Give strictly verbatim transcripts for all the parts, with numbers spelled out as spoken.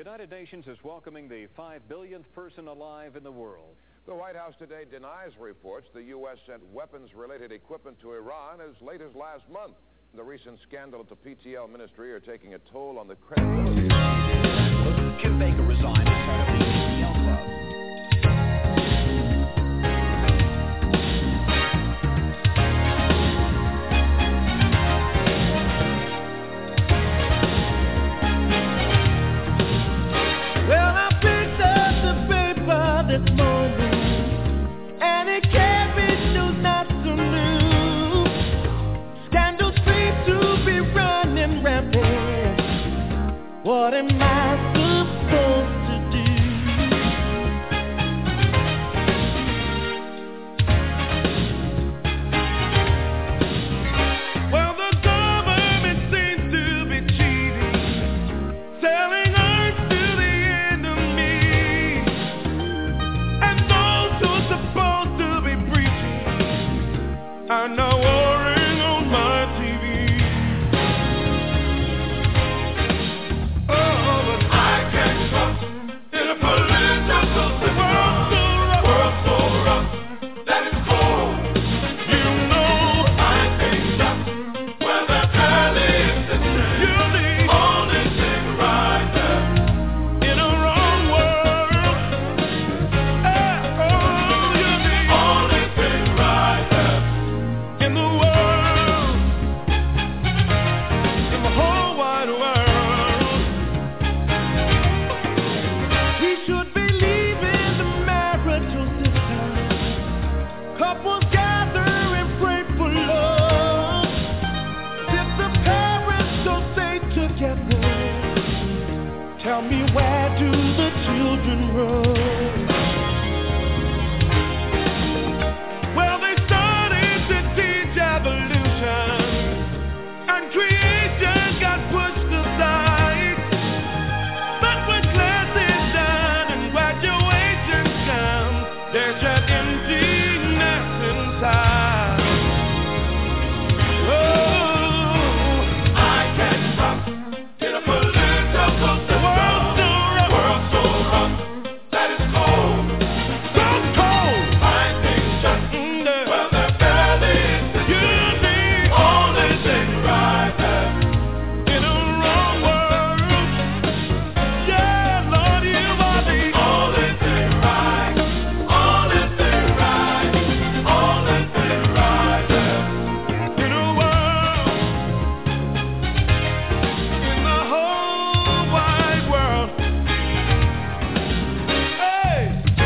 United Nations is welcoming the five billionth person alive in the world. The White House today denies reports the U S sent weapons-related equipment to Iran as late as last month. The recent scandal at the P T L ministry are taking a toll on the credibility of Jim Baker resigned as head of the P T L club. Well, I picked up the paper this morning, and it carried news not so new. Scandals seem to be running rampant. What am I supposed to do? Well, the government seems to be cheating, selling earth to the enemy, and those who are supposed to be preaching are now warring on my T V. Oh, but I can't trust in a political system. World so rough, that is cold. You know I can't trust where the alley is sitting. You're the only thing right there in a wrong world. Eh, oh, you're the only thing right there in the world, in the whole wide world. We should be leaving the marital system. Couples gather and pray for love. If the parents don't stay together, tell me, where do the children run? Well, they started to teach evolution, and creation got pushed aside. But when class is done and graduation comes, there's that emptiness inside. Oh, I can't trust in a political system. World so rough, world so rough, that is cold. So cold. I think just where the belly is, you're the only thing right there in a wrong world. Yeah, Lord, you are the only thing right, only thing right, only thing right there in a world, in the whole wide world. Hey.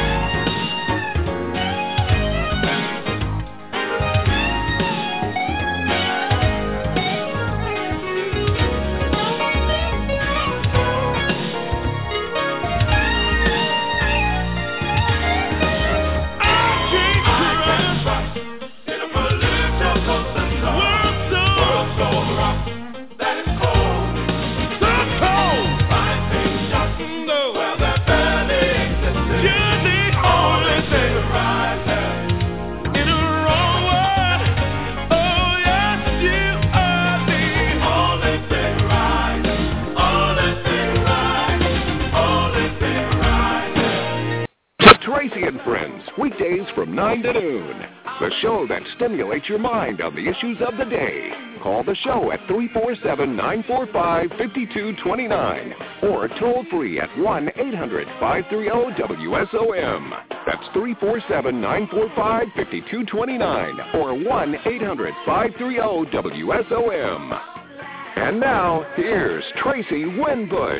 Tracy and Friends, weekdays from nine to noon. The show that stimulates your mind on the issues of the day. Call the show at three four seven, nine four five, five two two nine or toll free at one eight hundred, five three zero, W S O M. That's three four seven, nine four five, five two two nine or one eight hundred, five three zero, W S O M. And now, here's Tracy Winbush.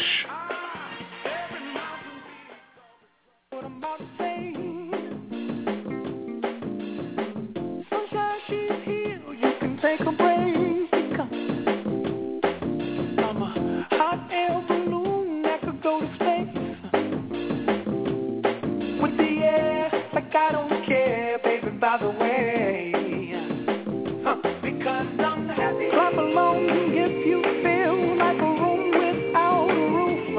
What I'm about to say. Sunshine, she's here. You can take a break. I'm a hot air balloon that could go to space. With the air, like I don't care, baby, by the way. Huh. Because I'm happy. Clap along if you feel like a room without a roof.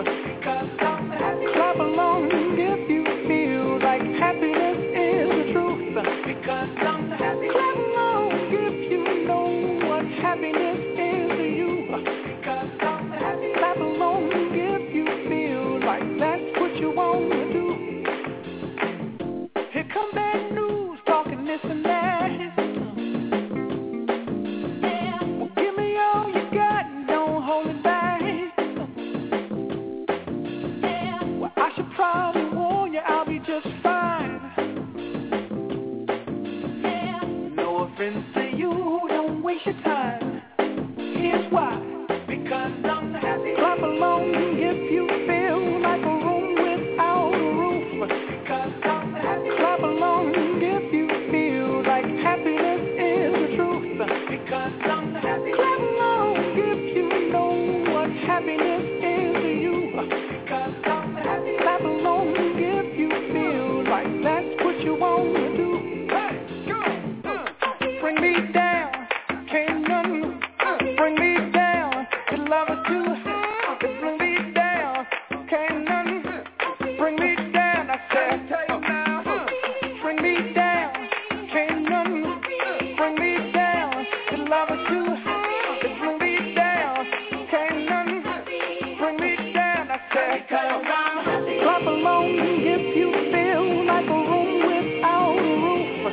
Why? Because I'm happy. Clap along if you feel like a room without a roof. Because I'm happy. Clap along if you feel like happiness is the truth. Because I'm happy. Clap along if you know what happiness is to you. Because I'm happy. Clap along if you feel like that's what you want to do. Hey, go. Uh, bring me down. Can't none bring me down. You love it too. It bring me down. Can't none bring me down. I said, bring me down. Can't none bring me down. You love it too. It bring me down. Can't none bring me down. I said, clap along if you feel like a room without a roof.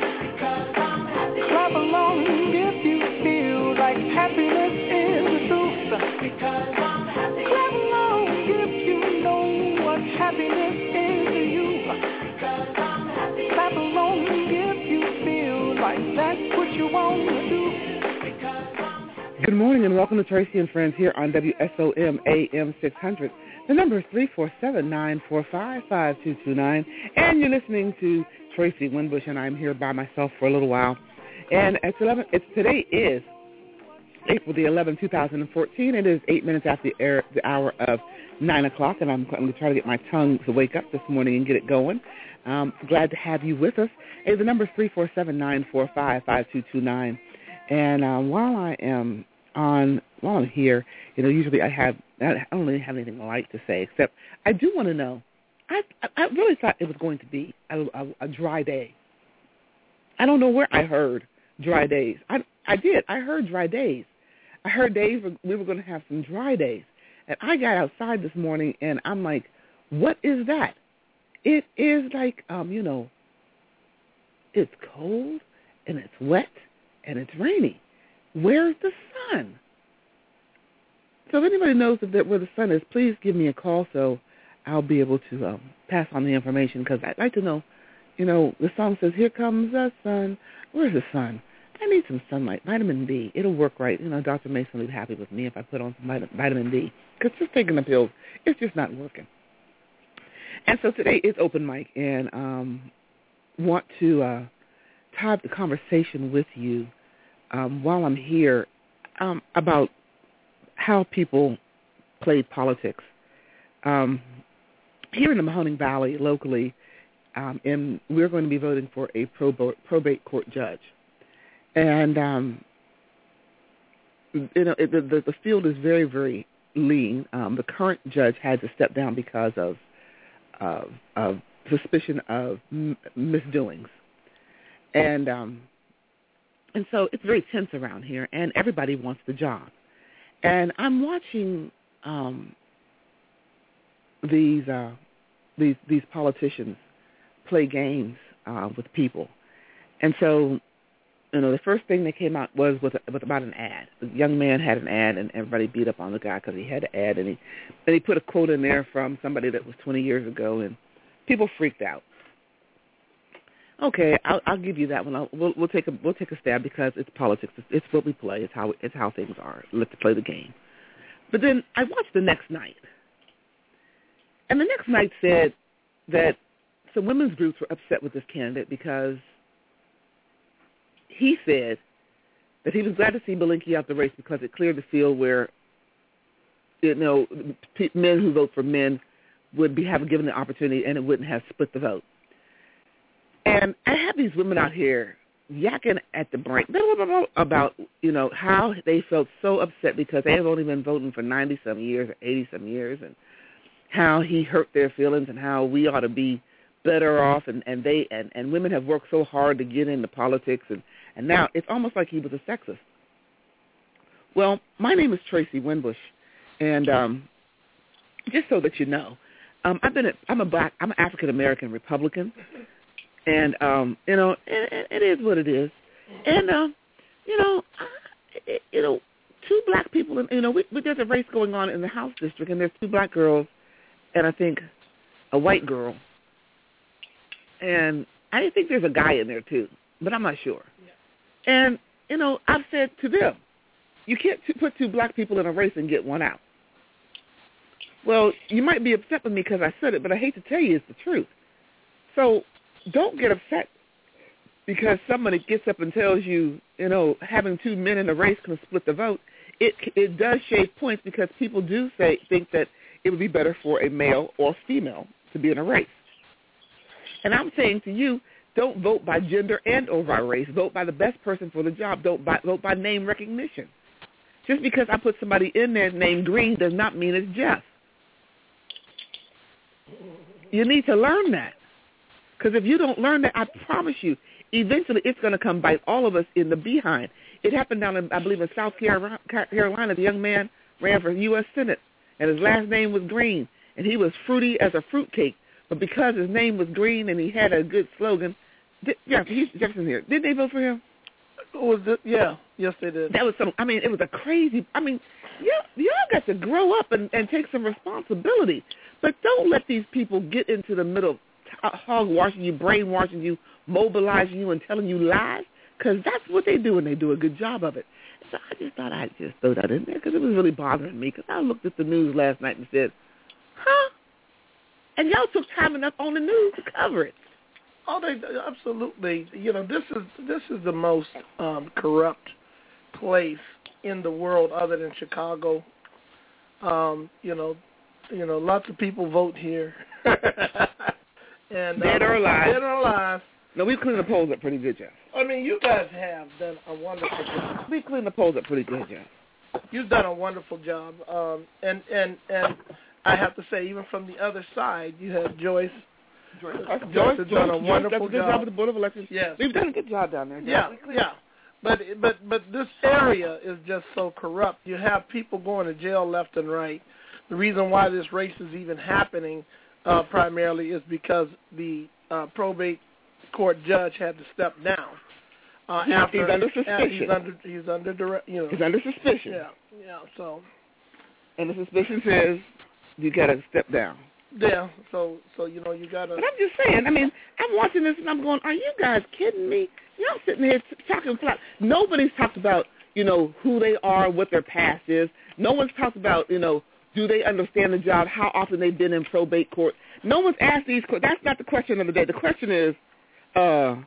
Clap along if you feel like happiness is the truth. Because I'm happy. Clap along if you know what happiness is to you. Because I'm happy. Clap along if you feel like that's what you want to do. Because I'm happy. Good morning and welcome to Tracy and Friends here on W S O M A M six hundred. The number is three four seven, nine four five, five two two nine. And you're listening to Tracy Winbush, and I'm here by myself for a little while. And it's eleven. It's today is April the eleventh, two thousand fourteen. It is eight minutes after the, air, the hour of nine o'clock, and I'm going to try to get my tongue to wake up this morning and get it going. Um, glad to have you with us. Hey, the number is three four seven, nine four five, five two two nine. And uh, while I am on, while I'm here, you know, usually I have, I don't really have anything light to say, except I do want to know. I I really thought it was going to be a, a, a dry day. I don't know where I heard dry days. I, I did. I heard dry days. I heard days we were going to have some dry days. And I got outside this morning, and I'm like, what is that? It is like, um, you know, it's cold, and it's wet, and it's rainy. Where's the sun? So if anybody knows if that, where the sun is, please give me a call so I'll be able to um, pass on the information, because I'd like to know, you know, the song says, here comes the sun. Where's the sun? I need some sunlight, vitamin D. It'll work right. You know, Doctor Mason will be happy with me if I put on some vitamin D, because just taking the pills, it's just not working. And so today is open mic, and um, want to uh, have the conversation with you um, while I'm here um, about how people played politics. Um, here in the Mahoning Valley, locally, um, and we're going to be voting for a prob- probate court judge. And, um, you know, it, the, the field is very, very lean. Um, the current judge had to step down because of, of, of suspicion of m- misdoings. And, um, and so it's very tense around here, and everybody wants the job. And I'm watching um, these, uh, these, these politicians play games uh, with people. And so, you know, the first thing that came out was with, with about an ad. The young man had an ad, and everybody beat up on the guy because he had an ad, and he and he put a quote in there from somebody that was twenty years ago, and people freaked out. Okay, I'll, I'll give you that one. I'll, we'll, we'll take a we'll take a stab because it's politics. It's, it's what we play. It's how it's how things are. Let's play the game. But then I watched the next night, and the next night said that some women's groups were upset with this candidate because he said that he was glad to see Belinkie out the race because it cleared the field where, you know, men who vote for men would be have given the opportunity and it wouldn't have split the vote. And I have these women out here yakking at the brain about, you know, how they felt so upset because they have only been voting for ninety-some years or eighty-some years, and how he hurt their feelings and how we ought to be better off, and, and they and, and women have worked so hard to get into politics, and, and now it's almost like he was a sexist. Well, my name is Tracy Winbush, and um, just so that you know, um, I've been a, I'm a black I'm an African American Republican, and um, you know it, it is what it is, and uh, you know I, you know two black people, and you know we, we, there's a race going on in the House district, and there's two black girls, and I think a white girl. And I think there's a guy in there, too, but I'm not sure. Yeah. And, you know, I've said to them, you can't t- put two black people in a race and get one out. Well, you might be upset with me because I said it, but I hate to tell you it's the truth. So don't get upset because somebody gets up and tells you, you know, having two men in a race can split the vote. It it does shave points because people do say think that it would be better for a male or female to be in a race. And I'm saying to you, don't vote by gender and or by race. Vote by the best person for the job. Don't by, vote by name recognition. Just because I put somebody in there named Green does not mean it's Jeff. You need to learn that. Because if you don't learn that, I promise you, eventually it's going to come bite all of us in the behind. It happened down in, I believe, in South Carolina. The young man ran for U S Senate, and his last name was Green, and he was fruity as a fruitcake. But because his name was Green and he had a good slogan, did, yeah, he's Jefferson here. Did they vote for him? Was it? Yeah, yes they did. That was some. I mean, it was a crazy. I mean, y'all, y'all got to grow up and, and take some responsibility. But don't let these people get into the middle, hog-washing you, brainwashing you, mobilizing you, and telling you lies, because that's what they do, and they do a good job of it. So I just thought I'd just throw that in there because it was really bothering me, because I looked at the news last night and said, huh? And y'all took time enough on the news to cover it. Oh, they absolutely. You know, this is this is the most um, corrupt place in the world, other than Chicago. Um, you know, you know, lots of people vote here. and Dead um, or alive. Dead or alive. No, we cleaned the polls up pretty good, Jeff. I mean, you guys have done a wonderful job. We cleaned the polls up pretty good, Jeff. You've done a wonderful job, um, and and and I have to say, even from the other side, you have Joyce. Joyce, uh, Joyce, Joyce has done a Joyce wonderful does a good job. job with the Board of Elections. Yes, we've done a good job down there. Yeah, yeah. But but but this area is just so corrupt. You have people going to jail left and right. The reason why this race is even happening uh, primarily is because the uh, probate court judge had to step down. Uh, he's, after, he's under suspicion. He's under he's under direct, you know. He's under suspicion. Yeah, yeah. So. And the suspicion says you got to step down. Yeah. So so you know you got to. But I'm just saying. I mean, I'm watching this and I'm going, are you guys kidding me? You know, I'm sitting here t- talking flat. Nobody's talked about, you know, who they are, what their past is. No one's talked about, you know, do they understand the job, how often they've been in probate court. No one's asked these questions. That's not the question of the day. The question is, uh,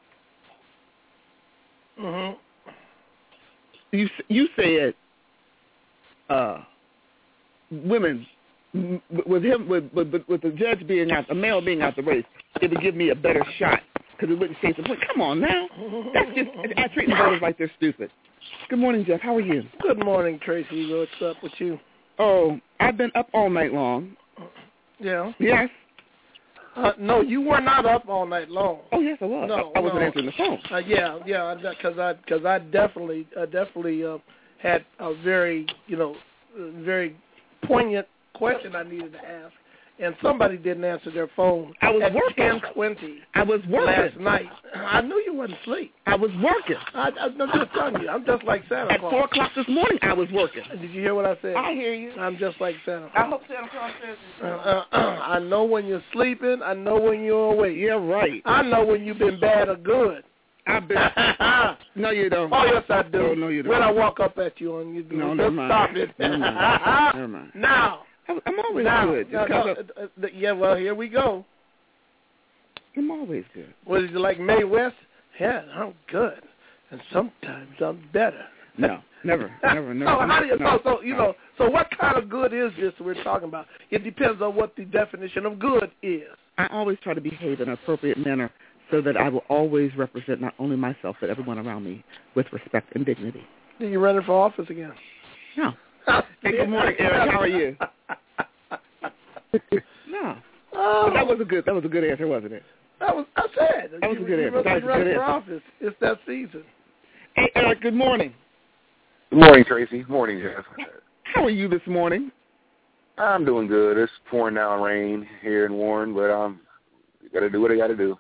mm-hmm. you you said, uh, women, with him, with, with with the judge being out, a male being out the race, it would give me a better shot because it wouldn't say something. Come on now, that's just I treat the voters like they're stupid. Good morning, Jeff. How are you? Good morning, Tracy. What's up with you? Oh, I've been up all night long. Yeah. Yes. Uh, no, you were not up all night long. Oh yes, I was. No, I, I wasn't no. answering the phone. Uh, yeah, yeah, because I because I definitely uh, definitely uh, had a very you know very poignant question I needed to ask, and somebody didn't answer their phone. I was at working. ten twenty. I was working last night. I knew you wasn't asleep. I was working. I, I, I'm just telling you, I'm just like Santa At Claus. four o'clock this morning, I was working. Did you hear what I said? I hear you. I'm just like Santa Claus. I hope Santa Claus says Uh, uh, uh, I know when you're sleeping. I know when you're awake. Yeah, right. I know when you've been bad or good. I've been. No, you don't. Oh, yes, I do. Oh, no, you don't. When I walk up at you and you do No, it, never just mind. stop it. Never mind. Never mind. Now. I'm always now, good. now, Just now, cause uh, uh, yeah, well, here we go. I'm always good. Was it like Mae West? Yeah, I'm good. And sometimes I'm better. No, never, never, never. So how do you, no, so, so, you no. know, so what kind of good is this we're talking about? It depends on what the definition of good is. I always try to behave in an appropriate manner so that I will always represent not only myself but everyone around me with respect and dignity. Are you running for office again? No. Hey, good morning, Eric. How are you? No. Oh, But that was a good. That was a good answer, wasn't it? that was, I said. That was you, a good you answer. must That be was a good running for answer. office. It's that season. Hey, Eric. Good morning. Good morning, Tracy. Good morning, Jeff. How are you this morning? I'm doing good. It's pouring down rain here in Warren, but um, got to do what I got to do.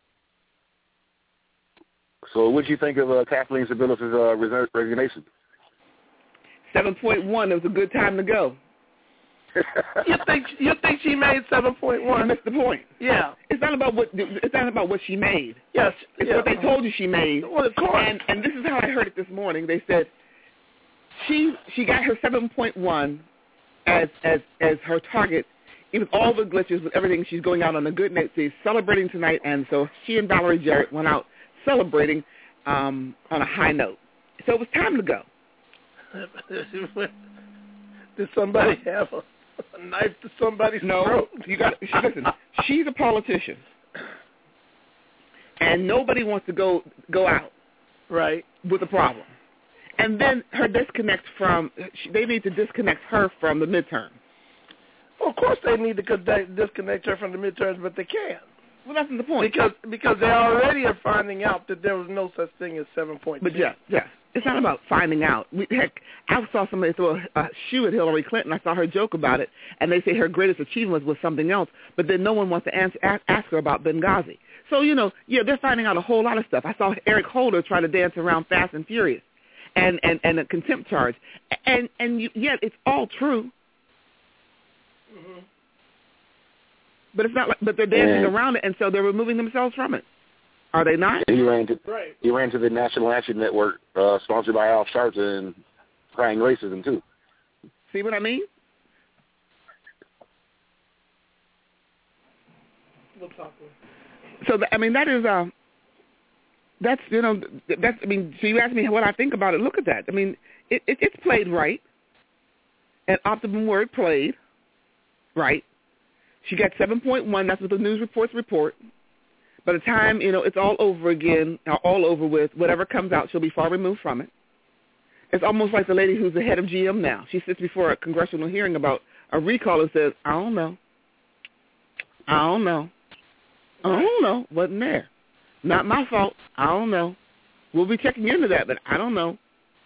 So, what do you think of uh, Kathleen Sebelius' uh, resign- resignation? Seven point one. It was a good time to go. You think you think she made seven point You one? missed the point. Yeah. It's not about what. It's not about what she made. Yes. It's yeah. what they told you she made. Well, of course. And and this is how I heard it this morning. They said, she she got her seven point one as as as her target. Even all the glitches with everything, she's going out on a good note. She's celebrating tonight, and so she and Valerie Jarrett went out celebrating um, on a high note. So it was time to go. Did somebody have a, a knife to somebody's no, throat? No, you got. Listen, she's a politician, and nobody wants to go go out right with a problem. And then her disconnect from. They need to disconnect her from the midterm. Well, of course they need to connect, disconnect her from the midterms, but they can't. Well, that's the point. Because because they already are finding out that there was no such thing as seven point two. But yeah, yeah. It's not about finding out. We, heck, I saw somebody throw a, a shoe at Hillary Clinton. I saw her joke about it, and they say her greatest achievement was something else, but then no one wants to answer, ask, ask her about Benghazi. So, you know, yeah, they're finding out a whole lot of stuff. I saw Eric Holder try to dance around Fast and Furious and, and, and a contempt charge. And, and you, yet it's all true. Mm-hmm. But it's not like, but they're dancing yeah. around it, and so they're removing themselves from it. Are they not? He ran to right. he ran to the National Action Network, uh, sponsored by Al Sharpton, and crying racism too. See what I mean? We'll talk. So I mean that is uh, that's you know that's I mean so you ask me what I think about it. Look at that. I mean it, it it's played right. An optimum word played, right? She got seven point one. That's what the news reports report. By the time, you know, it's all over again, all over with, whatever comes out, she'll be far removed from it. It's almost like the lady who's the head of G M now. She sits before a congressional hearing about a recall and says, I don't know. I don't know. I don't know. Wasn't there. Not my fault. I don't know. We'll be checking into that, but I don't know.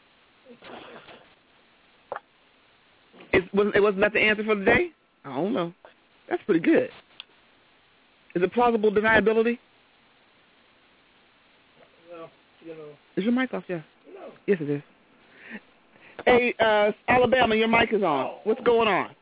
It wasn't, it wasn't that the answer for the day? I don't know. That's pretty good. Is it plausible deniability? Well, you know. Is your mic off, yeah? No. Yes, it is. Hey, uh, Alabama, your mic is on. What's going on?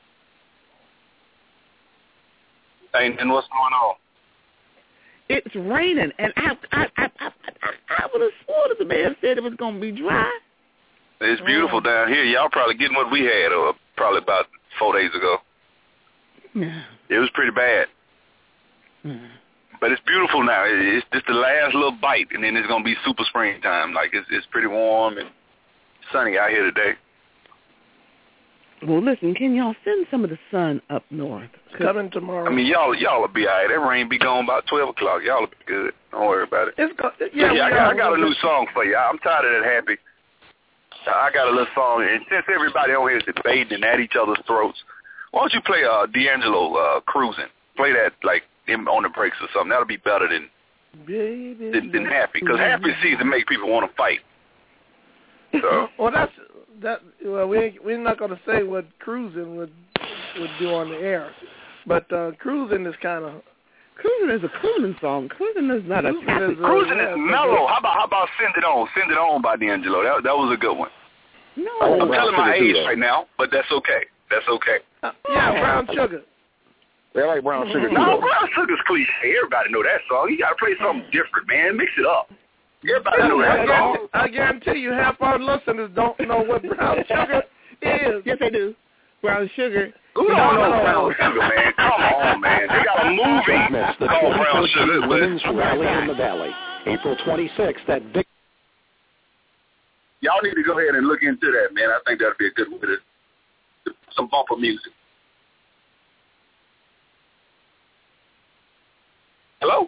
Hey, and what's going on? It's raining, and I I I I, I, I would have sworn that the man said it was going to be dry. It's beautiful oh. down here. Y'all probably getting what we had uh, probably about four days ago. Yeah. It was pretty bad. Mm. But it's beautiful now. It's just the last little bite, and then it's going to be super springtime. Like, it's it's pretty warm and sunny out here today. Well, listen, can y'all send some of the sun up north? It's coming tomorrow. I mean, y'all y'all will be all right. That rain be gone about twelve o'clock. Y'all will be good. Don't worry about it. It's go- yeah, yeah, I got, I got a good. new song for you. I'm tired of that happy. I got a little song, and since everybody on here is debating and at each other's throats, why don't you play uh, D'Angelo uh, Cruising? Play that, like, in, on the breaks or something. That'll be better than Baby, than, than Happy, because Happy seems to make people want to fight. So. Well, that's that. Well, we ain't, we're not going to say what Cruising would would do on the air, but uh, Cruising is kind of. Cruising is a cruising song. Cruising is not a topic. Cruising is mellow. How about how about Send It On? Send It On by D'Angelo. That that was a good one. No, I'm telling my age right now, but that's okay. That's okay. Uh, yeah, Brown Sugar. They like Brown Sugar. No, Brown Sugar's cliche. Everybody know that song. You got to play something different, man. Mix it up. Everybody know that song. I guarantee you, half our listeners don't know what Brown Sugar is. Yes, they do. Brown Sugar. Who don't know Brown Sugar, man? Come on, man. They got a movie called Brown Sugar. Women's Rally in the Valley, April twenty-sixth at Vic. Y'all need to go ahead and look into that, man. I think that'd be a good way to some bumper music. Hello?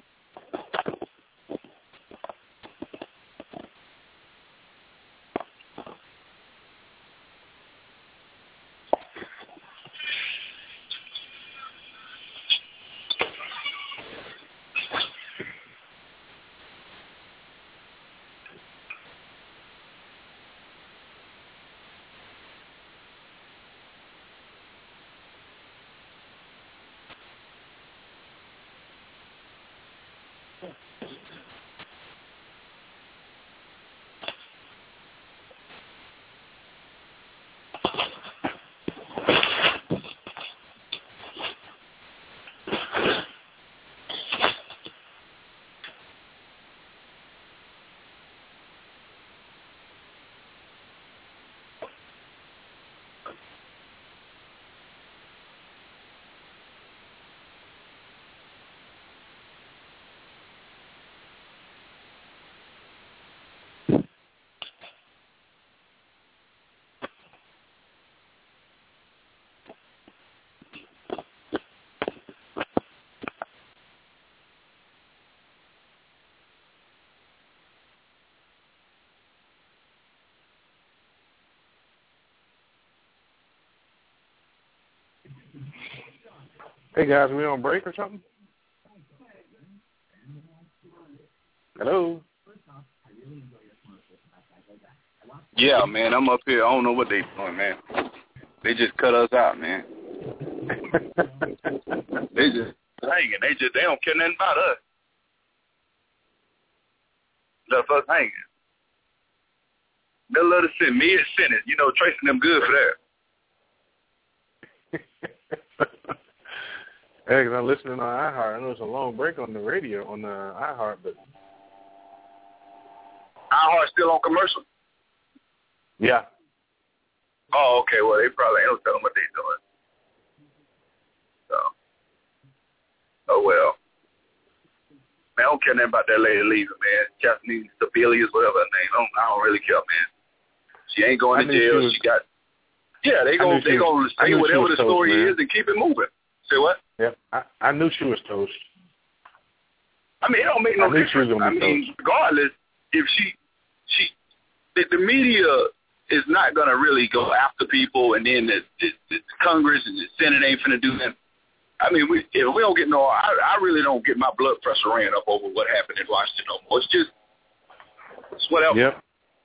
Hey, guys, are we on break or something? Hello? Yeah, man, I'm up here. I don't know what they doing, man. They just cut us out, man. They just hanging. They just they don't care nothing about us. Left us hanging. They'll let us sit mid-sentence. You know, tracing them good for that. Hey, because I'm listening on iHeart. I know it's a long break on the radio, on the iHeart, but... iHeart still on commercial? Yeah. Oh, okay. Well, they probably ain't telling what they doing. So, oh well. Man, I don't care nothing about that lady leaving, man. Kathleen Sebelius, whatever her name. I don't, I don't really care, man. She ain't going to jail. She, was, she got. Yeah, they gonna they gonna say whatever the story toast, is and keep it moving. Say what? Yeah, I, I knew she was toast. I mean, it don't make no difference. I mean, toast. Regardless, if she she the, the media is not going to really go after people, and then the, the, the Congress and the Senate ain't finna do that. I mean, we if we don't get no, I, I really don't get my blood pressure ran up over what happened in Washington no more. It's just it's whatever. Yep.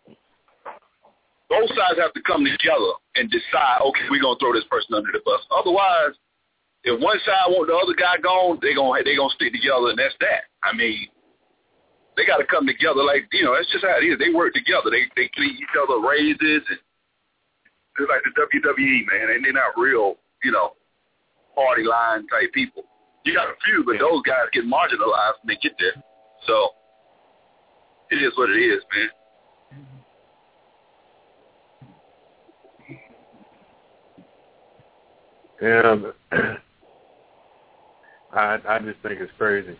Both sides have to come together and decide, okay, we're going to throw this person under the bus. Otherwise, if one side want the other guy gone, they're going they gonna stick together, and that's that. I mean, they got to come together like, you know, that's just how it is. They work together. They they clean each other raises. And it's like the W W E, man, and they're not real, you know, party line type people. You got a few, but those guys get marginalized when they get there. So it is what it is, man. Yeah, I I just think it's crazy.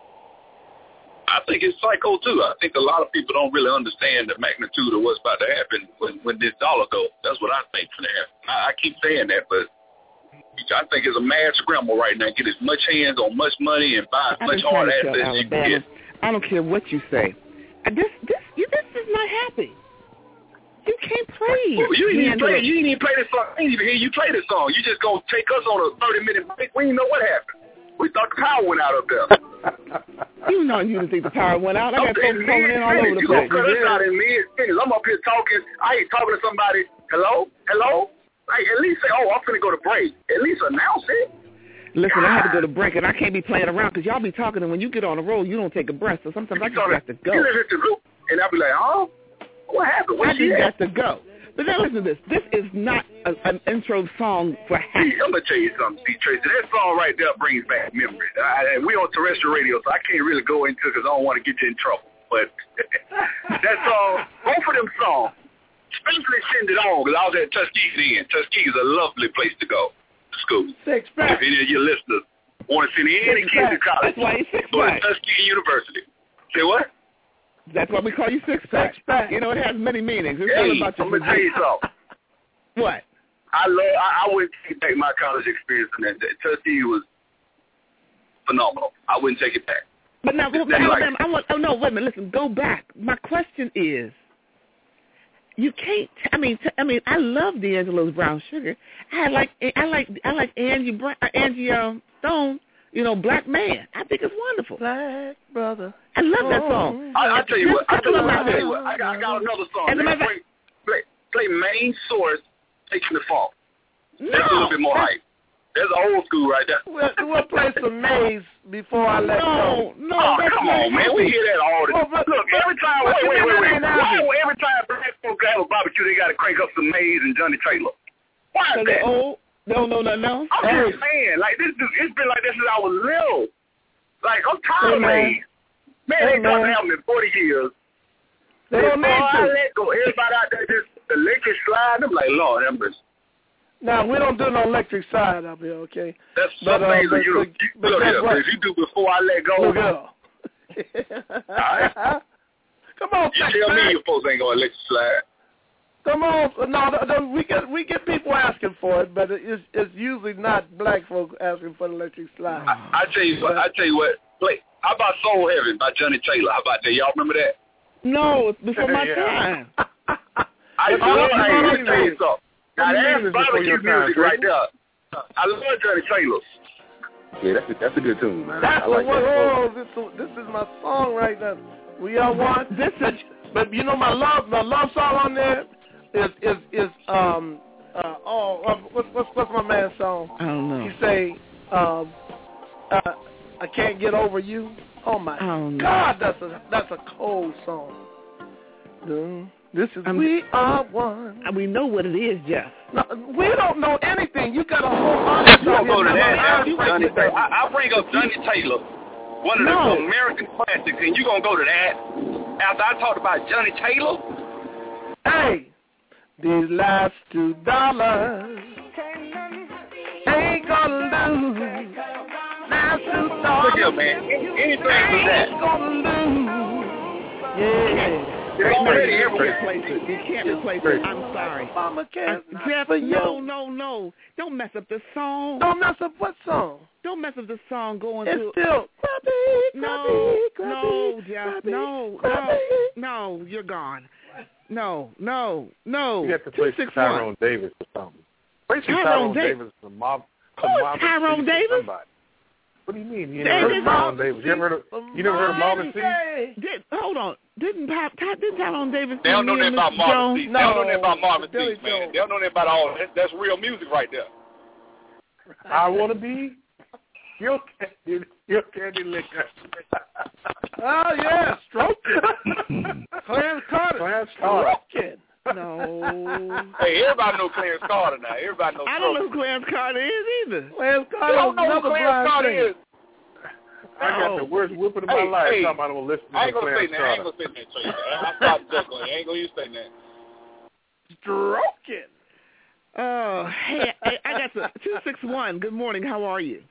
I think it's psycho too. I think a lot of people don't really understand the magnitude of what's about to happen when, when this dollar goes. That's what I think for that. I, I keep saying that, but I think it's a mad scramble right now. Get as much hands on much money and buy as much hard assets as you can get. I don't care what you say. I, this this you this is not happy. You can't play. Well, you didn't even play. You didn't even play this song. I didn't even hear you play this song. You just gonna take us on a thirty minute break. We didn't know what happened. We thought the power went out up there. You know you didn't think the power went out. I got folks calling in all over the place. You gonna cut us out in mid sentence. I'm up here talking. I ain't talking to somebody. Hello, hello. Like at least say, oh, I'm finna go to break. At least announce it. Listen, God. I had to go to break, and I can't be playing around because y'all be talking, and when you get on the road, you don't take a breath. So sometimes I just have to go. You live at the group, and I'll be like, oh. What happened? Where I just got to go. But now listen to this. This is not a, an intro song for happy. See, I'm going to tell you something, see, Tracy. That song right there brings back memories. I, we on terrestrial radio, so I can't really go into it because I don't want to get you in trouble. But that song, both of them songs, especially Send It On, because I was at Tuskegee then. Tuskegee is a lovely place to go to school. Six pack. If any of your listeners want to send any kids to college, that's why he's six go to Tuskegee University. Say what? That's why we call you six pack. You know, it has many meanings. It's hey, all about your I'm gonna tell you something. What? I love. I, I wouldn't take back my college experience from that day. Tuskegee was phenomenal. I wouldn't take it back. But now, well, Alabama, I want. Oh no, wait a minute. Listen, go back. My question is, you can't. I mean, t- I mean, I love D'Angelo's Brown Sugar. I like. I like. I like Angie Brown, Angie uh, Stone. You know, Black Man. I think it's wonderful. Black brother. I love that song. I, I tell you what. I tell you what. I tell you what. I got, I got another song. As a matter play, play, play Main Source, Taking the Fall. No. That's a little bit more hype. That's old school right there. We'll, we'll play some Maze before I let no, go. No, oh, that's come on, man. We hear that all the time. Well, but, Look, every time, wait, wait, wait, wait. Why every time black folks have a barbecue, they got to crank up some Maze and Johnny Taylor? Why is that? Old? No, no, no, no. I'm just saying, like, this, it's been like this since I was little. Like, I'm tired of Maze. Man, they talking to him in forty years. They don't need to. I let go. Everybody out there just electric slide. I'm like, Lord, have mercy. Now, we don't do no electric side up here, okay? That's but, some uh, things but, you but, but look here. what? If you do before I let go. Look up. All right. Come on, you tell back. me your folks ain't going to let you slide. Come on. No, no, no, we get we get people asking for it, but it's it's usually not black folk asking for the electric slide. I, I tell you what. I tell you what. Play. How about Soul Heaven by Johnny Taylor? How about that? Y'all remember that? No, it's before my time. I love it. Let me tell you something. Now that's barbecue music right there. I love Johnny Taylor. Yeah, that's a, that's a good tune, man. That's I like the one. that. Oh, this, this is my song right now. We are one. This is, but you know my love, my love song on there is is is um uh oh uh, what's what's what's my man's song? I don't know. He say um uh I can't get over you. Oh my Oh, God, that's a that's a cold song. This is I'm, We Are One. We know what it is, Jeff. No, we don't know anything. You got a whole audience. You don't go to that. I'll Johnny Taylor. I, I bring up Johnny Taylor, one of No. the American classics, and you gonna go to that after I talked about Johnny Taylor? Hey, these last two dollars ain't gonna lose. Last two dollars. Look here, man. Anything for that. Ain't gonna lose. Yeah. It's already You everywhere. can't replace it. You can't replace it. I'm sorry. Mama can't. Uh, Jeff, for you. no, no, no. Don't mess up the song. Don't mess up what song? Don't mess up the song going It's to... still grabby, No, grabby, no, grabby, Jeff, grabby, no, grabby. no, no, you're gone. No, no, no. You have to play two six Tyrone one. Davis or something. Play some Tyrone Tyrone Davis. Davis, some mob. Who is Tyrone Davis? What do you mean? You Davis? never heard of Tyrone Davis? You ever heard of? You never heard of Marvin C? Did, hold on. Didn't Ty, Ty, didn't Tyrone Davis? They don't know me that and about Mister Marvin C. Jones? They don't know that about Marvin C, Billy man. Jones. They don't know that about all that. That's real music right there. I want to be your candy, your candy liquor. Oh, yeah, stroking. Clarence Carter. Clarence Carter. Stroking. No. Hey, everybody knows Clarence Carter now. Everybody knows. I don't know who Clarence Carter is either. Clarence You Carter don't is know who another Clarence blind Carter singer. is. I got the worst whipping of my Hey, life. hey, Talking about I'm gonna listen to I ain't gonna say Clarence that. I ain't Carter. gonna say that. Tracy. I stopped juggling. I ain't gonna use say that. Stroking. Oh, hey, I, I got the two six one. Good morning. How are you?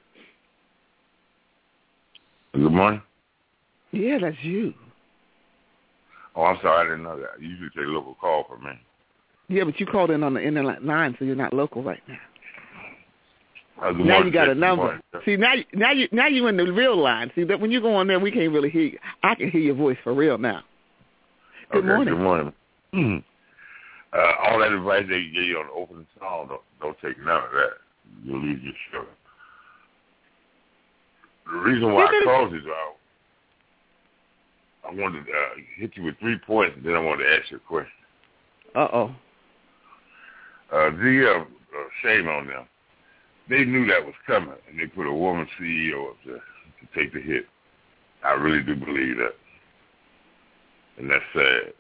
Good morning. Yeah, that's you. Oh, I'm sorry. I didn't know that. You usually take a local call for me. Yeah, but you called in on the internet line, so you're not local right now. Uh, good Now morning, you got a Jason. number. Good morning. See, now, you- now you, now you in the real line. See, that when you go on there, we can't really hear you. I can hear your voice for real now. Good okay, morning. Good morning. uh, all that advice they gave you on the opening song, don't, don't take none of that. You'll lose your show. The reason why I called you, though, I wanted to uh, hit you with three points, and then I wanted to ask you a question. Uh-oh. Uh, the uh, uh, shame on them. They knew that was coming, and they put a woman C E O up there to take the hit. I really do believe that. And that's sad.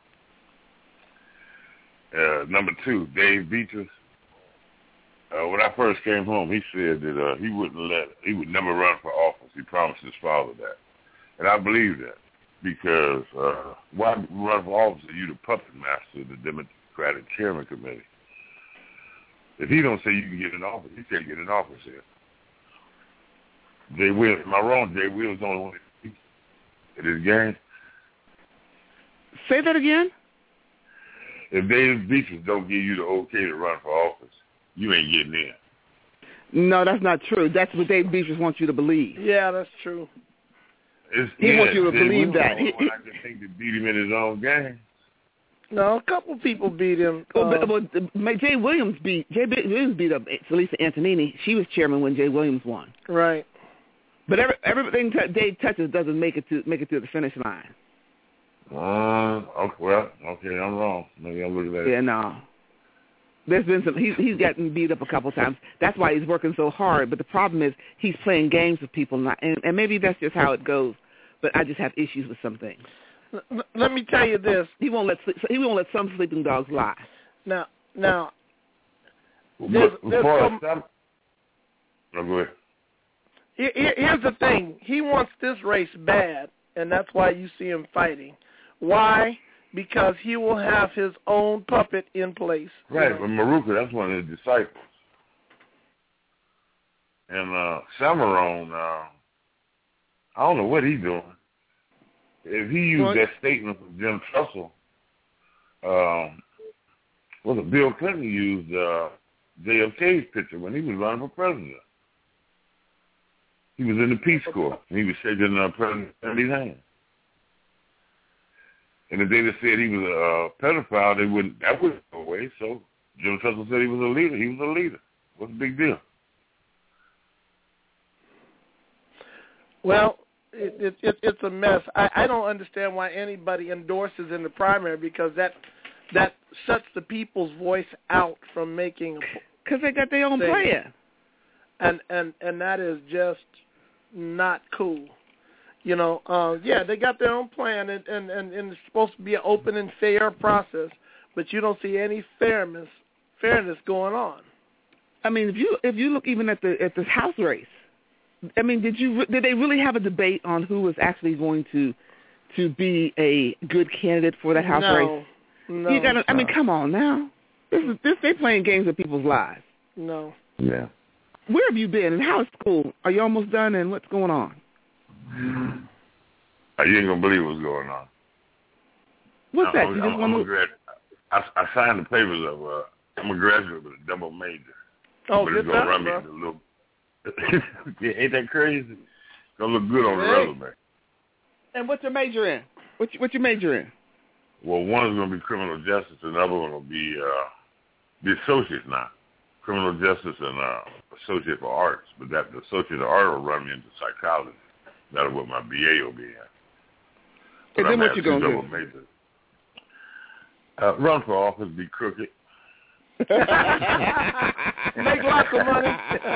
Uh, number two, Dave Beatrice. Uh, when I first came home, he said that uh, he wouldn't let, he would never run for office. He promised his father that. And I believe that because uh, why run for office if you the puppet master of the Democratic Chairman Committee? If he don't say you can get in office, he can't get in office here. Jay Williams, am I wrong? Jay Williams the only one at his game. Say that again? If David Beatrice don't give you the okay to run for office, you ain't getting in. No, that's not true. That's what Dave Beatrice wants you to believe. Yeah, that's true. It's, He yeah, wants you to Jay believe Williams that. the only He- one I can think to beat him in his own game. No, a couple people beat him. Well, uh, but, but Jay Williams beat Jay Williams beat up Lisa Antonini. She was chairman when Jay Williams won. Right. But every, everything t- Dave touches doesn't make it to make it to the finish line. Um, okay, well, okay, I'm wrong. Maybe I'm looking at it. Yeah, no. There's been some. He's he's gotten beat up a couple times. That's why he's working so hard. But the problem is he's playing games with people, not, and, and maybe that's just how it goes. But I just have issues with some things. L- let me tell you this. He won't let sleep, he won't let some sleeping dogs lie. Now, now, Well, there's, but there's before some, I stop, no, go ahead. here, here- here's the thing. He wants this race bad, and that's why you see him fighting. Why? Because he will have his own puppet in place. Right, You but know? Maruka, that's one of his disciples. And uh, Samarone, uh, I don't know what he's doing. If he used What? that statement from Jim Trussell, um, was it Bill Clinton used uh, J F K's picture when he was running for president. He was in the Peace Corps, and he was shaking uh, President Kennedy's hand. And if they just said he was a uh, pedophile, they wouldn't. That wouldn't go away. So Jim Trussell said he was a leader. He was a leader. What's the big deal? Well, it, it, it, it's a mess. I, I don't understand why anybody endorses in the primary because that that shuts the people's voice out from making. Because they got their own plan. And, and and that is just not cool. You know, uh, yeah, they got their own plan, and, and, and, and it's supposed to be an open and fair process, but you don't see any fairness fairness going on. I mean, if you if you look even at the at this House race, I mean, did you did they really have a debate on who was actually going to to be a good candidate for that House no, race? No, you gotta, I mean, come on now. This is this they playing games with people's lives. No. Yeah. Where have you been? And how is school? Are you almost done? And what's going on? Uh, you ain't gonna believe what's going on. What's that? I'm, You I'm, just I'm want a grad. I, I signed the papers of. Uh, I'm a graduate with a double major. Oh, but good it's gonna job, run me bro. in a little. Yeah, ain't that crazy? It's gonna look good on the Hey. resume. And what's your major in? What you, what you major in? Well, one is gonna be criminal justice, and the other one will be uh, the associate now. Criminal justice and uh, associate for arts, but that the associate of art will run me into psychology. That's what my B A will be in. But And then I'm what at you two gonna double do? majors. Uh, run for office, be crooked. Make lots of money.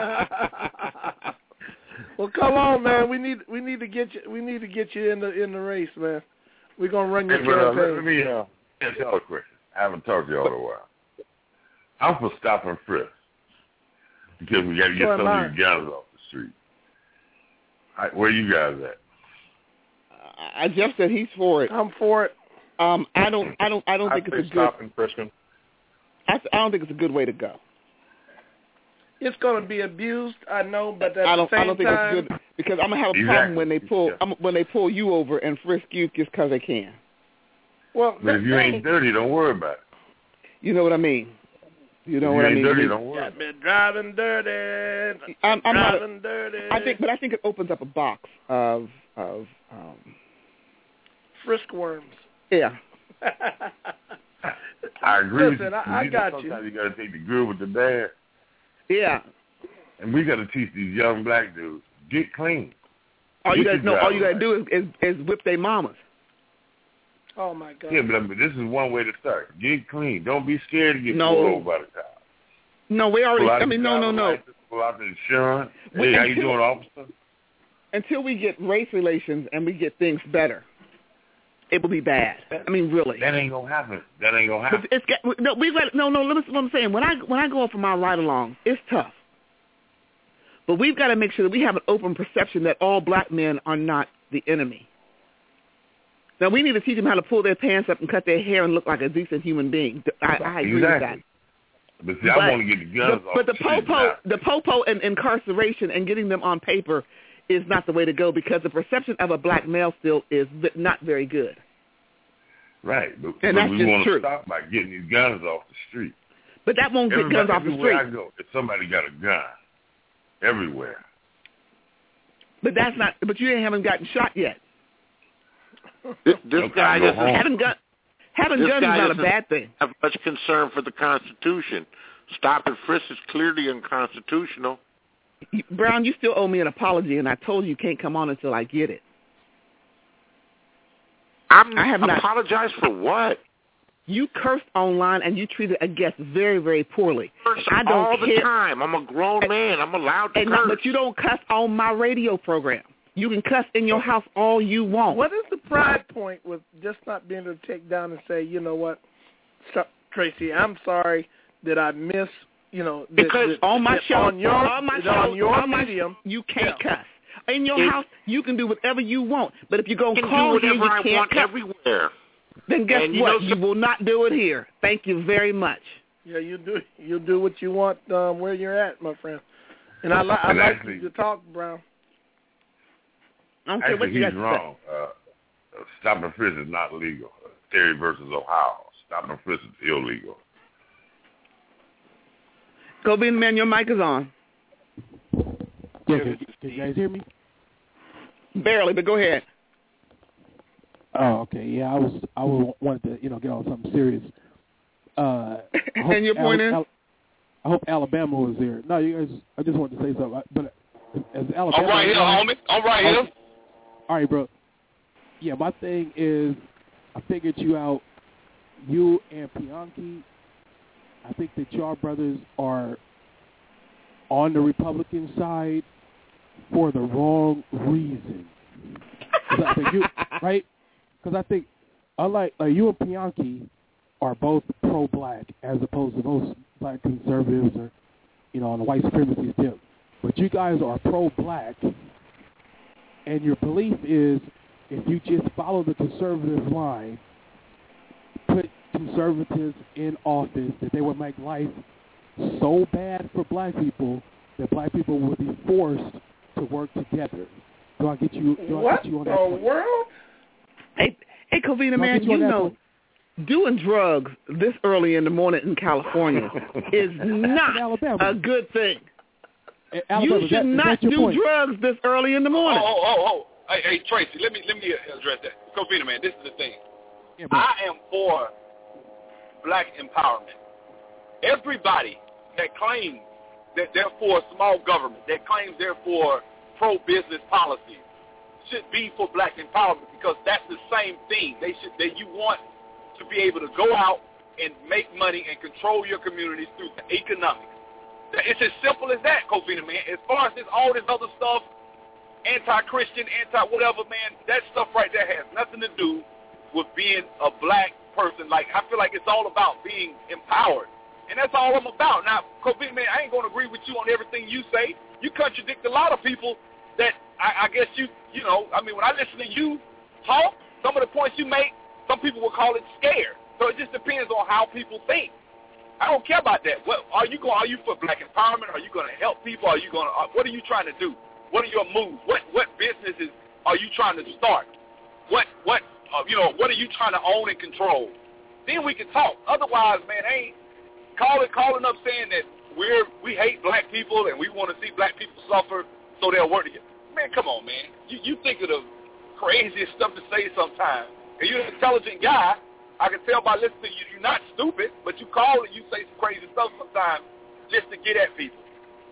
Well, come on, man. We need we need to get you. We need to get you in the in the race, man. We're gonna run your Hey, but, uh, campaign. let, let me uh, ask y'all a question. I haven't talked to y'all in a while. I'm for stop and frisk because we got to get So some am of these guns off the street. All right, where you guys at? I Jeff said he's for it. I'm for it. Um, I don't, I don't, I don't think I it's say a good. stop and frisk him. I, I don't think it's a good way to go. It's gonna be abused, I know, but at I don't, the same I don't think time, it's good because I'm gonna have a Exactly. problem when they pull Yeah. I'm, when they pull you over and frisk you just because they can. well, But if you that- ain't dirty, don't worry about it. You know what I mean? You know if what you I ain't mean? dirty, You- don't worry. I've been driving dirty. I'm, I'm not. driving dirty. I think, but I think it opens up a box of of um, frisk worms. yeah. I agree. Listen, with you. I- I you know, got you. sometimes you got to take the good with the bad, Yeah. and we got to teach these young black dudes get clean. All you Get gotta your know, all you driver's gotta do is, is, is whip their mamas. Oh my God. Yeah, but, I mean, this is one way to start. Get clean. Don't be scared to get No. pulled over by the cops. No, we already. Pull out I mean, the no, no, driver's no. license, pull out the insurance. We- Hey, how you until- doing, officer? Until we get race relations and we get things better, it will be bad. I mean, really. That ain't gonna happen. That ain't gonna happen. But it's got, no, we got no, no. Listen, what I'm saying. When I when I go off of my ride along, it's tough. But we've got to make sure that we have an open perception that all black men are not the enemy. Now we need to teach them how to pull their pants up and cut their hair and look like a decent human being. I, I agree exactly. with that. But see, I But want to get the guns the, off but the the street popo, now. the popo and incarceration and getting them on paper is not the way to go because the perception of a black male still is v- not very good. Right, but, And but that's we just want true. to stop by getting these guns off the street. But that won't get Everybody, guns off the everywhere street. I go, if somebody got a gun, everywhere. But that's not. But you haven't gotten shot yet. This, this Okay, guy go doesn't home. Having gun, having This guns is guy not a doesn't bad thing. have much concern for the Constitution. Stop and frisk is clearly unconstitutional. You- Brown, you still owe me an apology, and I told you you can't come on until I get it. I'm I have not- apologize for what? You cursed online, and you treated a guest very, very poorly. Curse I don't all care. the time. I'm a grown man. I'm allowed to And curse. not, but you don't cuss on my radio program. You can cuss in your house all you want. What is the pride point with just not being able to take down and say, you know what, stop, Tracy, I'm sorry that I miss, you know, that, Because that, on my that show, on your, on my that show, on your on my- medium, you can't yeah. cuss. In your It- house, you can do whatever you want. But if you're I going to can call do here, whatever you I can't want cuss. everywhere. Then guess And you what? know You will not do it here. Thank you very much. Yeah, you do you do what you want um, where you're at, my friend. And I, li- I And like actually- you to talk, Brown. I don't care what Actually, you he's got to wrong. Uh, uh, stop and frisk is not legal. Uh, Terry versus Ohio. Stop and frisk is illegal. say. Go be the man. Your mic is on. Yeah, can, can you guys hear me? Barely, but go ahead. Oh, okay. Yeah, I was I was, wanted to you know get on something serious. Uh, I hope And your point Al- is? Al- I hope Alabama was there. No, you guys. I just wanted to say something. I- But as Alabama, I'm right here, homie. I'm right here. all right, bro. Yeah, my thing is, I figured you out. You and Bianchi, I think that y'all brothers are on the Republican side for the wrong reason. I think you, right? Because I think, unlike like you and Bianchi are both pro-black as opposed to most black conservatives or, you know, on the white supremacy tip. But you guys are pro-black, and your belief is if you just follow the conservative line, put conservatives in office, that they would make life so bad for black people that black people would be forced to work together. Do I get you? Do what I get you on that the point? world? Hey, hey, Covina, man, you, you know, doing drugs this early in the morning in California is not a good thing. Alabama, you should that, not do point? drugs this early in the morning. Oh, oh, oh, oh. Hey, hey, Tracy, let me let me address that. Covina, man, this is the thing. Yeah, I am for black empowerment. Everybody that claims that they're for small government, that claims they're for pro-business policies, should be for black empowerment, because that's the same thing. They should. That you want to be able to go out and make money and control your communities through economics. It's as simple as that, Covina, man. As far as this, all this other stuff, anti-Christian, anti-whatever, man, that stuff right there has nothing to do with being a black person. Like, I feel like it's all about being empowered. And that's all I'm about. Now, Covina, man, I ain't going to agree with you on everything you say. You contradict a lot of people that I, I guess you, you know, I mean, when I listen to you talk, some of the points you make, some people will call it scare. So it just depends on how people think. I don't care about that. What are you going? Are you for black empowerment? Are you going to help people? Are you going to? Uh, what are you trying to do? What are your moves? What what businesses are you trying to start? What what uh, you know? What are you trying to own and control? Then we can talk. Otherwise, man, ain't calling calling up saying that we're we hate black people and we want to see black people suffer so they'll work together. Man, come on, man. You you think of the craziest stuff to say sometimes. And you're an intelligent guy. I can tell by listening to you, you're not stupid, but you call and you say some crazy stuff sometimes just to get at people.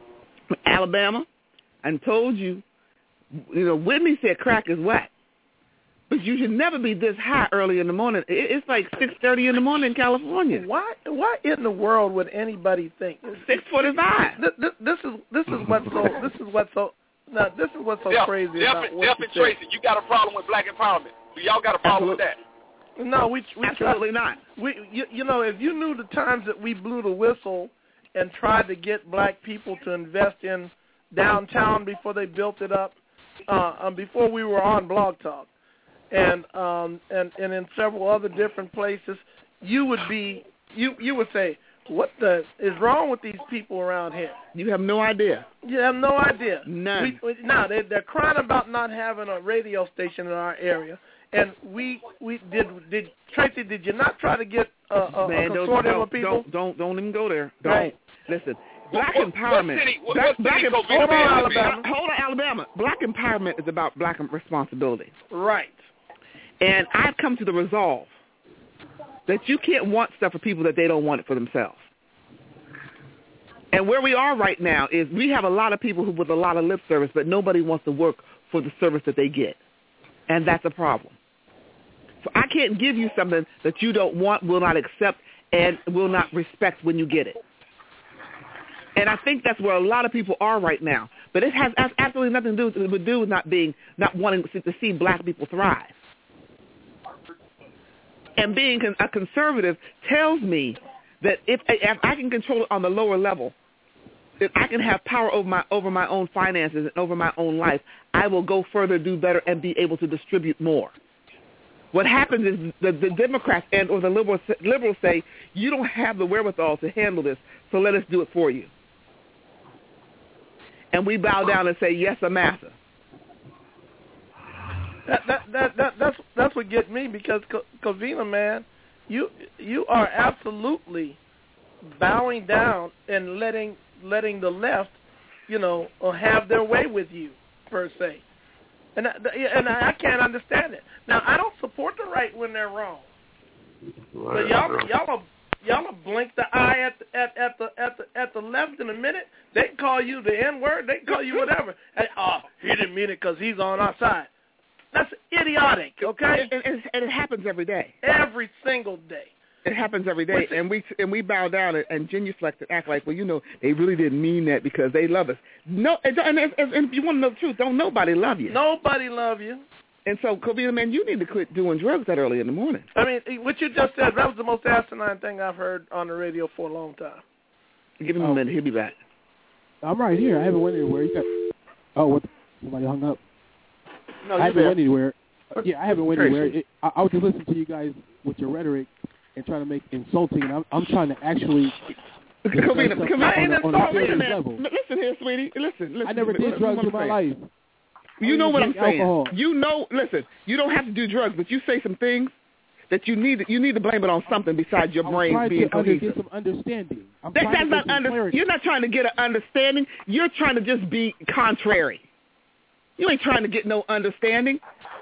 Alabama, I told you, you know, Whitney said crack is whack. But you should never be this high early in the morning. It's like six thirty in the morning in California. Why Why in the world would anybody think? six forty-five. This, this, this is this is what's so this is what's so now this is what's so Def, crazy Def, about what Def you and said. Tracy, you got a problem with black empowerment. So y'all got a problem with that. No, we, we absolutely not. We, you, you know, if you knew the times that we blew the whistle and tried to get black people to invest in downtown before they built it up, uh, um, before we were on Blog Talk, and um, and and in several other different places, you would be you you would say, what the is wrong with these people around here? You have no idea. You have no idea. None. We, we, now they, they're crying about not having a radio station in our area. And we we did did Tracy, did you not try to get a, a, Man, a don't, consortium don't, of people? Don't don't don't even go there. Don't Right. listen. Black What- what empowerment. city- what- black, what black city em- Covina hold on, man live Alabama. in? Hold on, Alabama. Black empowerment is about black responsibility. Right. And I've come to the resolve that you can't want stuff for people that they don't want it for themselves. And where we are right now is we have a lot of people who with a lot of lip service, but nobody wants to work for the service that they get. And that's a problem. So I can't give you something that you don't want, will not accept, and will not respect when you get it. And I think that's where a lot of people are right now. But it has absolutely nothing to do with, do with not being, not wanting to see black people thrive. And being a conservative tells me that if, if I can control it on the lower level, if I can have power over my over my own finances and over my own life, I will go further, do better, and be able to distribute more. What happens is the, the Democrats and or the liberals, liberals say, you don't have the wherewithal to handle this, so let us do it for you. And we bow down and say, yes, massa. That that that, that that's that's what gets me, because Covina, man, you you are absolutely bowing down and letting letting the left, you know, have their way with you, per se. And I, and I can't understand it. Now, I don't support the right when they're wrong. But y'all, y'all, are, y'all are blink the eye at the, at at the at the at the left in a minute. They can call you the N word. They can call you whatever. Hey, oh, he didn't mean it because he's on our side. That's idiotic, okay? And, and, and it happens every day. Every single day. It happens every day, and we and we bow down and, and genuflect and act like, well, you know, they really didn't mean that because they love us. No, and, and, and if you want to know the truth, don't nobody love you. Nobody love you. And so, Covina, man, you need to quit doing drugs that early in the morning. I mean, what you just said, that was the most asinine thing I've heard on the radio for a long time. Give him oh. a minute. He'll be back. I'm right here. I haven't went anywhere. You got? Oh, what? Somebody hung up. No, I haven't there. went anywhere. Yeah, I haven't went Tracy. anywhere. It, I, I was just listening to you guys with your rhetoric and trying to make insulting, and I'm, I'm trying to actually. Covina, Covina, on, on a serious man. level. Listen here, sweetie. Listen, listen. I never did listen, drugs in my life. You know what I'm saying. Alcohol. You know, listen, you don't have to do drugs, but you say some things that you need you need to blame it on something besides your brain being I'm cohesive. trying to get some understanding. I'm that, trying that's to not get some under, clarity. You're not trying to get an understanding. You're trying to just be contrary. You ain't trying to get no understanding.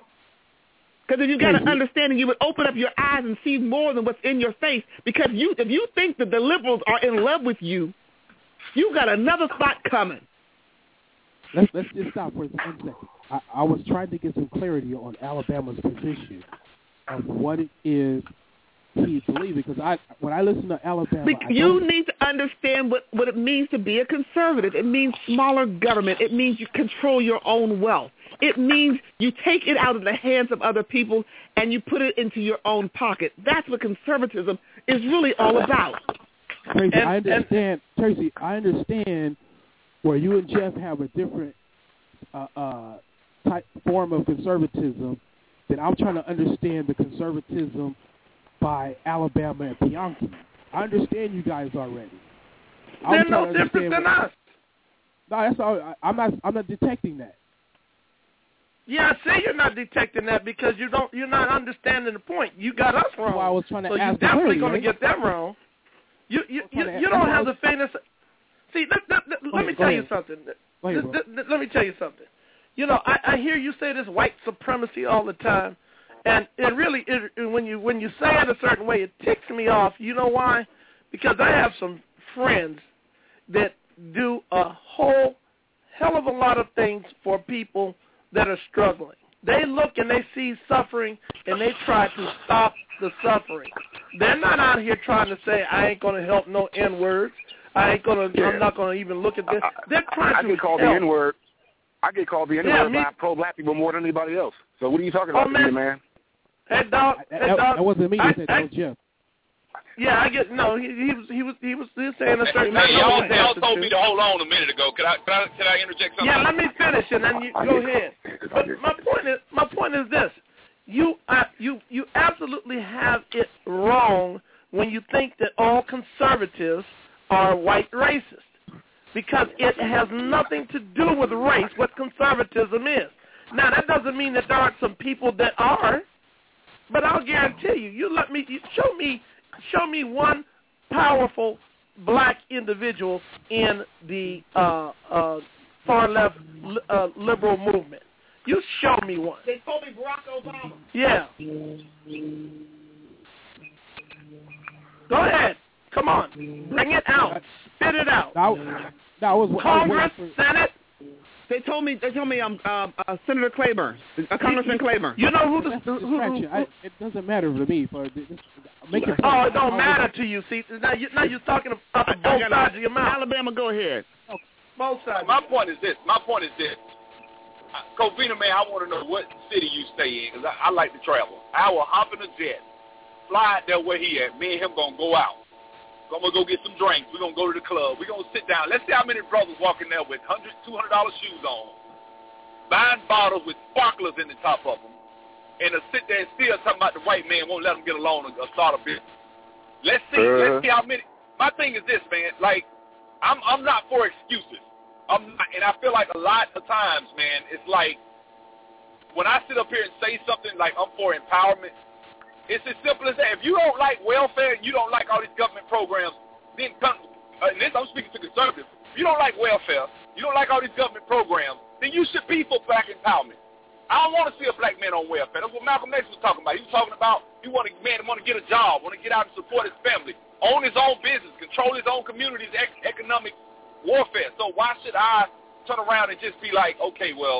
Because if you got an understanding, you would open up your eyes and see more than what's in your face. Because you, if you think that the liberals are in love with you, you got another spot coming. Let's let's just stop for one second. I, I was trying to get some clarity on Alabama's position of what it is he believes, because I when I listen to Alabama, Because I you need to understand what, what it means to be a conservative. It means smaller government. It means you control your own wealth. It means you take it out of the hands of other people and you put it into your own pocket. That's what conservatism is really all about. Tracy, And- I understand. Tracy, I understand where you and Jeff have a different uh, uh, type form of conservatism. That I'm trying to understand the conservatism by Alabama and Bianchi. I understand you guys already. They're no different than us. No, that's all. I, I'm not. I'm not detecting that. Yeah, I say you're not detecting that because you don't. You're not understanding the point. You got us wrong. Well, I was trying to so ask you're definitely going to get that wrong. You you you, you don't have the faintest. See, let, let, let, let me tell you something. Ahead, let, let, let me tell you something. You know, I, I hear you say this white supremacy all the time, and it really, it, when you when you say it a certain way, it ticks me off. You know why? Because I have some friends that do a whole hell of a lot of things for people that are struggling. They look and they see suffering, and they try to stop the suffering. They're not out here trying to say, I ain't going to help no N-words. I ain't going to, yeah. I'm not going to even look at this. They're trying I, I to get called help. the N-word. I get called the N-word Yeah, me- by pro-black people more than anybody else. So what are you talking about, oh, man. me, man? Hey, dog. That, Hey, dog. that wasn't me. I, That, I, that was Jeff. Yeah, I get no. He, he was he was he was, he was saying a certain. Hey, y'all, thing. y'all told me to hold on a minute ago. Can I can I, can I interject something? Yeah, let me finish and then you go ahead. But my point is my point is this: you uh, you you absolutely have it wrong when you think that all conservatives are white racists, because it has nothing to do with race. What conservatism is. Now that doesn't mean that there aren't some people that are, but I'll guarantee you. You let me you show me. Show me one powerful black individual in the uh, uh, far left uh, liberal movement. You show me one. They told me Barack Obama. Yeah. Go ahead. Come on. Bring it out. Spit it out. That, that was Congress, I was Senate. They told me. They told me. I'm um, uh, uh, Senator Claiborne, uh, Congressman Claiborne. You know who the That's who, a who, distraction. who, I, it doesn't matter to me. For this, make it. Oh, it don't matter to you. See, now, you, now you're talking about the both sides of your mouth. Alabama, go ahead. Both sides. My point is this. My point is this. Uh, Covina, man, I want to know what city you stay in, because I, I like to travel. I will hop in a jet, fly out there where he at. Me and him going to go out. I'm going to go get some drinks. We're going to go to the club. We're going to sit down. Let's see how many brothers walk in there with one hundred dollars, two hundred dollars shoes on, buying bottles with sparklers in the top of them, and to sit there and still talking about the white man won't let them get a loan or start a business. Let's see. Uh, let's see how many. My thing is this, man. Like, I'm I'm not for excuses. I'm not, and I feel like a lot of times, man, it's like when I sit up here and say something like I'm for empowerment, it's as simple as that. If you don't like welfare and you don't like all these government programs, then come, uh, and this I'm speaking to conservatives. If you don't like welfare, you don't like all these government programs, then you should be for black empowerment. I don't want to see a black man on welfare. That's what Malcolm X was talking about. He was talking about he want a man to want to get a job, want to get out and support his family, own his own business, control his own community's ec- economic warfare. So why should I turn around and just be like, okay, well,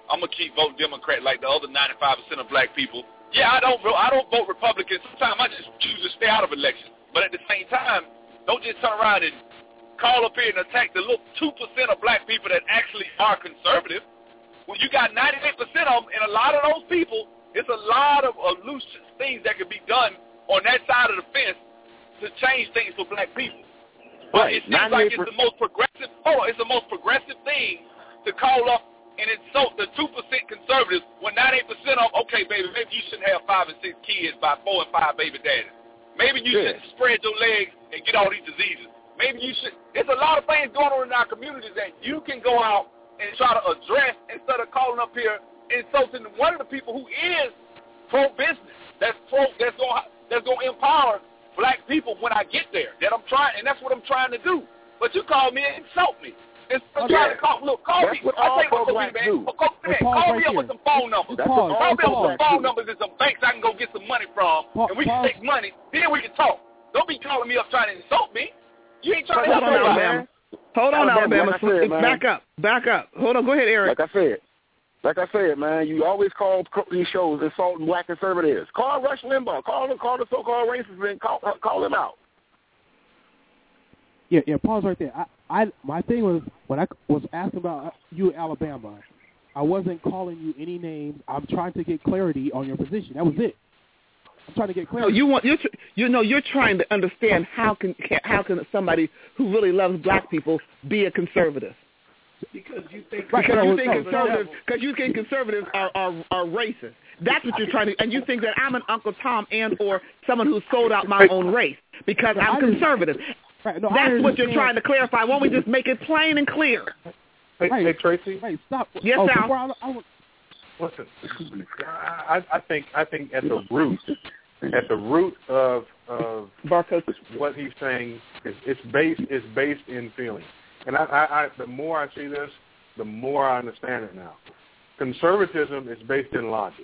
I'm gonna keep voting Democrat like the other ninety-five percent of black people. Yeah, I don't vote. I don't vote Republican. Sometimes I just choose to stay out of elections. But at the same time, don't just turn around and call up here and attack the little two percent of black people that actually are conservative. When you got ninety-eight percent of them, and a lot of those people, it's a lot of, of loose things that could be done on that side of the fence to change things for black people. But Right. it seems like it's the most progressive. Hold on, it's the most progressive thing to call up and insult the two percent conservatives when ninety-eight percent of, okay, baby, maybe you shouldn't have five and six kids by four and five baby daddies. Maybe you Yeah. shouldn't spread your legs and get all these diseases. Maybe you should. There's a lot of things going on in our communities that you can go out and try to address instead of calling up here insulting one of the people who is pro-business. That's pro. That's going. That's going to empower black people when I get there. That I'm trying, and that's what I'm trying to do. But you call me and insult me. Instead of Okay. trying to call, look, call That's me. what I all tell you what, pro-blacks man. do. Oh, call, man, Hey, pause call right me up here. with some phone numbers. That's Call what me all up with some pro-blacks phone do. numbers and some banks I can go get some money from, Pa- and we can pause. take money. Then we can talk. Don't be calling me up trying to insult me. You ain't trying to Hold help on, nobody. Alabama. Hold on, Alabama, Alabama. like I said, man. Back up. Back up. Hold on. Go ahead, Eric. Like I said, like I said, man, you always call co- these shows insulting black conservatives. Call Rush Limbaugh. Call the call the so-called racists and call call them out. Yeah, yeah. Pause right there. I, I, my thing was when I was asking about you, Alabama. I wasn't calling you any names. I'm trying to get clarity on your position. That was it. I'm trying to get No, clarity. you want you tr- you know you're trying to understand how can can- how can somebody who really loves black people be a conservative? Because you think Because no, you think no, conservatives because you think conservatives are, are are racist. That's what you're trying to, and you think that I'm an Uncle Tom and or someone who sold out my own race because I'm conservative. Right, no, I That's what you're understand. trying to clarify. Won't we just make it plain and clear? Hey, Hey, hey Tracy. Hey, stop. Yes, oh, Al. before I, I, Listen, I, I think I think at the root, at the root of of Barcode. what he's saying is it's based is based in feeling. And I, I, I the more I see this, the more I understand it now. Conservatism is based in logic.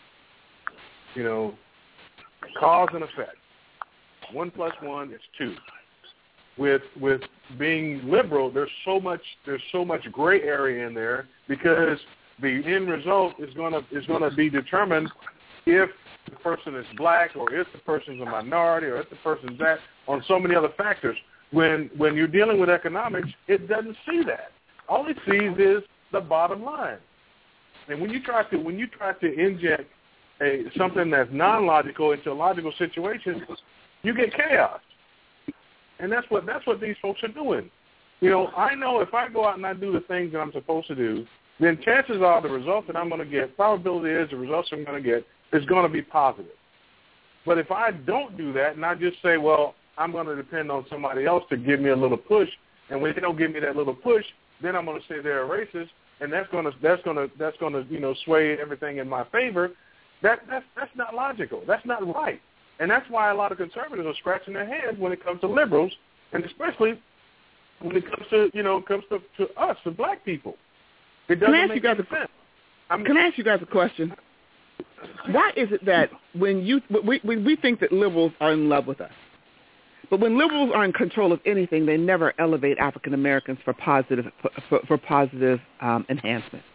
You know, cause and effect. One plus one is two. With with being liberal, there's so much there's so much gray area in there because the end result is gonna is gonna be determined if the person is black or if the person's a minority or if the person's that on so many other factors. When when you're dealing with economics, it doesn't see that. All it sees is the bottom line. And when you try to when you try to inject a something that's non-logical into a logical situation, you get chaos. And that's what that's what these folks are doing. You know, I know if I go out and I do the things that I'm supposed to do, then chances are the result that I'm going to get, probability is the results I'm going to get is going to be positive. But if I don't do that and I just say, well, I'm going to depend on somebody else to give me a little push, and when they don't give me that little push, then I'm going to say they're a racist, and that's going to that's going to that's going to you know sway everything in my favor. That that's that's not logical. That's not right. And that's why a lot of conservatives are scratching their heads when it comes to liberals, and especially when it comes to, you know, comes to, to us, the black people. It doesn't Can I ask make you guys any a, sense. I'm, Can I ask you guys a question? Why is it that when you we, we we think that liberals are in love with us, but when liberals are in control of anything, they never elevate African Americans for positive for, for, for positive um, enhancement?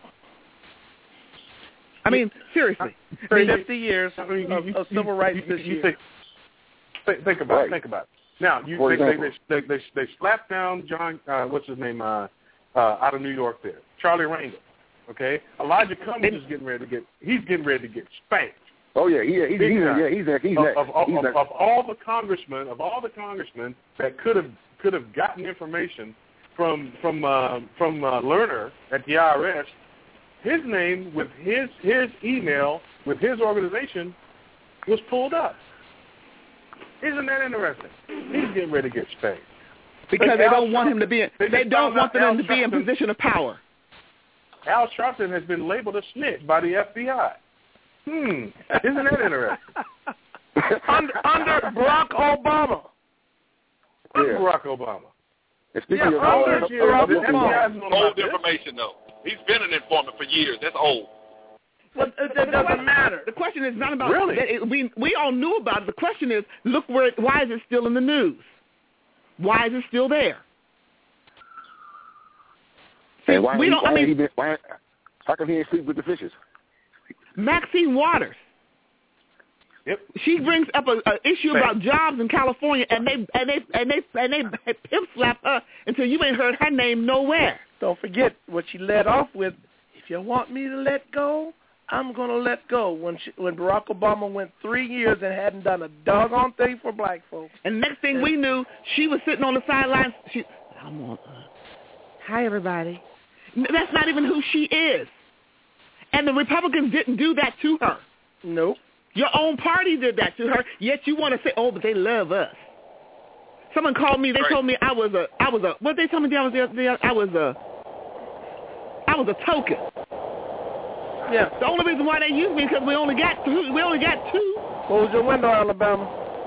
I mean, seriously. For fifty years of, of civil rights this you year. Think, think, think about it. Think about it. Now, you For they, they, example. they, they, they slapped down John, uh, what's his name, uh, uh, out of New York there, Charlie Rangel. Okay? Elijah Cummings is getting ready to get, he's getting ready to get spanked. Oh yeah, yeah, he's, Big he's, time. yeah, he's next. He's of, next. of, of, He's of, next. of all the congressmen, of all the congressmen that could have could have gotten information from from uh, from uh, Lerner at the I R S, his name with his his email with his organization was pulled up. Isn't that interesting? He's getting ready to get spanked Because they Al don't want him to be in, They they just don't found want out them to Al be in Sharpton- position of power. Al Sharpton has been labeled a snitch by the F B I. Hmm, isn't that interesting? under, under Barack Obama. Under Yeah. Barack Obama. And speaking Yeah, of all under that, Barack the F B I Obama. is on Old my information, though. He's been an informant for years. That's old. Well, it, it doesn't matter. The question is not about Really? that it, we we all knew about it. The question is, look where it, why is it still in the news? Why is it still there? See, and why, we he, don't. why I mean, he been, why, How come he ain't sleep with the fishes? Maxine Waters. Yep. She brings up a, a issue about jobs in California, and they and they and they and they pimp slap her until you ain't heard her name nowhere. Don't forget what she led off with. If you want me to let go, I'm gonna let go. When she, when Barack Obama went three years and hadn't done a doggone thing for black folks. And next thing we knew, she was sitting on the sidelines. She, I'm on. Uh, Hi everybody. That's not even who she is. And the Republicans didn't do that to her. Nope. Your own party did that to her, yet you want to say, oh, but they love us. Someone called me. They right. told me I was a, I was a, what they told me I was a, I was a, I was a token. Yeah. The only reason why they used me is because we only got two. We only got two. What was your window, Alabama?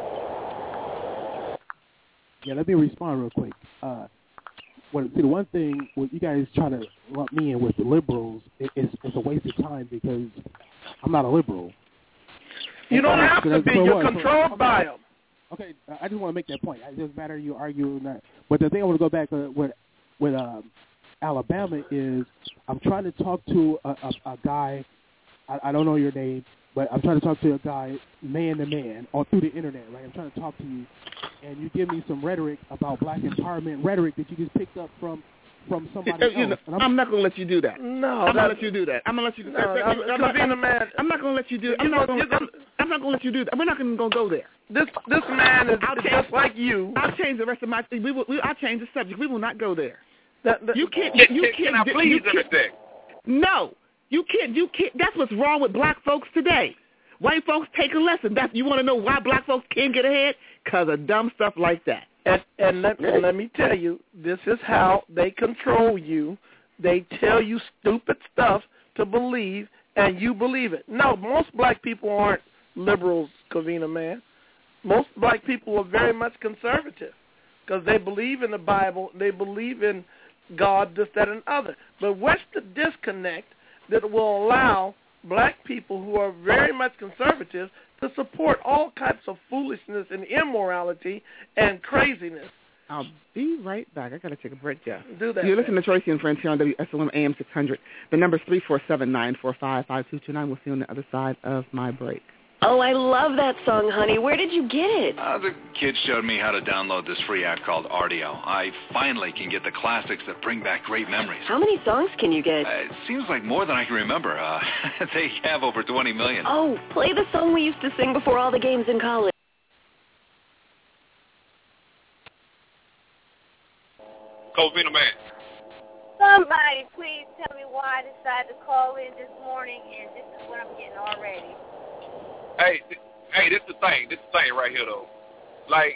Yeah, let me respond real quick. Uh, well, see, the one thing, when you guys try to lump me in with the liberals, it, it's, it's a waste of time because I'm not a liberal. You don't have to be. You're controlled by them. Okay, I just want to make that point. It doesn't matter you argue or not. But the thing I want to go back uh, with with um, Alabama is I'm trying to talk to a, a, a guy. I, I don't know your name, but I'm trying to talk to a guy man to man or through the internet. Right? I'm trying to talk to you, and you give me some rhetoric about black empowerment rhetoric that you just picked up from. From somebody else. You know, I'm, I'm not going to let you do that. No, I'm going to let you do that. I'm going to let you do that. No, I'm, I'm, not, I'm, man. I'm not going to let you do that. I'm not going to. I'm not going to let you do that. We're not going to go there. This this man is I'll just change, like you. I'll change the rest of my. We will. We, I'll change the subject. We will not go there. That, that, you can't. Can, you can, can't. can I please interject? No, you can't. You can't. That's what's wrong with black folks today. White folks take a lesson. That's, you want to know why black folks can't get ahead? Because of dumb stuff like that. And, and, let, and let me tell you, this is how they control you. They tell you stupid stuff to believe, and you believe it. No, most black people aren't liberals, Covina man. Most black people are very much conservative because they believe in the Bible. They believe in God, this, that, and other. But what's the disconnect that will allow black people who are very much conservative to support all types of foolishness and immorality and craziness? I'll be right back. I got to take a break, Jeff. Do that. You're listening to Tracy and Friends here on W S O M A M six hundred. The number is three four seven, nine four five, five two two nine. We'll see you on the other side of my break. Oh, I love that song, honey. Where did you get it? Uh, the kids showed me how to download this free app called Rdio. I finally can get the classics that bring back great memories. How many songs can you get? Uh, it seems like more than I can remember. Uh, they have over twenty million. Oh, play the song we used to sing before all the games in college. Covina man. Somebody please tell me why I decided to call in this morning, and this is what I'm getting already. Hey, th- hey, this the thing. This the thing right here, though. Like,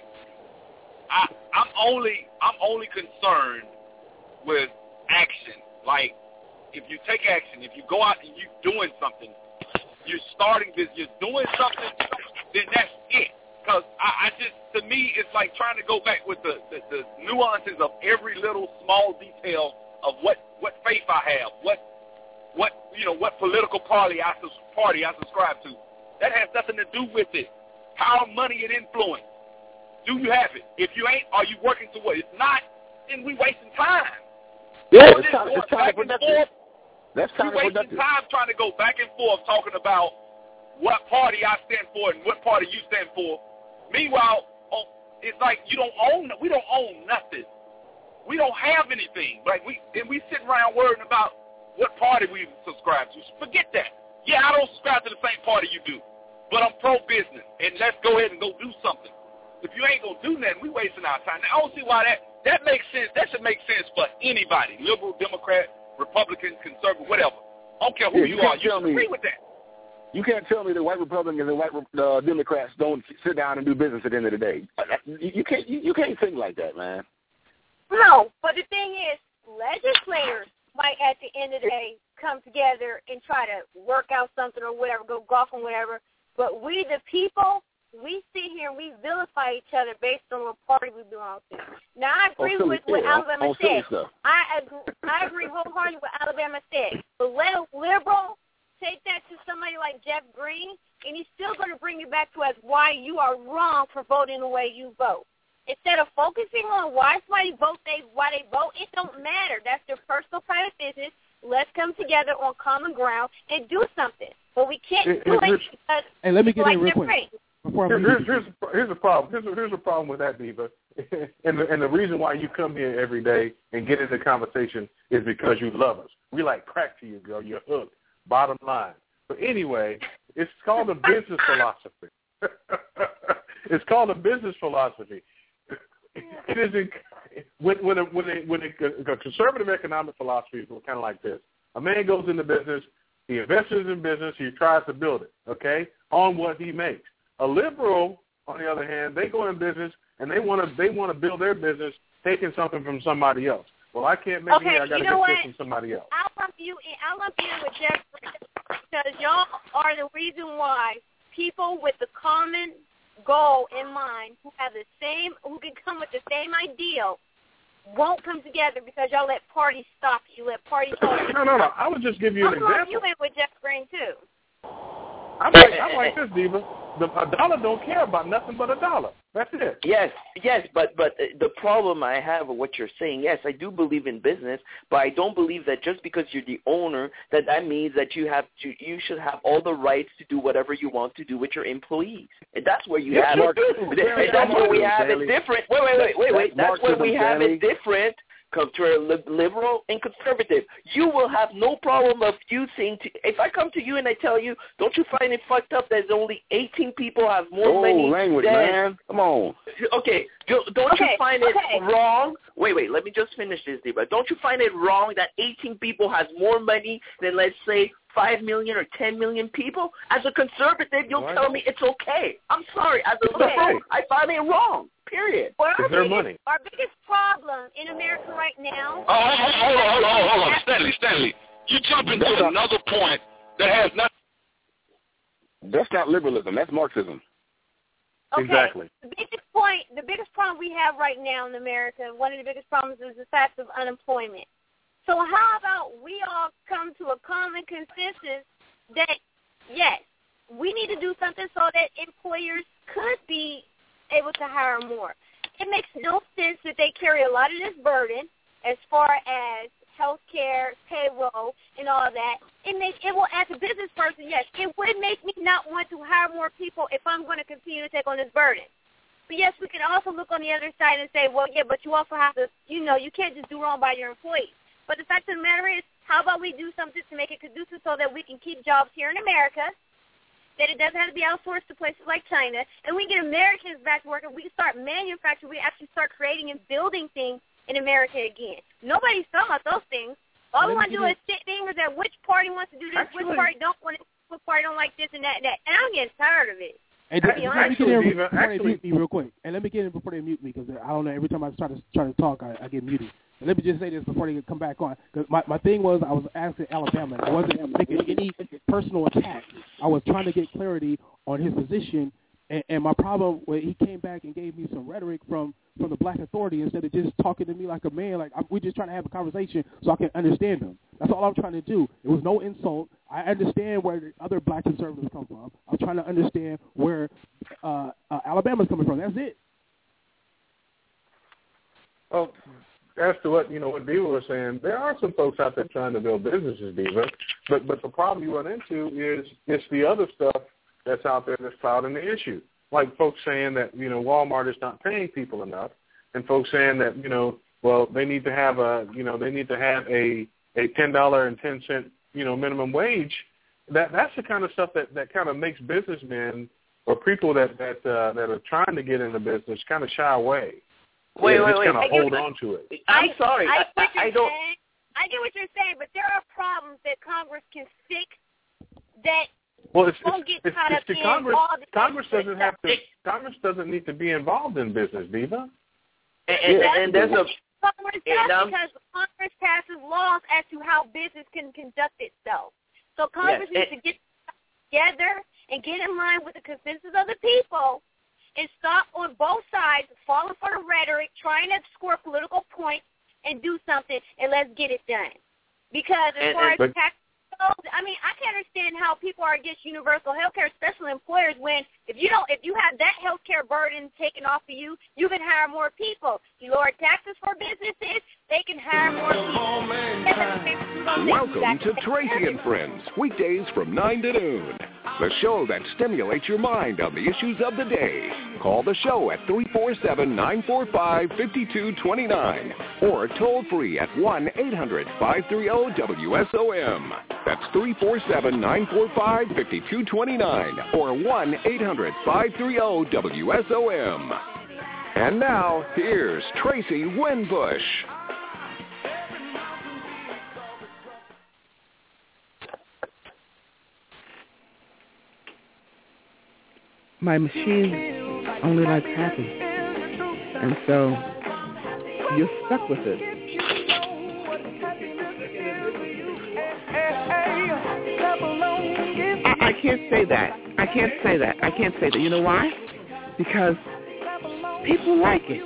I, I'm only, I'm only concerned with action. Like, if you take action, if you go out and you're doing something, you're starting this, you're doing something, then that's it. Because I, I just, to me, it's like trying to go back with the, the, the nuances of every little small detail of what, what faith I have, what, what you know, what political party I party I subscribe to. That has nothing to do with it. Power, money, and influence. Do you have it? If you ain't, are you working to what? If not, then we wasting time. Yeah, it's time, it's time for productive. That's time we wasting time trying to go back and forth talking about what party I stand for and what party you stand for. Meanwhile, it's like you don't own. We don't own nothing. We don't have anything. Like we and we sitting around worrying about what party we subscribe to. Forget that. Yeah, I don't subscribe to the same party you do, but I'm pro-business, and let's go ahead and go do something. If you ain't going to do nothing, we wasting our time. Now, I don't see why that, that makes sense. That should make sense for anybody, liberal, Democrat, Republican, conservative, whatever. I don't care who yeah, you, you are. You should me, agree with that. You can't tell me that white Republicans and white uh, Democrats don't sit down and do business at the end of the day. You can't, you, you can't think like that, man. No, but the thing is, legislators might at the end of the day come together and try to work out something or whatever, go golf or whatever. But we, the people, we sit here and we vilify each other based on what party we belong to. Now, I agree oh, with what yeah, Alabama oh, said. Stuff. I agree, I agree wholeheartedly with what Alabama said. But let a liberal take that to somebody like Jeff Green, and he's still going to bring you back to us why you are wrong for voting the way you vote. Instead of focusing on why somebody vote, they why they vote, it don't matter. That's their personal private business. let's come together on common ground and do something. But we can't It- do it- it because Hey, let me get like in real quick. free. Before I Here- leave here's, you. here's, the- here's the problem. Here's, the- here's the problem with that, Diva. and, the, and the reason why you come here every day and get into conversation is because you love us. We like crack to you, girl. You're hooked. Bottom line. But anyway, it's called a business philosophy. It's called a business philosophy. It is in, when when a, when, a, when a, a conservative economic philosophy is kind of like this. A man goes into business, he invests in business, he tries to build it, okay, on what he makes. A liberal, on the other hand, they go in business and they want to they want to build their business taking something from somebody else. Well, I can't make Okay, it. I got to you get know this what? from somebody else. I'll lump you in. I'll lump you in with Jeffrey because y'all are the reason why people with the common goal in mind, who have the same, who can come with the same ideal, won't come together because y'all let parties stop you. Let parties. No, no, no. I would just give you an I'll lump example. you in with Jeff Green too. I'm like, I'm like this, Diva. The, a dollar don't care about nothing but a dollar. That's it. Yes, yes, but but the problem I have with what you're saying, yes, I do believe in business, but I don't believe that just because you're the owner, that that means that you have to, you should have all the rights to do whatever you want to do with your employees. And that's where you Yes, have Mark, it. And that's where we have it different. Wait, wait, wait, wait, wait. That's where we have it different. Cultural, liberal, and conservative. You will have no problem of you saying, to, if I come to you and I tell you, don't you find it fucked up that only eighteen people have more Oh, money language, than... man. Come on. Okay, do, don't Okay, you find it okay. wrong? Wait, wait, let me just finish this, Deba. Don't you find it wrong that eighteen people has more money than, let's say, five million or ten million people? As a conservative, you'll What? tell me it's okay. I'm sorry. As a It's okay. liberal, I find it wrong, period. Well, It's our their biggest, money. our biggest problem in America right now. Oh, hold on, hold on, hold on, hold on. Stanley, Stanley. You jump into That's not- another point that has nothing. That's not liberalism. That's Marxism. Okay. Exactly. The biggest point, the biggest problem we have right now in America, one of the biggest problems is the fact of unemployment. So how about we all come to a common consensus that, yes, we need to do something so that employers could be able to hire more. It makes no sense that they carry a lot of this burden as far as health care, payroll, and all that. It makes it will, as a business person, yes, it would make me not want to hire more people if I'm going to continue to take on this burden. But yes, we can also look on the other side and say, well, yeah, but you also have to, you know, you can't just do wrong by your employees. But the fact of the matter is, how about we do something to make it conducive so that we can keep jobs here in America, that it doesn't have to be outsourced to places like China, and we get Americans back to work, and we can start manufacturing, we actually start creating and building things in America again. Nobody's talking about those things. All we want to do is sit fingers at which party wants to do this, Actually, which party don't want to, which party don't like this and that and that. And I'm getting tired of it. Hey, To be let honest. me get in Actually, Diva, before they actually- mute me real quick. And let me get in before they mute me because I don't know. Every time I try to try to talk, I, I get muted. And let me just say this before they come back on. Because my, my thing was I was asking Alabama. I wasn't making any personal attack. I was trying to get clarity on his position. And, and my problem when he came back and gave me some rhetoric from, from the black authority instead of just talking to me like a man. Like I'm, we're just trying to have a conversation so I can understand him. That's all I'm trying to do. It was no insult. I understand where the other black conservatives come from. I'm trying to understand where uh, uh, Alabama's coming from. That's it. Well, as to what you know, what Diva was saying, there are some folks out there trying to build businesses, Diva. But but the problem you run into is it's the other stuff that's out there that's clouding the issue. Like folks saying that you know Walmart is not paying people enough, and folks saying that you know well they need to have a you know they need to have a a ten dollar and ten cent you know minimum wage. That that's the kind of stuff that, that kind of makes businessmen or people that that uh, that are trying to get into business kind of shy away. Wait, yeah, wait, just wait. kind of hold on to it. I'm I, sorry. I, I, I, I, I don't. Saying. I get what you're saying, but there are problems that Congress can fix that Well, it's, won't it's, get it's, caught it's up the in Congress. all the Congress extra doesn't stuff. have to. Congress doesn't need to be involved in business, Diva. And, and, Yeah. and there's a. Congress and, does um, because Congress passes laws as to how business can conduct itself. So Congress Yes, needs to get together and get in line with the consensus of the people and stop on both sides, falling for the rhetoric, trying to score political points, and do something, and let's get it done. Because as And- far and- as tax goes, I mean, I can't understand how people are against universal health care, especially employers, when if you don't, if you have that health care burden taken off of you, you can hire more people. You lower taxes for businesses, they can hire more people. Welcome to Tracy and Friends, weekdays from nine to noon. The show that stimulates your mind on the issues of the day. Call the show at three four seven, nine four five, five two two nine or toll free at one eight hundred, five three zero, W S O M. That's three four seven, nine four five, five two two nine or one eight hundred, five three zero, W S O M. And now, here's Tracy Winbush. My machine only likes happy. And so you're stuck with it. I, I can't say that. I can't say that. I can't say that. You know why? Because people like it.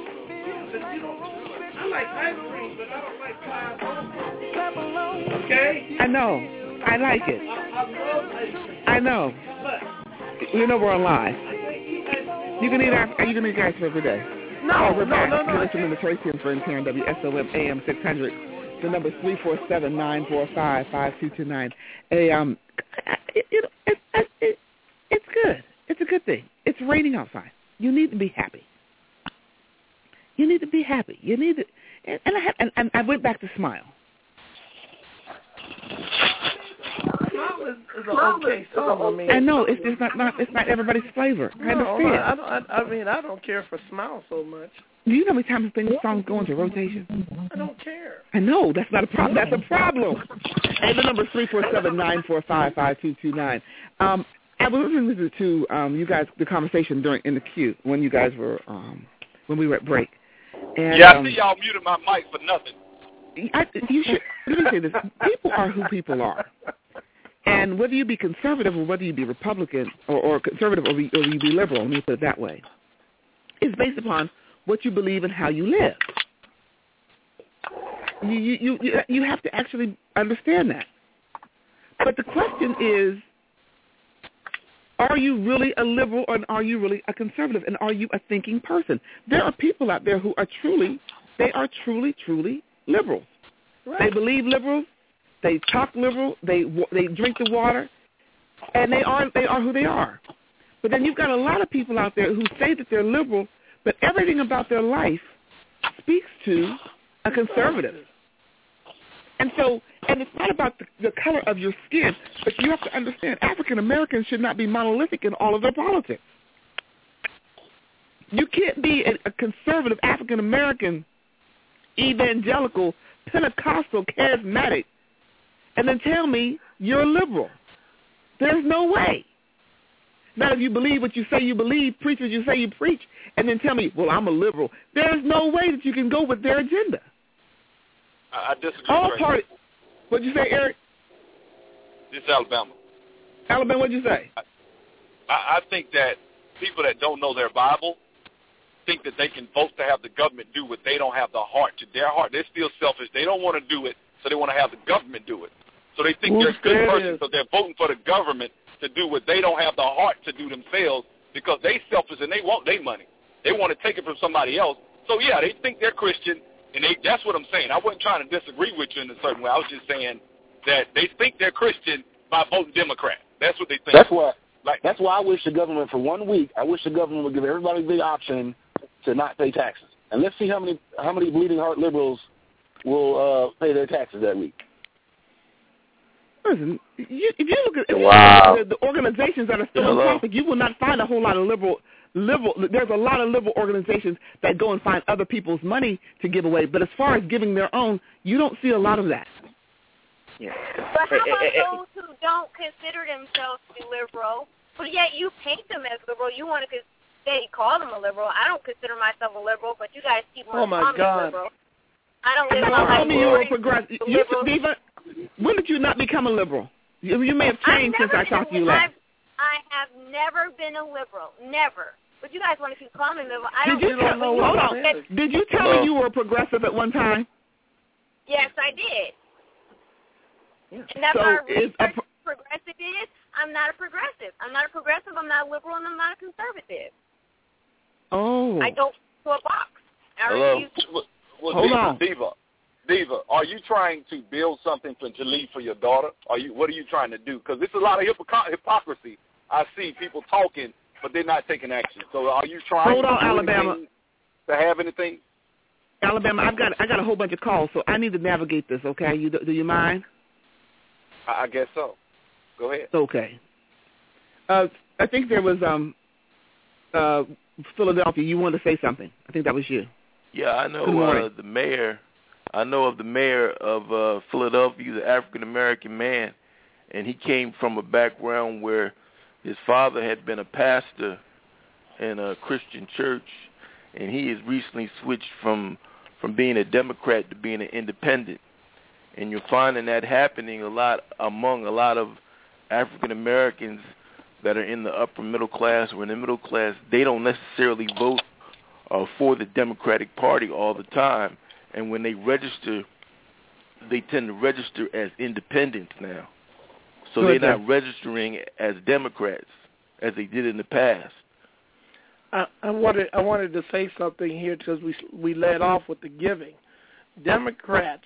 I like ice cream, but I don't like pie. Okay? I know. I like it. I love ice cream. I know. You know we're on live. You can eat after, you can eat ice cream every day. No, oh, we're no, back. no, no. You're listening to Tracy and Friends here on W S O M A M six hundred. The number is three four seven, nine four five, five two two nine. Hey, um, it, it, it, it, it's good. It's a good thing. It's raining outside. You need to be happy. You need to be happy. You need to, and, and I have, and, and I went back to smile. Smile is, is an okay song. I mean, I know it's just not, not it's not everybody's flavor. I no, understand. I, don't, I, I mean, I don't care for Smile so much. Do you know how many times these songs go into rotation? I don't care. I know that's not a problem. That's a problem. And the number is three four seven nine four five five two two nine. Um, I was listening to um, you guys the conversation during in the queue when you guys were um, when we were at break. And, yeah, I um, see y'all muted my mic for nothing. I, you should let me say this: people are who people are, and whether you be conservative or whether you be Republican or, or conservative or, be, or you be liberal, let me put it that way, is based upon what you believe and how you live. You you you you have to actually understand that. But the question is, are you really a liberal or are you really a conservative? And are you a thinking person? There are people out there who are truly, they are truly, truly liberals. Right. They believe liberals. They talk liberal. They they drink the water, and they are they are who they are. But then you've got a lot of people out there who say that they're liberal, but everything about their life speaks to a conservative. And so, and it's not about the, the color of your skin, but you have to understand African Americans should not be monolithic in all of their politics. You can't be a, a conservative African American, evangelical, Pentecostal, charismatic, and then tell me you're a liberal. There's no way. Not if you believe what you say you believe, preach what you say you preach, and then tell me, well, I'm a liberal. There's no way that you can go with their agenda. I, I disagree. All right parties. What'd you say, Eric? This is Alabama. Alabama, what'd you say? I, I think that people that don't know their Bible think that they can vote to have the government do what they don't have the heart to. Their heart, they're still selfish. They don't want to do it, so they want to have the government do it. So they think Who they're a good person, is? so they're voting for the government to do what they don't have the heart to do themselves because they selfish and they want their money. They want to take it from somebody else. So, yeah, they think they're Christian, and they, that's what I'm saying. I wasn't trying to disagree with you in a certain way. I was just saying that they think they're Christian by voting Democrat. That's what they think. That's why, like, that's why I wish the government, for one week, I wish the government would give everybody the option to not pay taxes. And let's see how many how many bleeding heart liberals will uh, pay their taxes that week. Listen, you, if you look at if wow. you look at the, the organizations that are philanthropic, you will not find a whole lot of liberal, liberal. There's a lot of liberal organizations that go and find other people's money to give away. But as far as giving their own, you don't see a lot of that. Yeah. But how about those who don't consider themselves to be liberal, but yet you paint them as liberal? You want to say call them a liberal. I don't consider myself a liberal, but you guys keep oh on my calling me God. liberal. I don't live I'm my life. telling you were progressive. You, Diva, when did you not become a liberal? You, you may have changed since I talked to you last. I have never been a liberal, never. But you guys want to keep calling me liberal. I did don't, you tell, know hold what on. Did you tell me you were a progressive at one time? Yes, I did. Yeah. And that's so what I is a pro- progressive is. I'm not a progressive. I'm not a progressive. I'm not a liberal, and I'm not a conservative. Oh. I don't fit into a box. I Hello. refuse to. Well, Hold Diva, on. Diva, Diva, are you trying to build something to, to leave for your daughter? Are you? What are you trying to do? Because there's a lot of hypocr- hypocrisy. I see people talking, but they're not taking action. So are you trying Hold on, to, Alabama. to have anything? Alabama, I've got I got a whole bunch of calls, so I need to navigate this. Okay, you do you mind? I, I guess so. Go ahead. Okay. Uh, I think there was um, uh, Philadelphia. You wanted to say something. I think that was you. Yeah, I know Good morning. uh, the mayor. I know of the mayor of uh, Philadelphia. He's an African American man, and he came from a background where his father had been a pastor in a Christian church, and he has recently switched from from being a Democrat to being an independent. And you're finding that happening a lot among a lot of African Americans that are in the upper middle class or in the middle class. They don't necessarily vote uh, for the Democratic Party all the time. And when they register, they tend to register as independents now. So Good, they're not registering as Democrats as they did in the past. I, I wanted I wanted to say something here because we we led off with the giving. Democrats,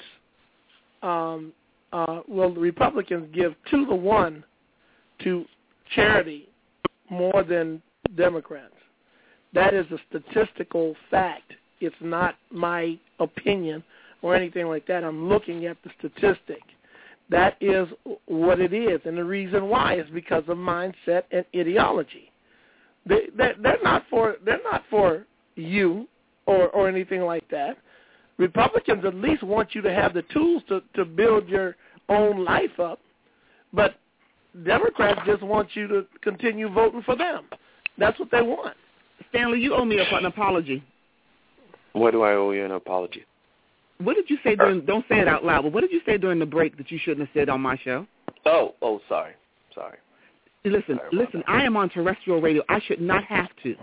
um, uh, well, the Republicans give two to one to charity more than Democrats. That is a statistical fact. It's not my opinion or anything like that. I'm looking at the statistic. That is what it is, and the reason why is because of mindset and ideology. They, they're, they're not for they're not for you or, or anything like that. Republicans at least want you to have the tools to, to build your own life up, but Democrats just want you to continue voting for them. That's what they want. Stanley, you owe me an apology. Why do I owe you an apology? What did you say during? Don't say it out loud. But what did you say during the break that you shouldn't have said on my show? Oh, oh, sorry, sorry. Listen, sorry listen. that. I am on terrestrial radio. I should not have to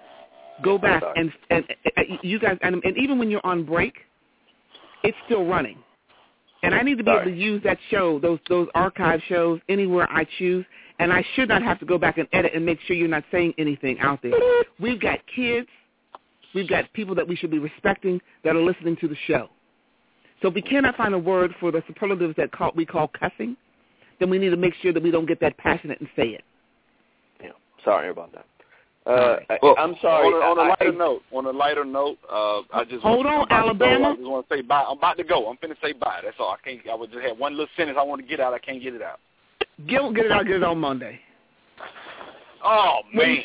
go back and, and and you guys and, and even when you're on break, it's still running. And I need to be sorry. able to use that show, those those archive shows, anywhere I choose. And I should not have to go back and edit and make sure you're not saying anything out there. We've got kids. We've got people that we should be respecting that are listening to the show. So if we cannot find a word for the superlatives that call, we call cussing, then we need to make sure that we don't get that passionate and say it. Yeah, sorry about that. Uh, well, I, I'm sorry. On a, on a lighter I, note, on a lighter note, uh, I just hold on, Alabama. I just want to say bye. I'm about to go. I'm finna say bye. That's all. I can't. I would just have one little sentence I want to get out. I can't get it out. Get, get it out. Get it on Monday. Oh man.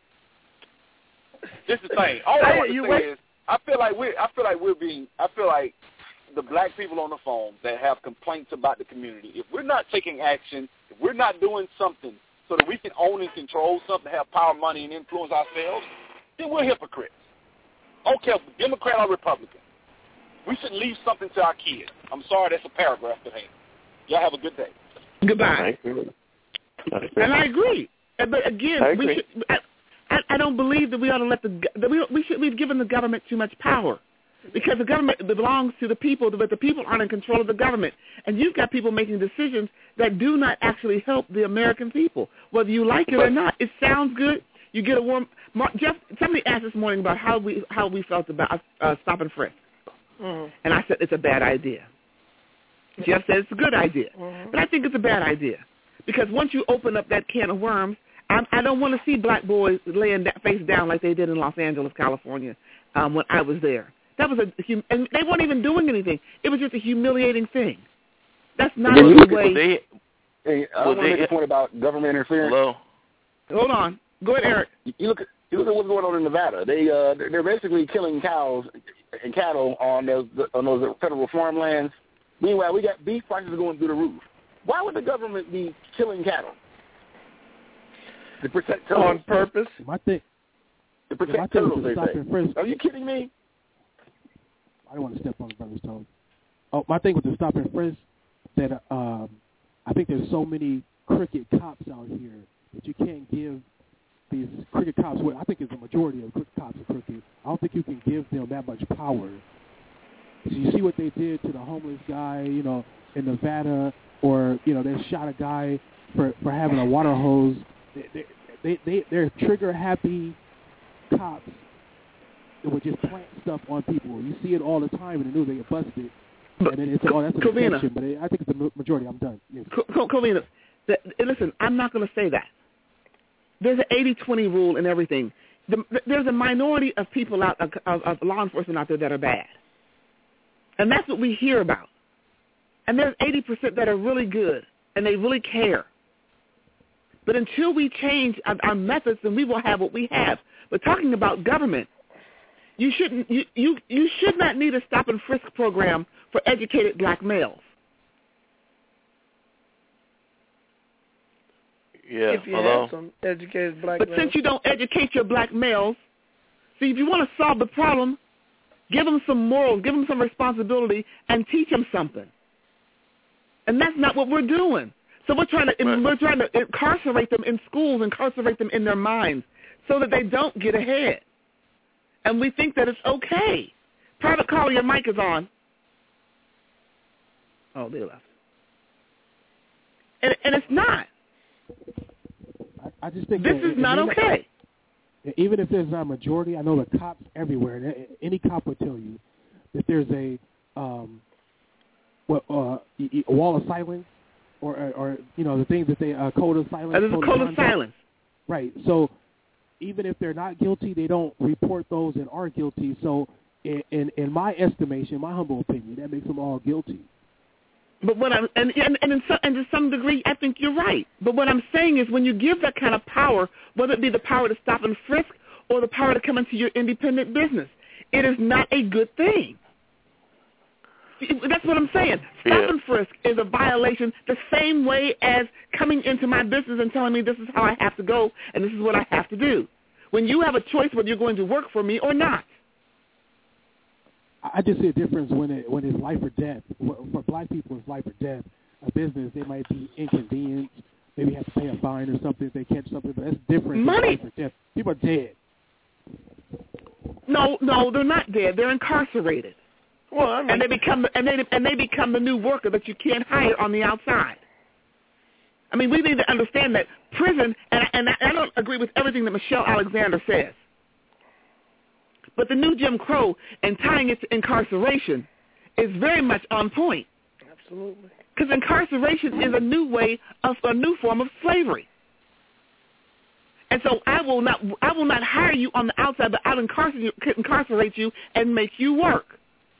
This is the thing. All I want to say wait. is, I feel like we, I feel like we're being, I feel like the black people on the phone that have complaints about the community. If we're not taking action, if we're not doing something so that we can own and control something, have power, money, and influence ourselves, then we're hypocrites. I don't care if we're Democrat or Republican. We should leave something to our kids. I'm sorry, that's a paragraph to hang. Y'all have a good day. Goodbye. And I agree. But again, agree. we should. I, I don't believe that we ought to let the that we we should we've given the government too much power, because the government belongs to the people, but the people aren't in control of the government. And you've got people making decisions that do not actually help the American people, whether you like it or not. It sounds good. You get a warm. Jeff, somebody asked this morning about how we how we felt about uh, stop and frisk, mm-hmm. and I said it's a bad idea. Jeff said it's a good idea, mm-hmm. but I think it's a bad idea, because once you open up that can of worms, I, I don't want to see black boys laying that face down like they did in Los Angeles, California, um, when I was there. That was a, and they weren't even doing anything. It was just a humiliating thing. That's not the way. They, hey, I well, want to make a point about government interference. Hello. Hold on. Go ahead, Eric. You look at you look at what's going on in Nevada. They uh, they're basically killing cows and cattle on those on those federal farmlands. Meanwhile, we got beef prices going through the roof. Why would the government be killing cattle? To protect turtles. On purpose? My thing. To protect my turtles, thing they stop say. and frisk. Are you kidding me? I don't want to step on the brother's toes. Oh, my thing with the stop and frisk, that um, I think there's so many crooked cops out here that you can't give these crooked cops, well, I think it's a majority of crooked cops are crooked. I don't think you can give them that much power. So you see what they did to the homeless guy, you know, in Nevada, or, you know, they shot a guy for, for having a water hose. They, they, they, they're trigger-happy cops that would just plant stuff on people. You see it all the time in the news. They get busted. But, and it's, oh, that's an Covina, exception, but I think it's the majority. I'm done. Yes. Covina, listen, I'm not going to say that. There's an eighty twenty rule in everything. The, there's a minority of people out of, of law enforcement out there that are bad, and that's what we hear about. And there's eighty percent that are really good, and they really care. But until we change our, our methods, then we will have what we have. But talking about government, you shouldn't. You, you you should not need a stop and frisk program for educated black males. Yeah, if you hello? have some educated black But males. since you don't educate your black males, see, if you want to solve the problem, give them some morals, give them some responsibility, and teach them something. And that's not what we're doing. So we're trying to right. we're trying to incarcerate them in schools, incarcerate them in their minds, so that they don't get ahead. And we think that it's okay. Private caller, your mic is on. Oh, they left. And, and it's not. I, I just think this that, is not okay. Even if there's not a majority, I know the cops everywhere, and any cop would tell you that there's a um, what, uh, a wall of silence, or, or, or you know, the things that they uh, code of silence. There's a code of silence. Right. So even if they're not guilty, they don't report those that are guilty. So in, in, in my estimation, my humble opinion, that makes them all guilty. But what I'm and and and, in some, and to some degree, I think you're right. But what I'm saying is, when you give that kind of power, whether it be the power to stop and frisk or the power to come into your independent business, it is not a good thing. That's what I'm saying. Stop yeah. and frisk is a violation the same way as coming into my business and telling me this is how I have to go and this is what I have to do. When you have a choice whether you're going to work for me or not. I just see a difference when it when it's life or death. For black people, it's life or death. A business, they might be inconvenienced, maybe have to pay a fine or something if they catch something, but that's different Money. than life or death. People are dead. No, no, they're not dead. They're incarcerated. Well, I mean, and they become and they and they become the new worker that you can't hire on the outside. I mean, we need to understand that prison, and and I, I don't agree with everything that Michelle Alexander says. But the new Jim Crow and tying it to incarceration is very much on point. Absolutely. Because incarceration is a new way of a new form of slavery. And so I will not I will not hire you on the outside, but I'll incarcerate, incarcerate you and make you work.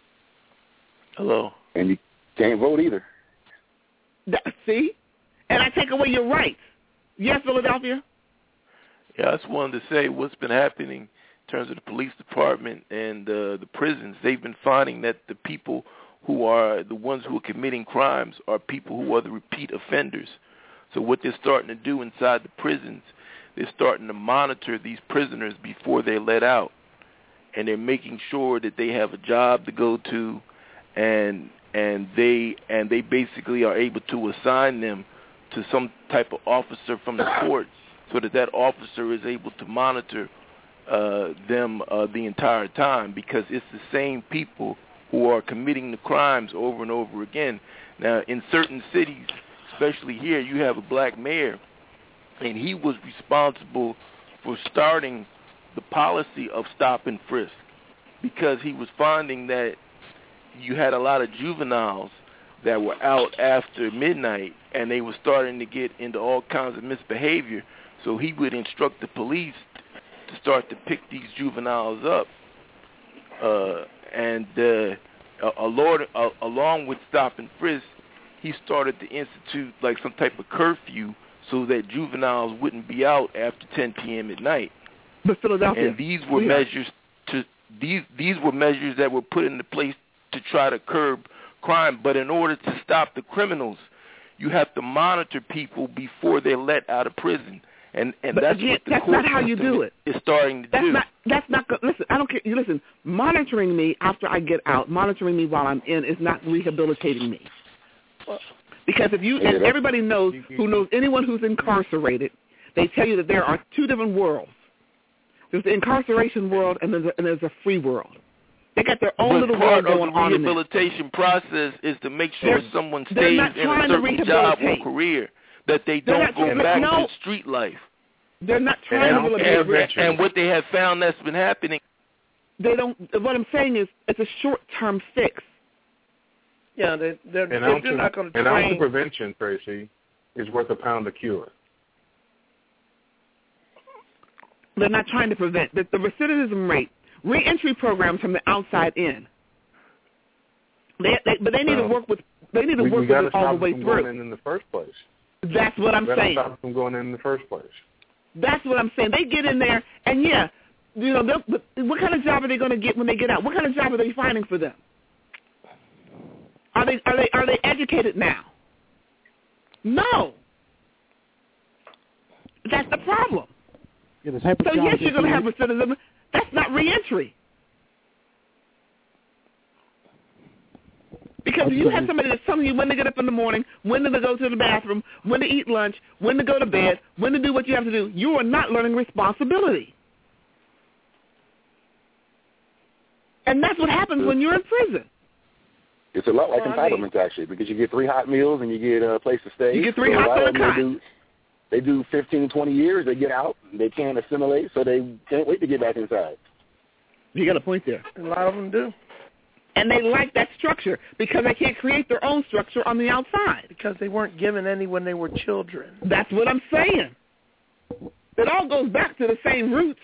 Hello. And you can't vote either. That, see? And I take away your rights. Yes, Philadelphia? Yeah, I just wanted to say what's been happening in terms of the police department and uh, the prisons. They've been finding that the people who are the ones who are committing crimes are people who are the repeat offenders. So what they're starting to do inside the prisons, they're starting to monitor these prisoners before they're let out. And they're making sure that they have a job to go to, and and they and they basically are able to assign them to some type of officer from the court, so that that officer is able to monitor uh, them uh, the entire time, because it's the same people who are committing the crimes over and over again. Now, in certain cities, especially here, you have a black mayor, and he was responsible for starting the policy of stop and frisk, because he was finding that you had a lot of juveniles that were out after midnight, and they were starting to get into all kinds of misbehavior. So he would instruct the police to start to pick these juveniles up. Uh, and uh, a, a Lord, uh, along with stop and frisk, he started to institute like some type of curfew so that juveniles wouldn't be out after ten p.m. at night. But Philadelphia, and these were yeah. measures to these these were measures that were put into place to try to curb crime. But in order to stop the criminals, you have to monitor people before they're let out of prison. And and but that's again, what the that's court not how you system do it. is starting to that's do. Not, that's not good. Listen, I don't care. You listen, monitoring me after I get out, monitoring me while I'm in is not rehabilitating me. Because if you, and everybody knows, who knows anyone who's incarcerated, they tell you that there are two different worlds. There's the incarceration world, and there's a, and there's a free world. They got their own but little part world going of the on in rehabilitation process is to make sure they're, someone they're stays not in a trying to certain job or rehabilitate. career, that they They're don't not- go back no. to street life. They're not trying And, to and, rehabilitate. and what they have found that's been happening. They don't. What I'm saying is, it's a short-term fix. Yeah, they, they're, An they're, ounce they're of, not going to an train. ounce of prevention, Tracy, is worth a pound of cure. They're not trying to prevent. The, the recidivism rate, reentry programs from the outside in. They, they, but they need um, to work with. They need to we, work we with it all the stop way from through. Going in, in the first place. That's what I'm we saying. Stop from going in, in the first place. That's what I'm saying. They get in there, and yeah, you know, what kind of job are they going to get when they get out? What kind of job are they finding for them? Are they are they are they educated now? No. That's the problem. Yeah, the type of so job yes, you're going to have do- recidivism. That's not reentry. Because if you have somebody that's telling you when to get up in the morning, when to go to the bathroom, when to eat lunch, when to go to bed, when to do what you have to do, you are not learning responsibility. And that's what happens when you're in prison. It's a lot like Well, I mean- entitlements, actually, because you get three hot meals and you get a place to stay. You get three so hot a lot and a of them, cot. they do, they do fifteen, twenty years, they get out, they can't assimilate, so they can't wait to get back inside. You got a point there. A lot of them do. And they like that structure because they can't create their own structure on the outside. Because they weren't given any when they were children. That's what I'm saying. It all goes back to the same roots.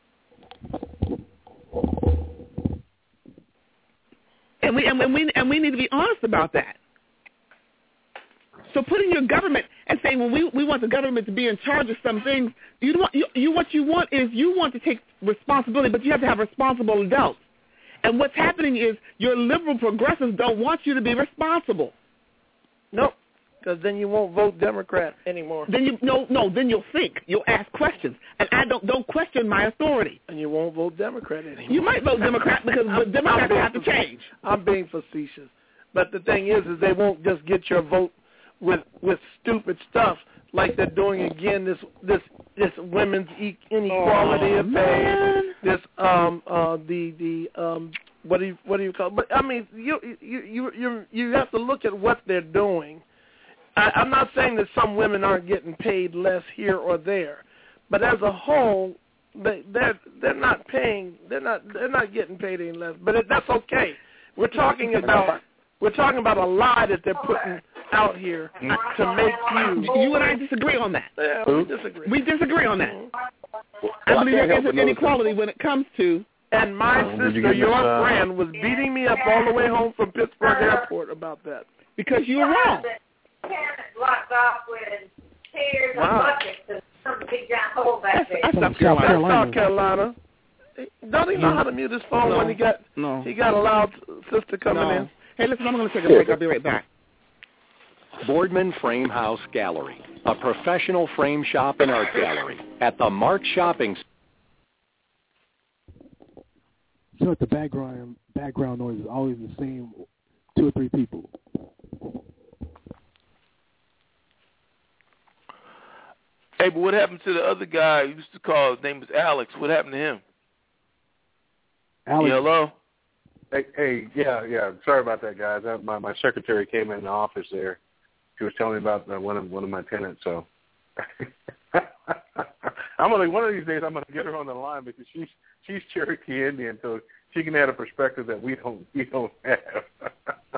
And we and we and we need to be honest about that. So putting your government and saying, well, we we want the government to be in charge of some things. You want you, you what you want is you want to take responsibility, but you have to have responsible adults. And what's happening is your liberal progressives don't want you to be responsible. Nope, because then you won't vote Democrat anymore. Then you no no then you'll think, you'll ask questions, and I don't don't question my authority. And you won't vote Democrat anymore. You might vote Democrat because but Democrats have to change. I'm being facetious, but the thing is, is they won't just get your vote with with stupid stuff like they're doing again. This this this women's e- inequality oh, of pay. Man. This um uh the the um what do you what do you call it? But I mean you you you you you have to look at what they're doing. I, I'm not saying that some women aren't getting paid less here or there, but as a whole, they they're they're not paying they're not they're not getting paid any less. But it, that's okay. We're talking about we're talking about a lie that they're putting out here to make you. You and I disagree on that. Yeah, we disagree. We disagree on that. Well, I I believe can't there help is but an notice inequality when it comes to. And my Oh, did you sister, get your this, uh, friend, was beating me up all the way home from Pittsburgh Airport about that. Because you were wrong. Blocked off with chairs Wow. and buckets and some big giant hole back there. That's South That's Carolina. South Carolina. Don't he know how to mute his phone No. when he got No. he got a loud sister coming No. in? Hey, listen, I'm going to take a break. I'll be right back. Boardman Frame House Gallery, a professional frame shop and art gallery at the Mart Shopping Center. So at the background background noise is always the same two or three people. Hey, but what happened to the other guy who used to call? His name was Alex. What happened to him? Alex, Yeah, hello? Hey, hey, yeah, yeah. Sorry about that, guys. I, my my secretary came in the office there. She was telling me about uh, one of one of my tenants. So I'm gonna one of these days I'm gonna get her on the line because she's she's Cherokee Indian, so she can add a perspective that we don't we don't have.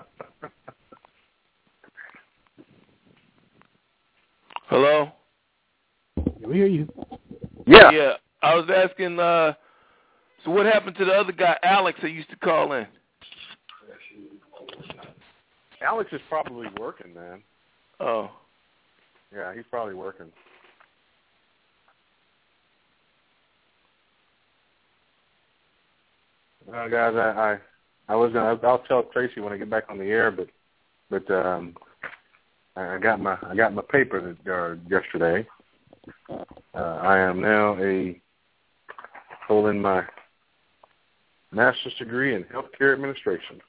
Hello? we hear you. Yeah. Yeah. I was asking, uh, so what happened to the other guy, Alex, that used to call in? Alex is probably working, man. Oh. Yeah, he's probably working. Uh, guys, I, I I was gonna I'll tell Tracy when I get back on the air, but but um, I got my I got my paper that, uh, yesterday. Uh, I am now a holding my master's degree in healthcare administration.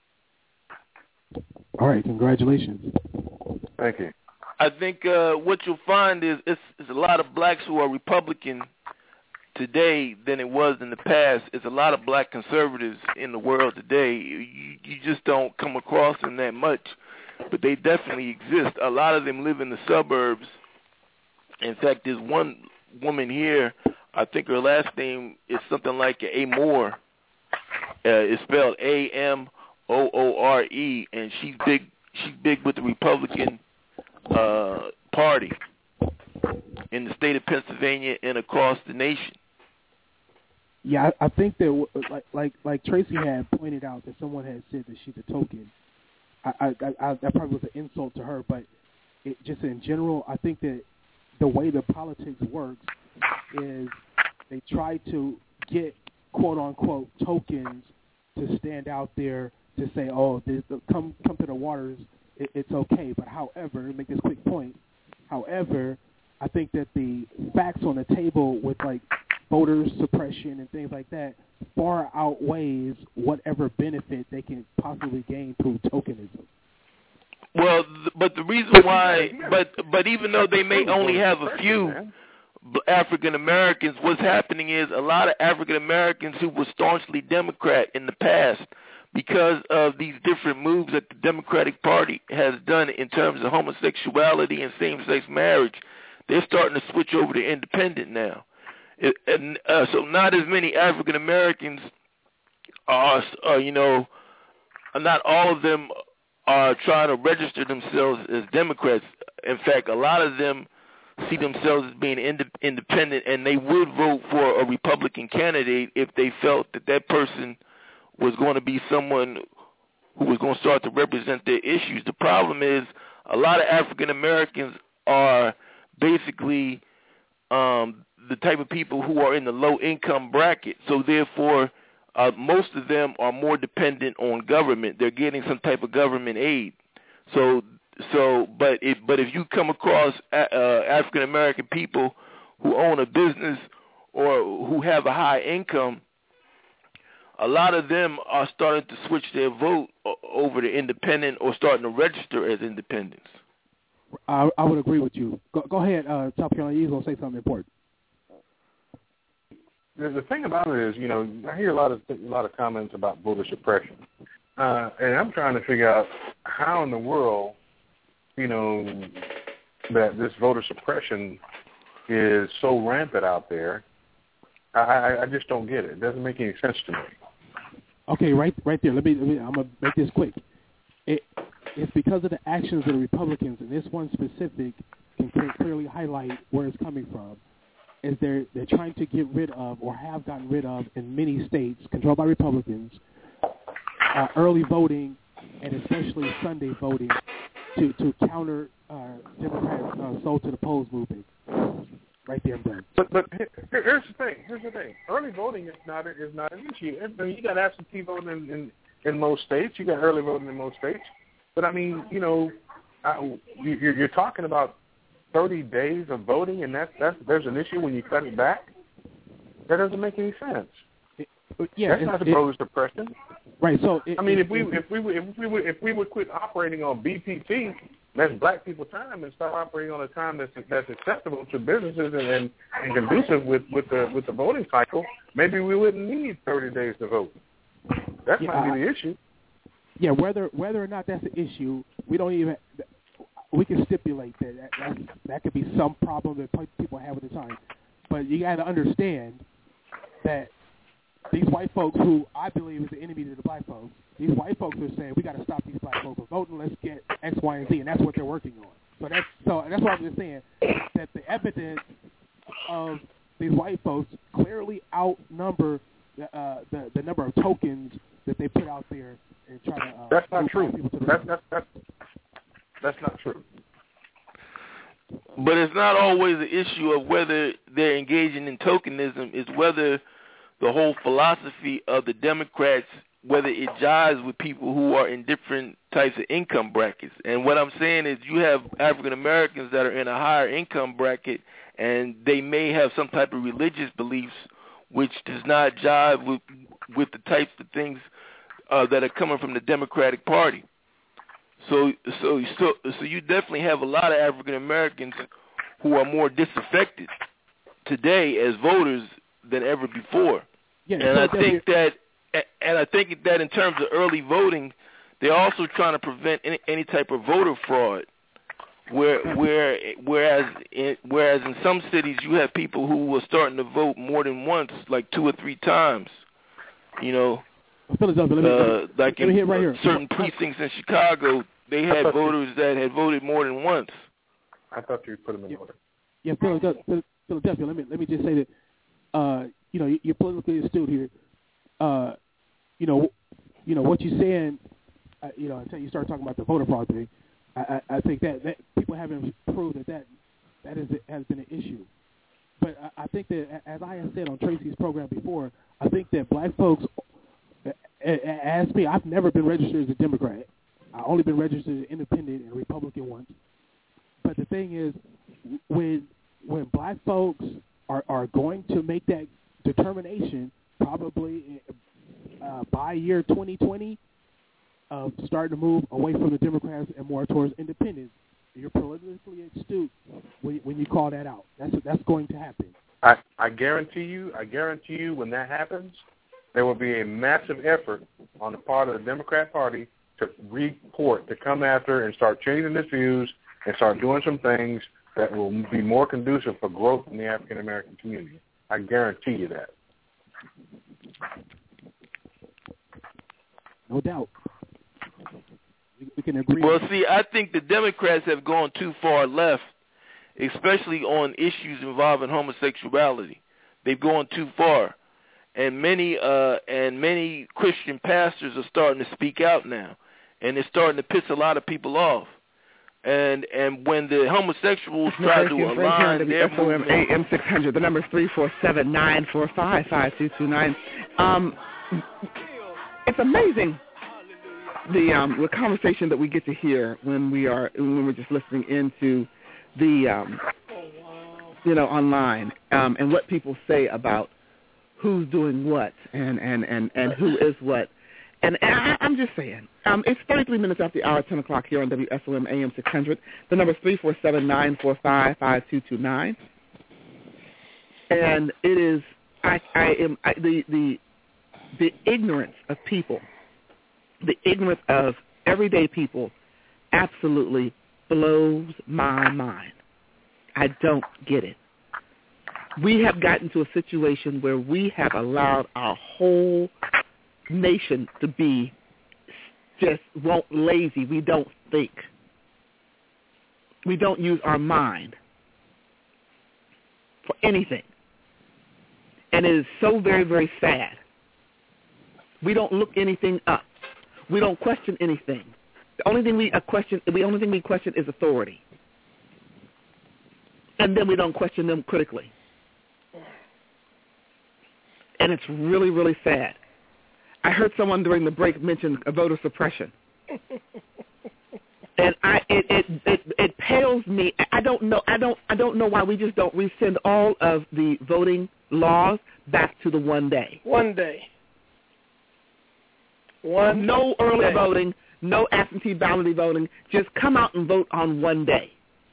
All right, congratulations. Thank you. I think uh, what you'll find is it's, it's a lot of blacks who are Republican today than it was in the past. It's a lot of black conservatives in the world today. You, you just don't come across them that much, but they definitely exist. A lot of them live in the suburbs. In fact, there's one woman here, I think her last name is something like A. Moore. Uh, it's spelled A M O O R E, and she's big. She's big with the Republican uh, Party in the state of Pennsylvania and across the nation. Yeah, I, I think that like like like Tracy had pointed out that someone had said that she's a token. I, I, I that probably was an insult to her, but it, just in general, I think that the way the politics works is they try to get quote unquote tokens to stand out there to say, oh, this, come come to the waters, it, it's okay. But however, to make this quick point, however, I think that the facts on the table with like voter suppression and things like that far outweighs whatever benefit they can possibly gain through tokenism. Well, th- but the reason why, but but even though they may only have a few African Americans, what's happening is a lot of African Americans who were staunchly Democrat in the past, because of these different moves that the Democratic Party has done in terms of homosexuality and same-sex marriage, they're starting to switch over to independent now. It, and uh, so not as many African Americans are, uh, you know, not all of them are trying to register themselves as Democrats. In fact, a lot of them see themselves as being ind- independent, and they would vote for a Republican candidate if they felt that that person was going to be someone who was going to start to represent their issues. The problem is a lot of African Americans are basically um, the type of people who are in the low-income bracket, so therefore uh, most of them are more dependent on government. They're getting some type of government aid. So, so, but if but if you come across uh, African American people who own a business or who have a high income, a lot of them are starting to switch their vote over to independent or starting to register as independents. I, I would agree with you. Go, go ahead, uh, South Carolina. You're going to say something important. The, the thing about it is, you know, I hear a lot of a lot of comments about voter suppression, uh, and I'm trying to figure out how in the world, you know, that this voter suppression is so rampant out there. I, I, I just don't get it. It doesn't make any sense to me. Okay, right, right there. Let me. Let me I'm gonna make this quick. It, it's because of the actions of the Republicans, and this one specific can clearly highlight where it's coming from. Is they're they're trying to get rid of, or have gotten rid of, in many states controlled by Republicans, uh, early voting and especially Sunday voting to to counter uh, Democrats' uh, sold to the polls movement. Right there, Ben. But but here, here's the thing. Here's the thing. Early voting is not is not an issue. I mean, you got absentee voting in, in in most states. You got early voting in most states. But I mean, you know, I, you're, you're talking about thirty days of voting, and that's that's there's an issue when you cut it back. That doesn't make any sense. It, yeah, that's not the voter suppression. Right. So it, I mean, it, if we it, if we if we would if we would quit operating on B P T, that's Black people time, and start operating on a time that's that's acceptable to businesses and, and, and conducive with, with the with the voting cycle, maybe we wouldn't need thirty days to vote. That yeah, might be the I, issue. Yeah, whether whether or not that's an issue, we don't even we can stipulate that that that's, that could be some problem that people have at the time. But you got to understand that these white folks, who I believe is the enemy to the black folks, these white folks are saying we got to stop these black folks from voting. Let's get X, Y, and Z, and that's what they're working on. So that's so that's why I'm just saying that the evidence of these white folks clearly outnumber the uh, the, the number of tokens that they put out there and try to. Uh, that's not true. That's, that's that's that's not true. But it's not always the issue of whether they're engaging in tokenism. It's whether the whole philosophy of the Democrats, whether it jives with people who are in different types of income brackets. And what I'm saying is you have African Americans that are in a higher income bracket, and they may have some type of religious beliefs which does not jive with with the types of things uh, that are coming from the Democratic Party. So, so, so, so you definitely have a lot of African Americans who are more disaffected today as voters than ever before. Yeah, and so I think that, and I think that in terms of early voting, they're also trying to prevent any, any type of voter fraud. Where, where, whereas, in, whereas in some cities you have people who were starting to vote more than once, like two or three times, you know. Philadelphia. Let me, uh, like let me in hit right here. certain precincts in Chicago, they had voters that had voted more than once. I thought you put them in yeah. order. Yeah, Philadelphia. Philadelphia. Let me let me just say that. Uh, you know, you're politically astute here. Uh, you know, you know what you're saying. Uh, you know, until you start talking about the voter fraud thing, I, I, I think that, that people haven't proved that that that is has been an issue. But I, I think that, as I have said on Tracy's program before, I think that black folks, as me, I've never been registered as a Democrat. I've only been registered as independent and Republican once. But the thing is, when when black folks are, are going to make that determination, probably uh, by year twenty twenty, of uh, starting to move away from the Democrats and more towards independence, you're politically astute when, when you call that out. That's that's going to happen. I, I guarantee you, I guarantee you, when that happens, there will be a massive effort on the part of the Democrat Party to report, to come after and start changing its views and start doing some things that will be more conducive for growth in the African American community. I guarantee you that. No doubt. We can agree. Well, see, I think the Democrats have gone too far left, especially on issues involving homosexuality. They've gone too far, and many uh, and many Christian pastors are starting to speak out now, and it's starting to piss a lot of people off. And and when the homosexuals try to align their movement, A M six hundred. The number is three four seven nine four five five two two nine. Um, it's amazing. The um, the conversation that we get to hear when we are when we're just listening into the um, you know online um, and what people say about who's doing what and, and, and, and who is what, and, and I, I'm just saying um, it's thirty-three minutes after the hour, ten o'clock here on W S O M A M six hundred. The number is three four seven nine four five five two two nine, and it is I I am I, the the the ignorance of people. The ignorance of everyday people absolutely blows my mind. I don't get it. We have gotten to a situation where we have allowed our whole nation to be just won't lazy. We don't think. We don't use our mind for anything. And it is so very, very sad. We don't look anything up. We don't question anything. The only thing we uh, question, the only thing we question is authority, and then we don't question them critically. And it's really, really sad. I heard someone during the break mention voter suppression, and I it, it it it pales me. I don't know. I don't I don't know why we just don't rescind all of the voting laws back to the one day. One day. One no early day. voting, no absentee ballot voting. Just come out and vote on one day.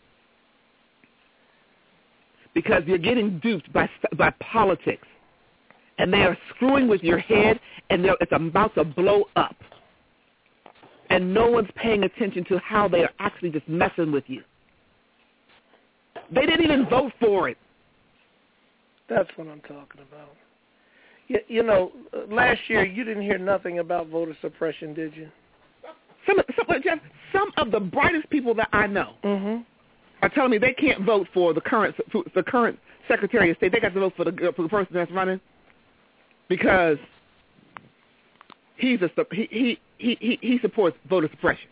Because you're getting duped by by politics. And they are screwing with your head, and it's about to blow up. And no one's paying attention to how they are actually just messing with you. They didn't even vote for it. That's what I'm talking about. You, you know, last year you didn't hear nothing about voter suppression, did you? Some, some, Jeff, some of the brightest people that I know mm-hmm. are telling me they can't vote for the current the current Secretary of State. They got to vote for the for the person that's running because he's a he he he he, he supports voter suppression.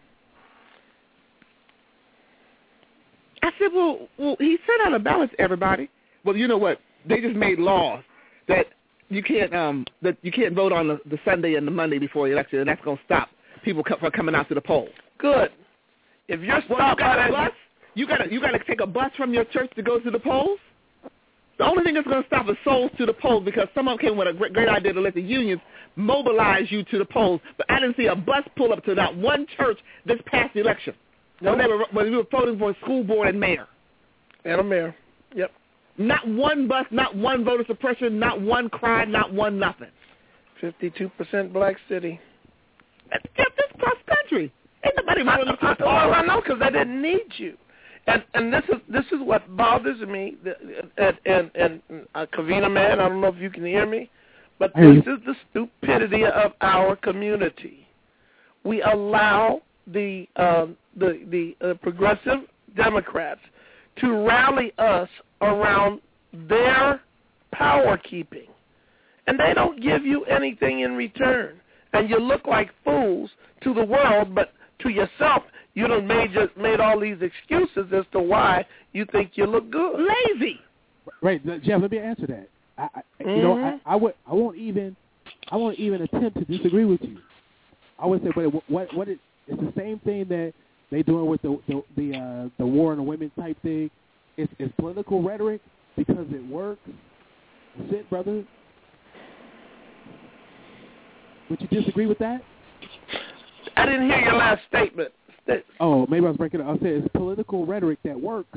I said, well, well, he sent out a ballot to everybody. Well, you know what? They just made laws that you can't um that you can't vote on the, the Sunday and the Monday before the election, and that's going to stop people come, from coming out to the polls. Good. If you're well, stopped you got by a bus, you got you got to take a bus from your church to go to the polls. The only thing that's going to stop is souls to the polls, because someone came with a great, great idea to let the unions mobilize you to the polls. But I didn't see a bus pull up to that one church this past election. No, when, they were, when we were voting for a school board and mayor. And a mayor. Yep. Not one bus, not one voter suppression, not one cry, not one nothing. Fifty-two percent black city. That's this cross country. Ain't nobody running to the polls. Well, I know, because they didn't need you. And and this is this is what bothers me. And and and uh, Kavina, man, I don't know if you can hear me, But this is the stupidity of our community. We allow the um, the the uh, progressive Democrats to rally us around their power keeping, and they don't give you anything in return. And you look like fools to the world, but to yourself, you done made just made all these excuses as to why you think you look good. Lazy. Right, Jeff. Let me answer that. I, I, mm-hmm. You know, I, I would, I won't even, I won't even attempt to disagree with you. I would say, but what, what it, it's the same thing that they doing with the the the, uh, the war on the women type thing. It's, it's political rhetoric because it works. That's it, brother. Would you disagree with that? I didn't hear your last statement. Oh, maybe I was breaking it up. I said it's political rhetoric that works.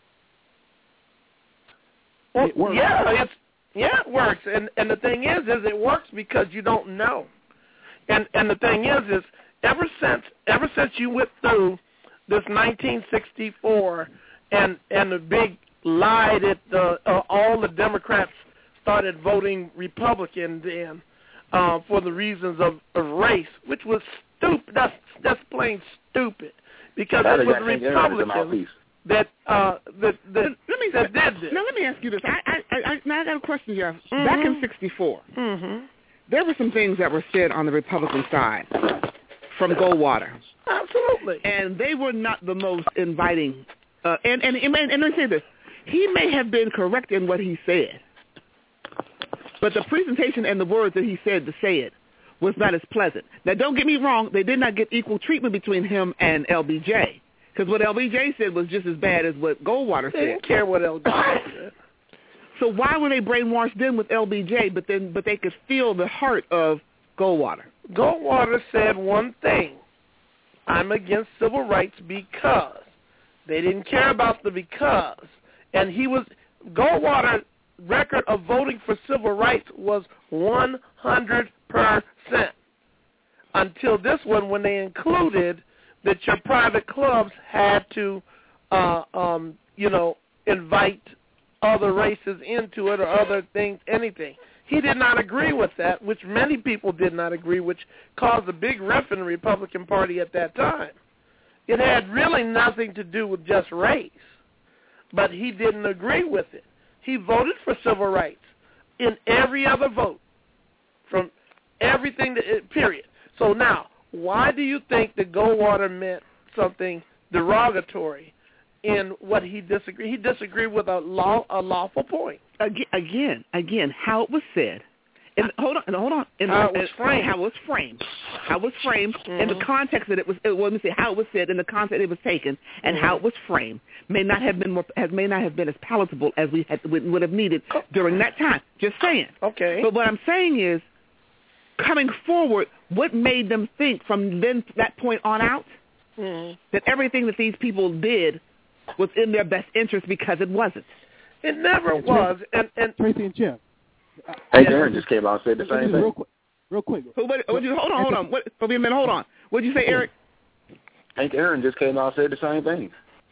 Well, it works. Yeah, it's, yeah, it works. And and the thing is, is it works because you don't know. And and the thing is, is ever since ever since you went through this nineteen sixty-four and and the big lie that the, uh, all the Democrats started voting Republican then uh, for the reasons of, of race, which was stupid. That's that's plain stupid because that it was Republicans that uh, that that, let me that did this. Now let me ask you this. I I I, now I got a question here. Mm-hmm. Back in sixty-four, mm-hmm. there were some things that were said on the Republican side from Goldwater. Absolutely. And they were not the most inviting. Uh, and, and, and, and let me say this. He may have been correct in what he said, but the presentation and the words that he said to say it was not as pleasant. Now, don't get me wrong. They did not get equal treatment between him and L B J, because what L B J said was just as bad as what Goldwater said. They didn't care what L B J said. So why were they brainwashed then with L B J, but then but they could feel the heart of Goldwater? Goldwater said one thing. I'm against civil rights because. They didn't care about the because. And he was, Goldwater's record of voting for civil rights was one hundred percent. Until this one, when they included that your private clubs had to, uh, um, you know, invite other races into it or other things, anything. He did not agree with that, which many people did not agree, which caused a big rift in the Republican Party at that time. It had really nothing to do with just race, but he didn't agree with it. He voted for civil rights in every other vote, from everything, to, period. So now, why do you think that Goldwater meant something derogatory in what he disagreed? He disagreed with a law, a lawful point. Again, again, how it was said. And hold on, hold on. In how the, it was framed. How it was framed. How it was framed mm-hmm. in the context that it was. Well, let me say how it was said in the context it was taken, and mm-hmm. how it was framed may not have been more, has may not have been as palatable as we had, would, would have needed during that time. Just saying. Okay. But what I'm saying is, coming forward, what made them think from then that point on out mm-hmm. that everything that these people did was in their best interest, because it wasn't. It never was. And, and Tracy and Jim. Hank Aaron just came out and said the same thing. Real quick. Real quick. So what, what you, hold on, hold on. What, wait a minute, hold on. What did you say, Eric? Hank Aaron just came out and said the same thing.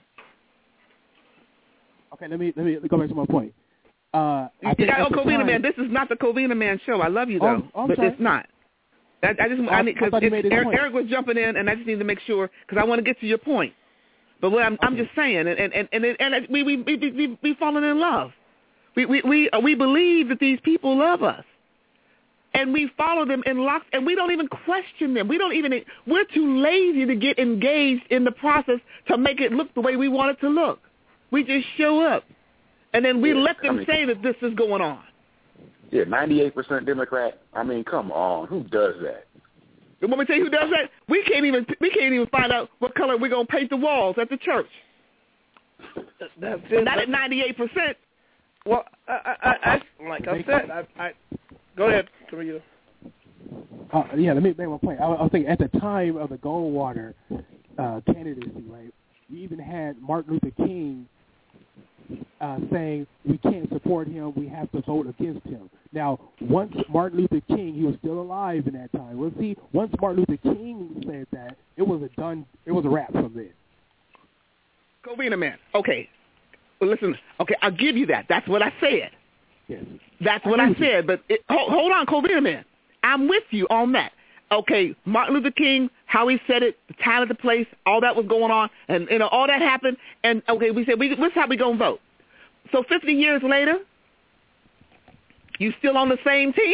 Okay, let me let me go back to my point. Uh, I think oh, Covina time, Man, this is not the Covina Man show. I love you though, oh, but it's not. I, I just I, I need because Eric, Eric was jumping in, and I just need to make sure because I want to get to your point. But what I'm, okay. I'm just saying, and and and and, and we we we we we fallen in love. We we we we believe that these people love us, and we follow them in locks, and we don't even question them. We don't even. We're too lazy to get engaged in the process to make it look the way we want it to look. We just show up, and then we yeah, let them I mean, say that this is going on. Yeah, ninety-eight percent Democrat. I mean, come on, who does that? Let me tell you who does that. We can't even we can't even find out what color we're gonna paint the walls at the church. That's it. Not at ninety-eight percent. Well, I, I, I, like I said, I, I go ahead, Camille. Uh, yeah, let me make my point. I, I was thinking at the time of the Goldwater uh, candidacy, right? We even had Martin Luther King uh, saying we can't support him, we have to vote against him. Now, once Martin Luther King, he was still alive in that time. Well, see, once Martin Luther King said that, it was a done, it was a wrap from there. Covina Man. Okay. Well, listen. Okay, I'll give you that. That's what I said. Yes. That's what I, I said. But it, hold, hold on, Cole, wait a minute. I'm with you on that. Okay, Martin Luther King, how he said it, the time of the place, all that was going on, and you know all that happened. And okay, we said, we, this is how we gonna vote. So fifty years later, you still on the same team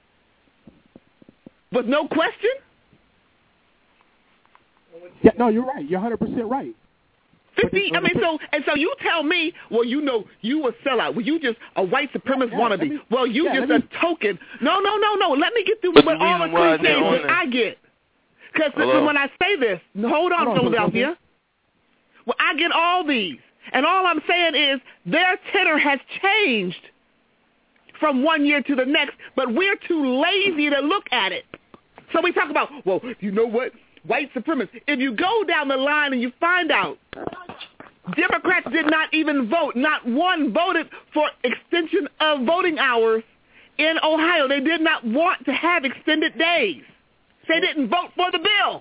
with no question? Yeah, no, you're right. You're one hundred percent right. Fifty. I mean, so and so you tell me, well, you know, you a sellout. Well, you just a white supremacist yeah, wannabe. Me, well, you yeah, just a me, token. No, no, no, no. Let me get through with all the cliches that I get. Because when I say this, hold on, hold on Philadelphia. Well, I get all these, and all I'm saying is their tenor has changed from one year to the next, but we're too lazy to look at it. So we talk about, well, you know what? White supremacists. If you go down the line and you find out Democrats did not even vote, not one voted for extension of voting hours in Ohio. They did not want to have extended days. They didn't vote for the bill.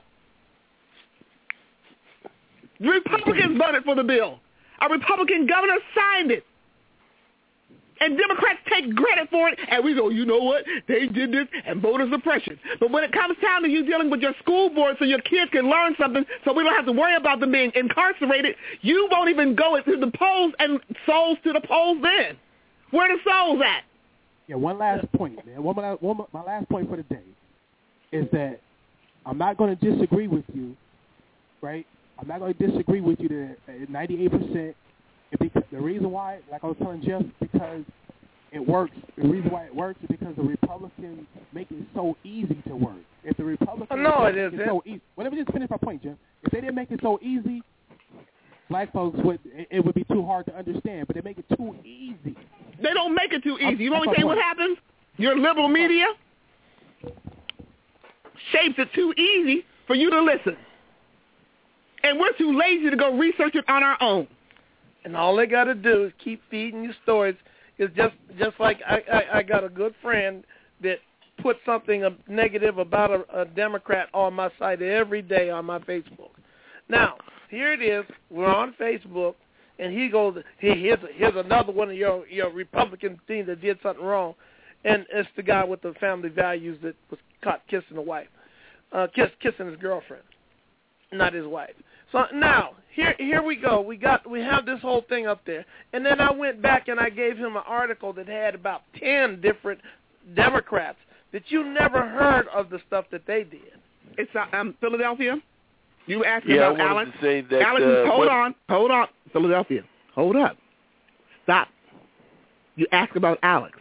Republicans voted for the bill. A Republican governor signed it. And Democrats take credit for it, and we go, you know what, they did this, and voter suppression. But when it comes down to you dealing with your school board so your kids can learn something so we don't have to worry about them being incarcerated, you won't even go to the polls and souls to the polls then. Where the souls at? Yeah, one last point, man. One, one, one, my last point for the day is that I'm not going to disagree with you, right? I'm not going to disagree with you that ninety-eight percent. Because the reason why, like I was telling Jeff, because it works. The reason why it works is because the Republicans make it so easy to work. If the Republicans oh, no, make it isn't. It so easy, well, let me just finish my point, Jeff. If they didn't make it so easy, black folks would it, it would be too hard to understand. But they make it too easy. They don't make it too easy. You know what I'm saying? What happens? Your liberal media shapes it too easy for you to listen, and we're too lazy to go research it on our own. And all they got to do is keep feeding you stories. It's just just like I, I, I got a good friend that put something negative about a, a Democrat on my site every day on my Facebook. Now, here it is. We're on Facebook, and he goes, hey, here's, here's another one of your, your Republican team that did something wrong. And it's the guy with the family values that was caught kissing the wife, uh, kiss, kissing his girlfriend, not his wife. So now, here here we go. We got we have this whole thing up there. And then I went back and I gave him an article that had about ten different Democrats that you never heard of the stuff that they did. It's uh, um, Philadelphia. You asked yeah, about I Alex. To say that, Alex, uh, hold what? on, hold on, Philadelphia. Hold up. Stop. You asked about Alex.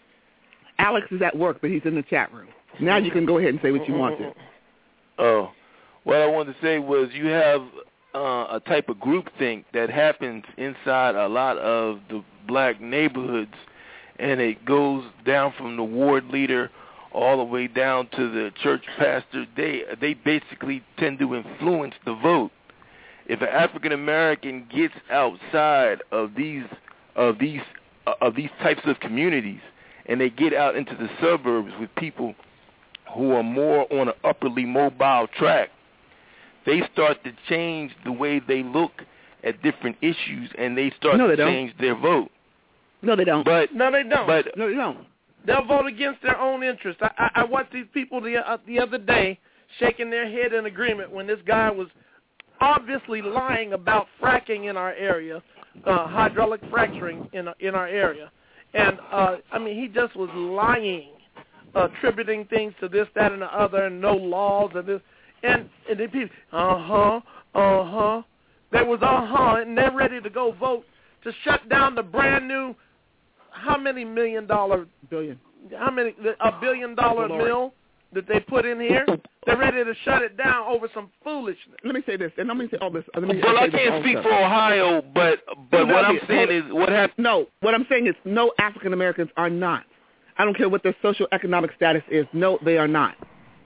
Alex is at work, but he's in the chat room. Now you can go ahead and say what you want to. Oh. What I wanted to say was you have uh, a type of groupthink that happens inside a lot of the black neighborhoods, and it goes down from the ward leader all the way down to the church pastor. They they basically tend to influence the vote. If an African American gets outside of these of these uh, of these types of communities, and they get out into the suburbs with people who are more on an upperly mobile track, they start to change the way they look at different issues, and they start no, they to don't. change their vote. No, they don't. But no, they don't. But no, they don't. They'll vote against their own interest. I, I, I watched these people the uh, the other day shaking their head in agreement when this guy was obviously lying about fracking in our area, uh, hydraulic fracturing in in our area, and uh, I mean he just was lying, attributing things to this, that, and the other, and no laws and this. And, and then people, uh-huh, uh-huh. There was uh-huh, and they're ready to go vote to shut down the brand new, how many million dollar, billion, how many, a billion dollar mill that they put in here? They're ready to shut it down over some foolishness. Let me say this, and let me say all this. Let me well, I can't speak for Ohio, but but what I'm saying is, what happened? No, what I'm saying is no African Americans are not. I don't care what their social economic status is. No, they are not.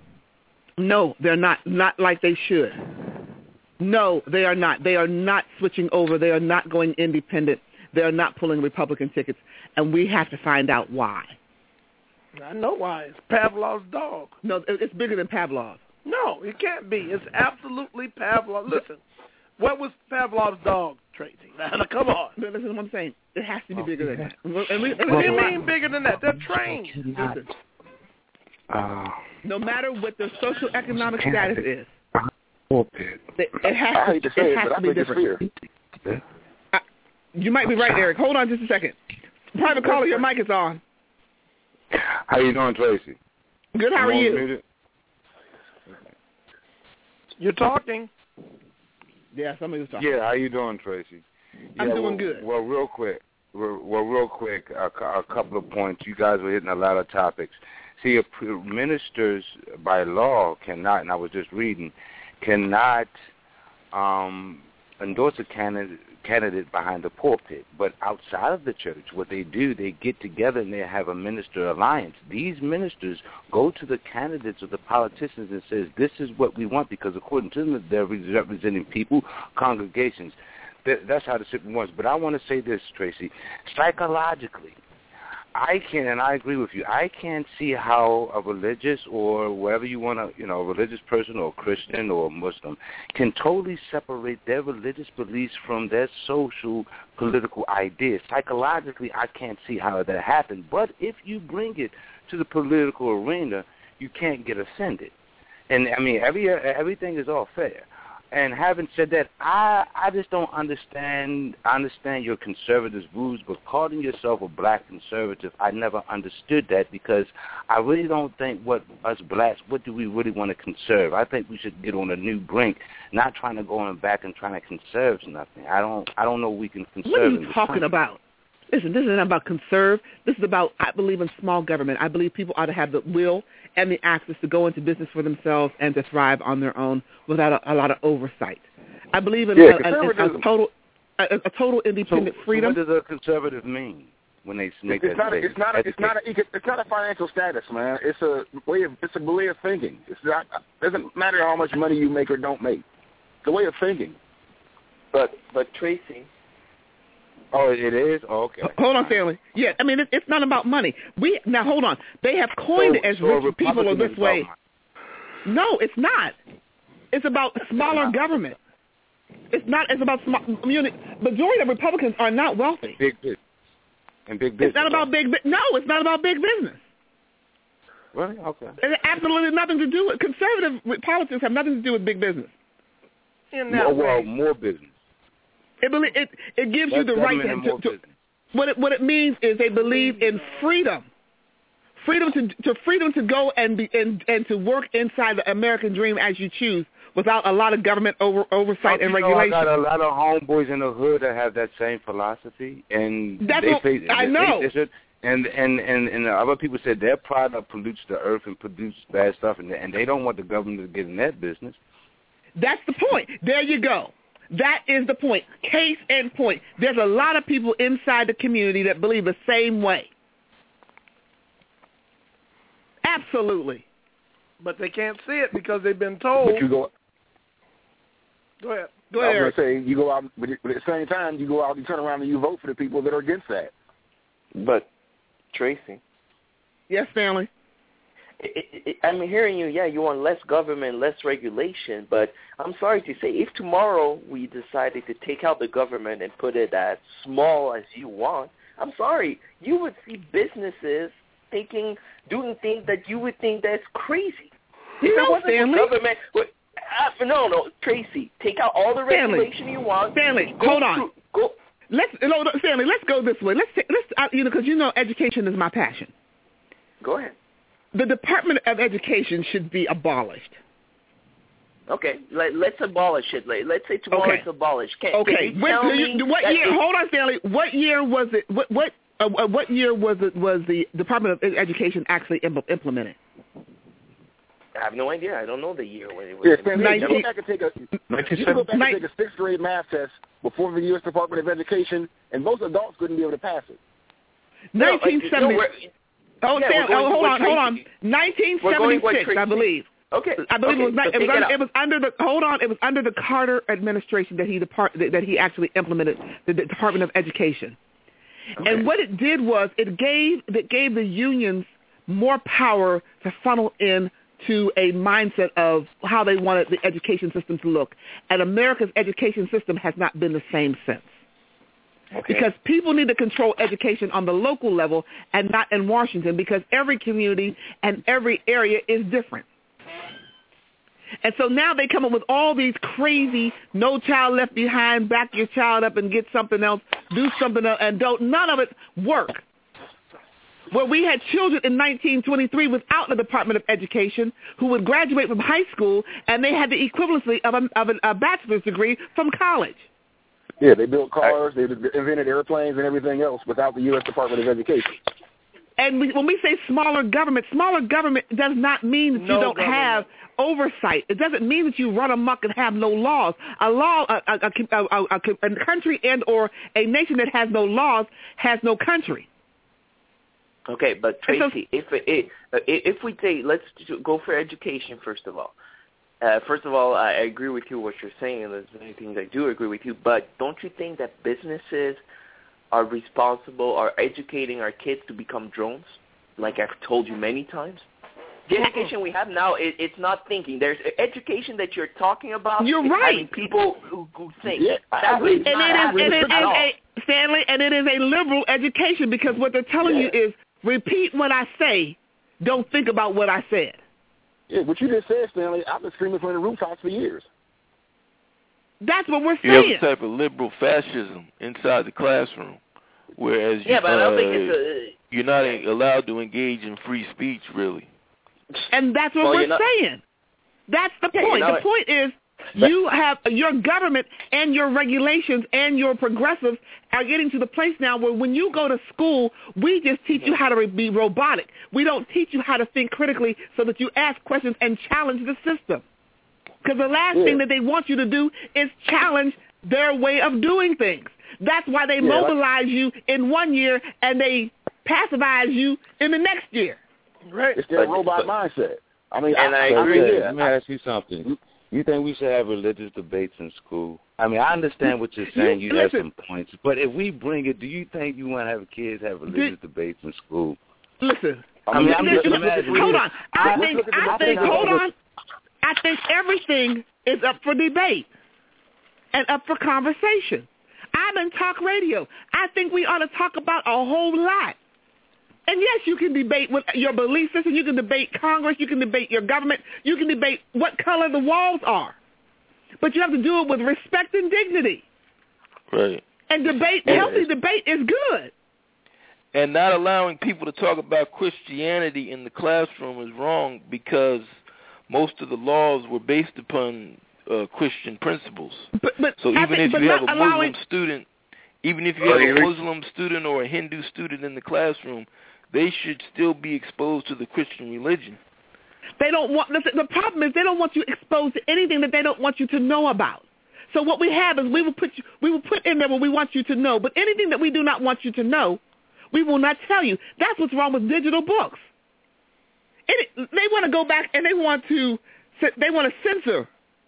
No, they're not. Not like they should. No, they are not. They are not switching over. They are not going independent. They are not pulling Republican tickets, and we have to find out why. I know why. It's Pavlov's dog. No, it's bigger than Pavlov. No, it can't be. It's absolutely Pavlov. Listen, What was Pavlov's dog, Tracy? Now, come on. Listen to what I'm saying. It has to be bigger than that. And we, what do you mean bigger than that? They're trained. Listen, Uh, no matter what their social economic status is, pulpit. it, it has I to, hate to say it it, has but to I be think it's different. fear. I, you might be right, Eric. Hold on just a second. Private caller, your mic is on. How you doing, Tracy? Good, how I'm are you? Muted. You're talking. Yeah, somebody was talking. Yeah, how you doing, Tracy? I'm yeah, doing well, good. Well, real quick, well, well real quick, a, a couple of points. You guys were hitting a lot of topics. See, if ministers by law cannot, and I was just reading, cannot um, endorse a candidate, candidate behind the pulpit. But outside of the church, what they do, they get together and they have a minister alliance. These ministers go to the candidates or the politicians and says, this is what we want, because according to them, they're representing people, congregations. That, that's how the system works. But I want to say this, Tracy. Psychologically, I can, and I agree with you, I can't see how a religious or whatever you want to, you know, a religious person or a Christian or a Muslim can totally separate their religious beliefs from their social, political ideas. Psychologically, I can't see how that happened. But if you bring it to the political arena, you can't get offended. And, I mean, every everything is all fair. And having said that, I I just don't understand. I understand your conservative views, but calling yourself a black conservative, I never understood that, because I really don't think what us blacks, what do we really want to conserve? I think we should get on a new brink, not trying to go on back and trying to conserve nothing. I don't I don't know we can conserve. What are you in this talking country. about? Listen, this isn't about conserve. This is about, I believe in small government. I believe people ought to have the will and the access to go into business for themselves and to thrive on their own without a, a lot of oversight. I believe in Yeah, a, a, a, a total a, a total independent so, freedom. So what does a conservative mean when they make It's that not. A, statement? it's not. A, it's not. A, it's not a financial status, man. It's a way of. It's a way of thinking. It's not. It doesn't matter how much money you make or don't make. It's a way of thinking. But but Tracy. Oh, it is? Oh, okay. Hold on, Stanley. Yeah, I mean, it, it's not about money. We Now, hold on. They have coined so, it as so rich people are this way. No, it's not. It's about smaller government. It's not. It's about small. Majority of Republicans are not wealthy. Big business. And big business. It's not about big. No, it's not about big business. Really? Okay. It has absolutely nothing to do with conservative politics. Have nothing to do with big business. In that well, way. more business. It it it gives That's you the right to, to, to what it what it means is they believe in freedom, freedom to to freedom to go and be and, and to work inside the American dream as you choose without a lot of government over, oversight oh, and you know, regulation. I got a lot of homeboys in the hood that have that same philosophy, and That's they what, say, I they, know. They, they should, and and and and the other people said their product pollutes the earth and produces bad stuff, and and they don't want the government to get in that business. That's the point. There you go. That is the point. Case in point. There's a lot of people inside the community that believe the same way. Absolutely. But they can't see it because they've been told. But you go. Go ahead. Go ahead. I was going to say you go out, but at the same time you go out, you turn around and you vote for the people that are against that. But Tracy. Yes, Stanley. It, it, I'm hearing you, yeah, you want less government, less regulation, but I'm sorry to say, if tomorrow we decided to take out the government and put it as small as you want, I'm sorry, you would see businesses thinking, doing things that you would think that's crazy. You know, wasn't Stanley. Government, uh, no, no, Tracy, take out all the Stanley. regulation you want. Stanley, go hold on. To, go. Let's, no, Stanley, let's go this way. Let's, let's, uh, you know, because you know education is my passion. Go ahead. The Department of Education should be abolished. Okay, Let, let's abolish it. Let's say tomorrow Okay. it's abolished. Can, okay, can you when, tell you, me what that year? it, Hold on, Stanley. What year was it? What what uh, what year was it? Was the Department of Education actually im- implemented? I have no idea. I don't know the year when it was. Yeah, Stanley, nineteen, you go back and take a you can go back and take a sixth grade math test before the U S Department of Education, and most adults couldn't be able to pass it. nineteen seventy. No, oh, yeah, Stan, oh, hold on, hold on. nineteen seventy-six, I believe. Okay. I believe okay, it was. Not, so it, was it, under, it was under the. Hold on. It was under the Carter administration that he depart that he actually implemented the, the Department of Education. Okay. And what it did was it gave it gave the unions more power to funnel in to a mindset of how they wanted the education system to look. And America's education system has not been the same since. Okay. Because people need to control education on the local level and not in Washington, because every community and every area is different. And so now they come up with all these crazy, no child left behind, back your child up and get something else, do something else, and don't, none of it work. Where we had children in nineteen twenty-three without the Department of Education who would graduate from high school, and they had the equivalency of a, of a bachelor's degree from college. Yeah, they built cars, they invented airplanes and everything else without the U S Department of Education. And we, when we say smaller government, smaller government does not mean that no you don't government. have oversight. It doesn't mean that you run amok and have no laws. A law, a, a, a, a, a country and or a nation that has no laws has no country. Okay, but Tracy, so, if if if we say let's go for education first of all. Uh, first of all, I agree with you what you're saying. There's many things I do agree with you, but don't you think that businesses are responsible, are educating our kids to become drones? Like I've told you many times. The education we have now, it, it's not thinking. There's education that you're talking about. You're right. Having people who, who think. Yeah, that and, it is, and it is a, Stanley, and it is a liberal education, because what they're telling yeah. you is repeat what I say. Don't think about what I said. Yeah, what you just said, Stanley, I've been screaming from the rooftops for years. That's what we're saying. You have a type of liberal fascism inside the classroom, whereas yeah, you, but I don't uh, think it's a, you're not allowed to engage in free speech, really. And that's what well, we're not, saying. That's the yeah, point. The it. point is you have your government and your regulations and your progressives are getting to the place now where when you go to school, we just teach you how to be robotic. We don't teach you how to think critically so that you ask questions and challenge the system. Because the last yeah. thing that they want you to do is challenge their way of doing things. That's why they yeah, mobilize like, you in one year and they pacifize you in the next year. Right. It's their robot but, mindset. I mean, and I, I agree. Okay, Yeah. Let me ask you something. You think we should have religious debates in school? I mean, I understand what you're saying. You have some points. But if we bring it, do you think you want to have kids have religious do, debates in school? Listen. I mean, I'm just imagining. Hold on. I think, I think, hold on. I think everything is up for debate and up for conversation. I'm in talk radio. I think we ought to talk about a whole lot. And yes, you can debate with your belief system. You can debate Congress. You can debate your government. You can debate what color the walls are. But you have to do it with respect and dignity. Right. And debate, yeah. healthy debate is good. And not allowing people to talk about Christianity in the classroom is wrong, because most of the laws were based upon uh, Christian principles. But, but so even think, if you have a allowing... Muslim student, even if you have a Muslim student or a Hindu student in the classroom, they should still be exposed to the Christian religion. They don't want. The problem is they don't want you exposed to anything that they don't want you to know about. So what we have is we will put you, we will put in there what we want you to know. But anything that we do not want you to know, we will not tell you. That's what's wrong with digital books. It, they want to go back and they want to they want to censor,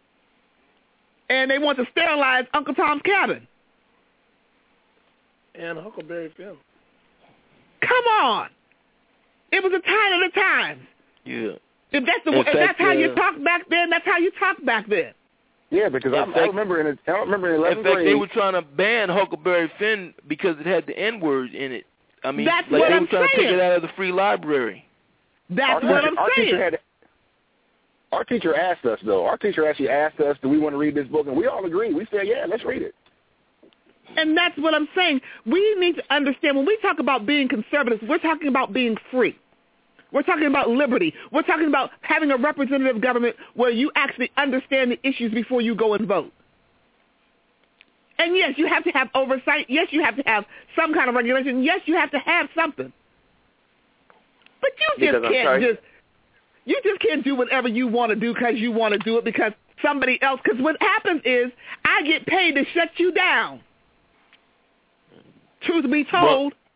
and they want to sterilize Uncle Tom's Cabin and Huckleberry Finn. Come on. It was a time of the times. Yeah. If that's the if fact, that's how uh, you talk back then, that's how you talk back then. Yeah, because I, fact, I remember in I remember in eleventh in fact, grade they were trying to ban Huckleberry Finn because it had the N word in it. I mean, that's like what they I'm were trying saying. to take it out of the free library. That's our what teacher, I'm our saying. Teacher had, our teacher asked us though. Our teacher actually asked us, "Do we want to read this book?" And we all agreed. We said, "Yeah, let's read it." And that's what I'm saying. We need to understand, when we talk about being conservatives, we're talking about being free. We're talking about liberty. We're talking about having a representative government where you actually understand the issues before you go and vote. And yes, you have to have oversight. Yes, you have to have some kind of regulation. Yes, you have to have something. But you just can't just you just can't do whatever you want to do because you want to do it because somebody else. Because what happens is I get paid to shut you down. Truth be told. Well,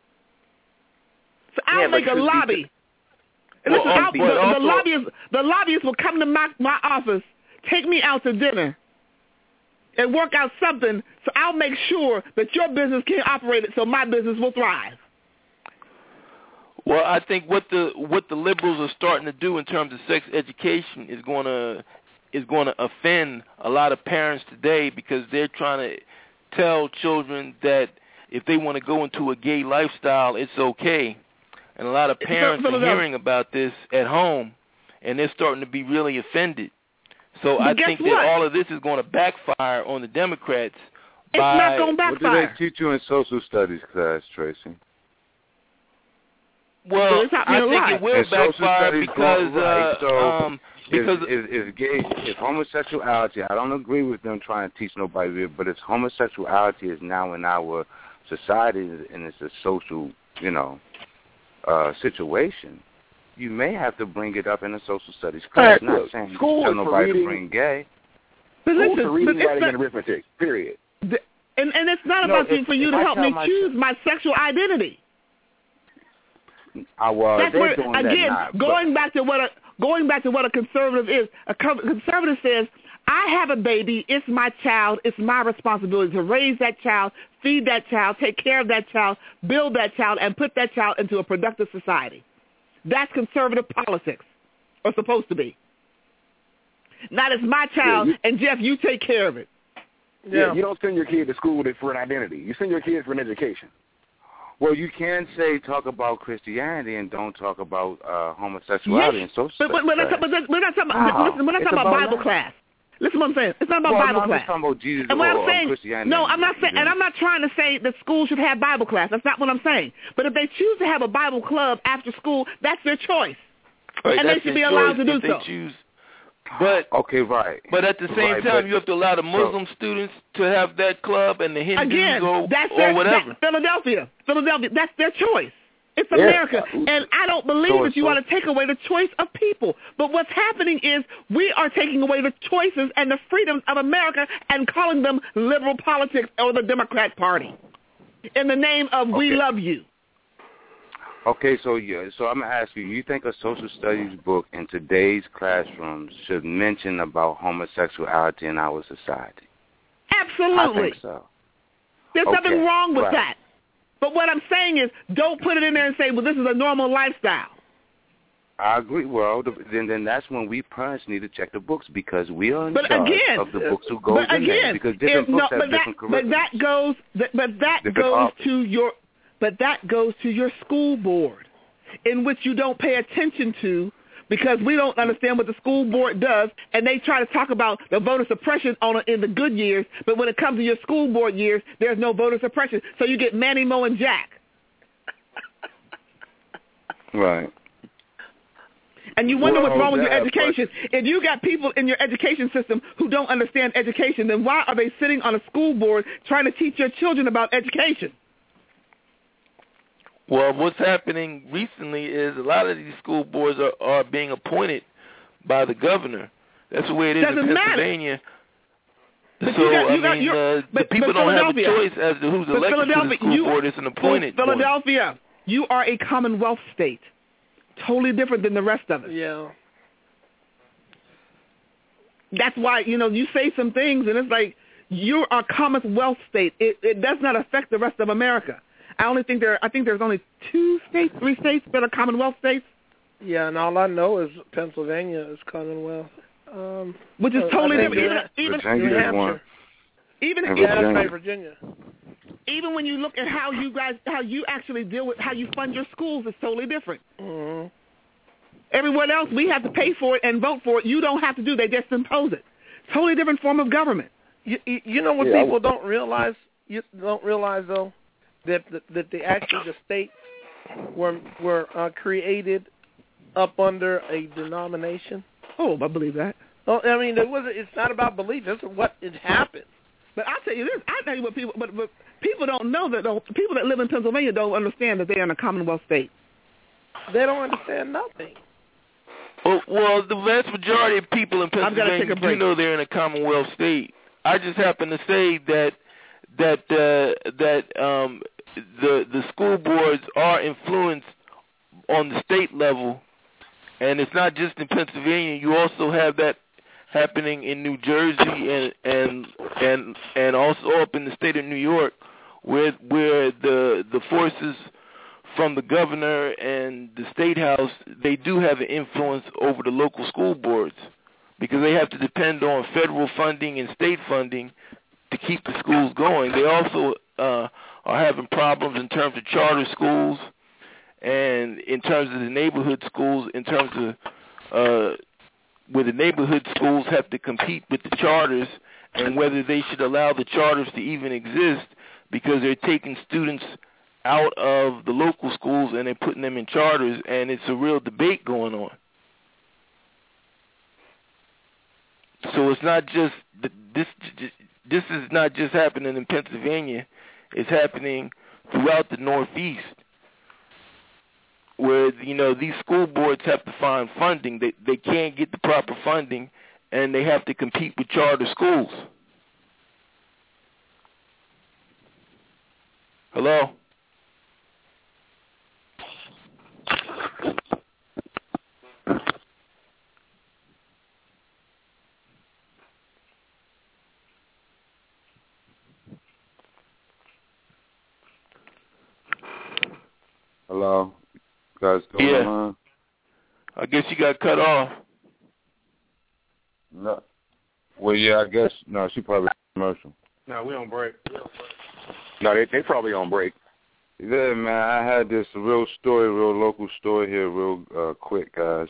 so I'll yeah, make a lobby. And listen, well, I'll, the, also, the lobbyists, the lobbyists will come to my, my office, take me out to dinner, and work out something. So I'll make sure that your business can't operate it, so my business will thrive. Well, I think what the what the liberals are starting to do in terms of sex education is going to is going to offend a lot of parents today, because they're trying to tell children that if they want to go into a gay lifestyle, it's okay. And a lot of parents are hearing about this at home, and they're starting to be really offended. So but I think what? that all of this is going to backfire on the Democrats. It's by, not going to backfire. What do they teach you in social studies class, Tracy? Well, I think lot. it will in backfire because right. uh, so um, because if, if, if gay, if homosexuality, I don't agree with them trying to teach nobody, but if homosexuality is now in our society and it's a social, you know, uh, situation, you may have to bring it up in a social studies class. Right, not look, saying school tell nobody reading, to bring gay. But listen, for reading, but writing, not, and arithmetic. Period. The, and and it's not no, about if, for you to help me my choose my sexual identity. Uh, well, That's where, doing again, that now, going back to what a going back to what a conservative is. A conservative says, "I have a baby. It's my child. It's my responsibility to raise that child, feed that child, take care of that child, build that child, and put that child into a productive society." That's conservative politics, or supposed to be. Not it's my child, yeah, you, and Jeff, you take care of it. Yeah. yeah, you don't send your kid to school for an identity. You send your kid for an education. Well, you can say talk about Christianity and don't talk about uh, homosexuality yes, and social but, but, but, but, but we're not talking about, wow. listen, we're not it's talking about, about Bible that. class. Listen what I'm saying. It's not about well, Bible no, class. I'm talking about Jesus and what or, I'm saying, or Christianity. No, I'm not saying, and I'm not trying to say that schools should have Bible class. That's not what I'm saying. But if they choose to have a Bible club after school, that's their choice, right, and they should be allowed to do they so. Choose. But okay, right. But at the same right, time, but, you have to allow the Muslim so, students to have that club, and the Hindus again, or, that's or their, whatever. That's Philadelphia, Philadelphia, that's their choice. It's yeah. America, and I don't believe so, that you so, want to take away the choice of people. But what's happening is we are taking away the choices and the freedoms of America and calling them liberal politics or the Democrat Party in the name of okay. we love you. Okay, so yeah, so I'm gonna ask you: you think a social studies book in today's classrooms should mention about homosexuality in our society? Absolutely. I think so. There's okay. nothing wrong with right. that. But what I'm saying is, don't put it in there and say, well, this is a normal lifestyle. I agree. Well, the, then then that's when we parents need to check the books, because we are in but charge again, of the books who goes but in again, there. Because different if, books no, have but different that, curriculum. But that goes, but that different goes options. to your, but that goes to your school board, in which you don't pay attention to, because we don't understand what the school board does, and they try to talk about the voter suppression on in the good years, but when it comes to your school board years, there's no voter suppression, so you get Manny, Mo, and Jack. Right. And you wonder well, what's wrong with your yeah, education. If you got people in your education system who don't understand education, then why are they sitting on a school board trying to teach your children about education? Well, what's happening recently is a lot of these school boards are, are being appointed by the governor. That's the way it is Doesn't in Pennsylvania. Matter. So, you got, you I got mean, your, uh, but, the people but don't have a choice as to who's elected to the school you, board. It's an appointed Philadelphia, board. You are a Commonwealth state. Totally different than the rest of us. Yeah. That's why, you know, you say some things, and it's like, you're a Commonwealth state. It, it does not affect the rest of America. I only think there. I think there's only two states, three states that are Commonwealth states. Yeah, and all I know is Pennsylvania is Commonwealth, um, which is totally different. Even, even New Hampshire. Even and yeah, Virginia. That's Virginia. Even when you look at how you guys, how you actually deal with, how you fund your schools, it's totally different. Mm-hmm. Everyone else, we have to pay for it and vote for it. You don't have to do. They just impose it. Totally different form of government. You, you, you know what yeah, people don't realize? You don't realize though that that, that the actually the states were were uh, created up under a denomination. Oh, I believe that. Oh, I mean, it was. It's not about belief. It's what it happened. But I'll tell you this. I'll tell you what people. But, but people don't know that. The people that live in Pennsylvania don't understand that they're in a Commonwealth state. They don't understand nothing. Well, well, the vast majority of people in Pennsylvania do know they're in a Commonwealth state. I just happen to say that that uh, that um, the the school boards are influenced on the state level, and it's not just in Pennsylvania. You also have that happening in New Jersey and and and and also up in the state of New York, where where the the forces from the governor and the state house, they do have an influence over the local school boards because they have to depend on federal funding and state funding to keep the schools going. They also uh, are having problems in terms of charter schools and in terms of the neighborhood schools, in terms of uh, where the neighborhood schools have to compete with the charters and whether they should allow the charters to even exist because they're taking students out of the local schools and they're putting them in charters, and it's a real debate going on. So it's not just this. This is not just happening in Pennsylvania. It's happening throughout the Northeast, where you know these school boards have to find funding. They they can't get the proper funding, and they have to compete with charter schools. Hello. Hello, guys. Going Yeah. on? I guess you got cut off. No. Well, yeah, I guess no. She probably commercial. No, we on break. No, they they probably on break. Yeah, man. I had this real story, real local story here, real uh, quick, guys.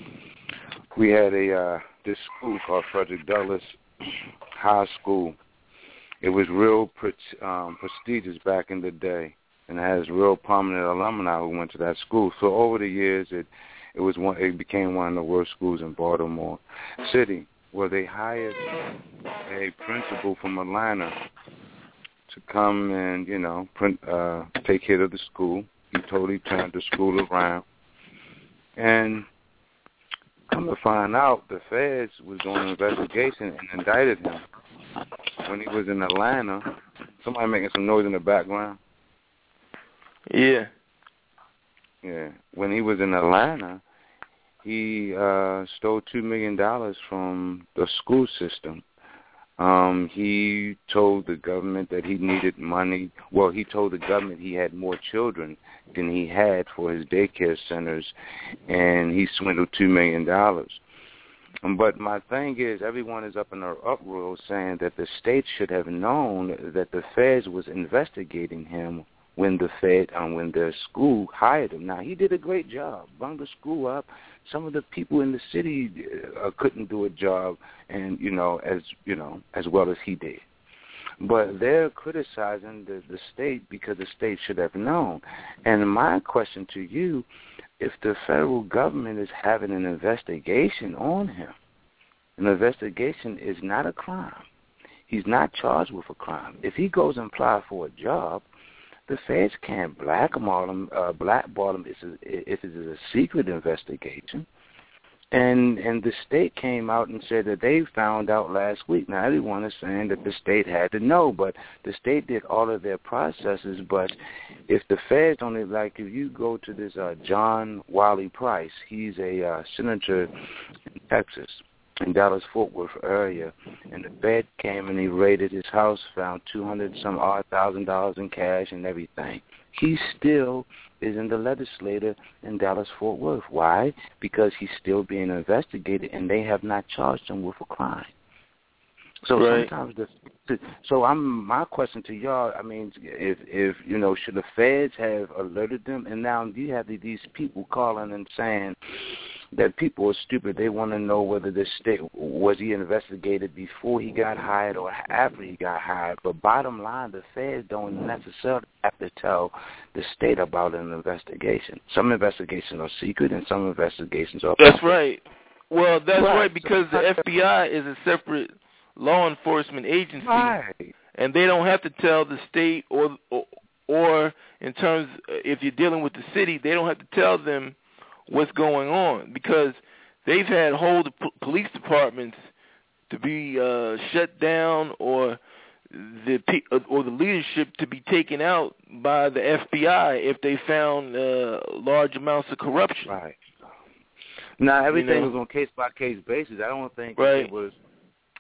We had a uh, this school called Frederick Douglass High School. It was real pre- um, prestigious back in the day, and it has real prominent alumni who went to that school. So over the years, it it was one. It became one of the worst schools in Baltimore City, where they hired a principal from Atlanta to come and, you know, print, uh, take care of the school. He totally turned the school around. And come to find out, the feds was doing an investigation and indicted him when he was in Atlanta. Somebody making some noise in the background? Yeah. Yeah. When he was in Atlanta, he uh, stole two million dollars from the school system. Um, he told the government that he needed money. Well, he told the government he had more children than he had for his daycare centers, and he swindled two million dollars. Um, but my thing is, everyone is up in an uproar saying that the state should have known that the feds was investigating him when the Fed, um, when the school hired him. Now, he did a great job, brought the school up. Some of the people in the city uh, couldn't do a job, and you know, as you know, as well as he did. But they're criticizing the, the state because the state should have known. And my question to you, if the federal government is having an investigation on him, an investigation is not a crime. He's not charged with a crime. If he goes and applies for a job, the feds can't blackball him, uh, blackball him if it is a secret investigation. And and the state came out and said that they found out last week. Now, everyone is saying that the state had to know, but the state did all of their processes. But if the feds only, like if you go to this uh, John Wiley Price, he's a uh, senator in Texas, in Dallas-Fort Worth area, and the Fed came and he raided his house, found two hundred some odd thousand dollars in cash and everything. He still is in the legislature in Dallas-Fort Worth. Why? Because he's still being investigated, and they have not charged him with a crime. So right. sometimes the so I'm my question to y'all. I mean, if if you know, should the feds have alerted them? And now you have these people calling and saying that people are stupid. They want to know whether the state was he investigated before he got hired or after he got hired. But bottom line, the feds don't necessarily have to tell the state about an investigation. Some investigations are secret, and some investigations are. That's right. Well, that's right, right because the F B I is a separate law enforcement agency, right. and they don't have to tell the state or, or or in terms if you're dealing with the city, they don't have to tell them what's going on because they've had whole de- police departments to be uh, shut down or the or the leadership to be taken out by the F B I if they found uh, large amounts of corruption. Right. Now everything you know? was on case by case basis. I don't think right. it was.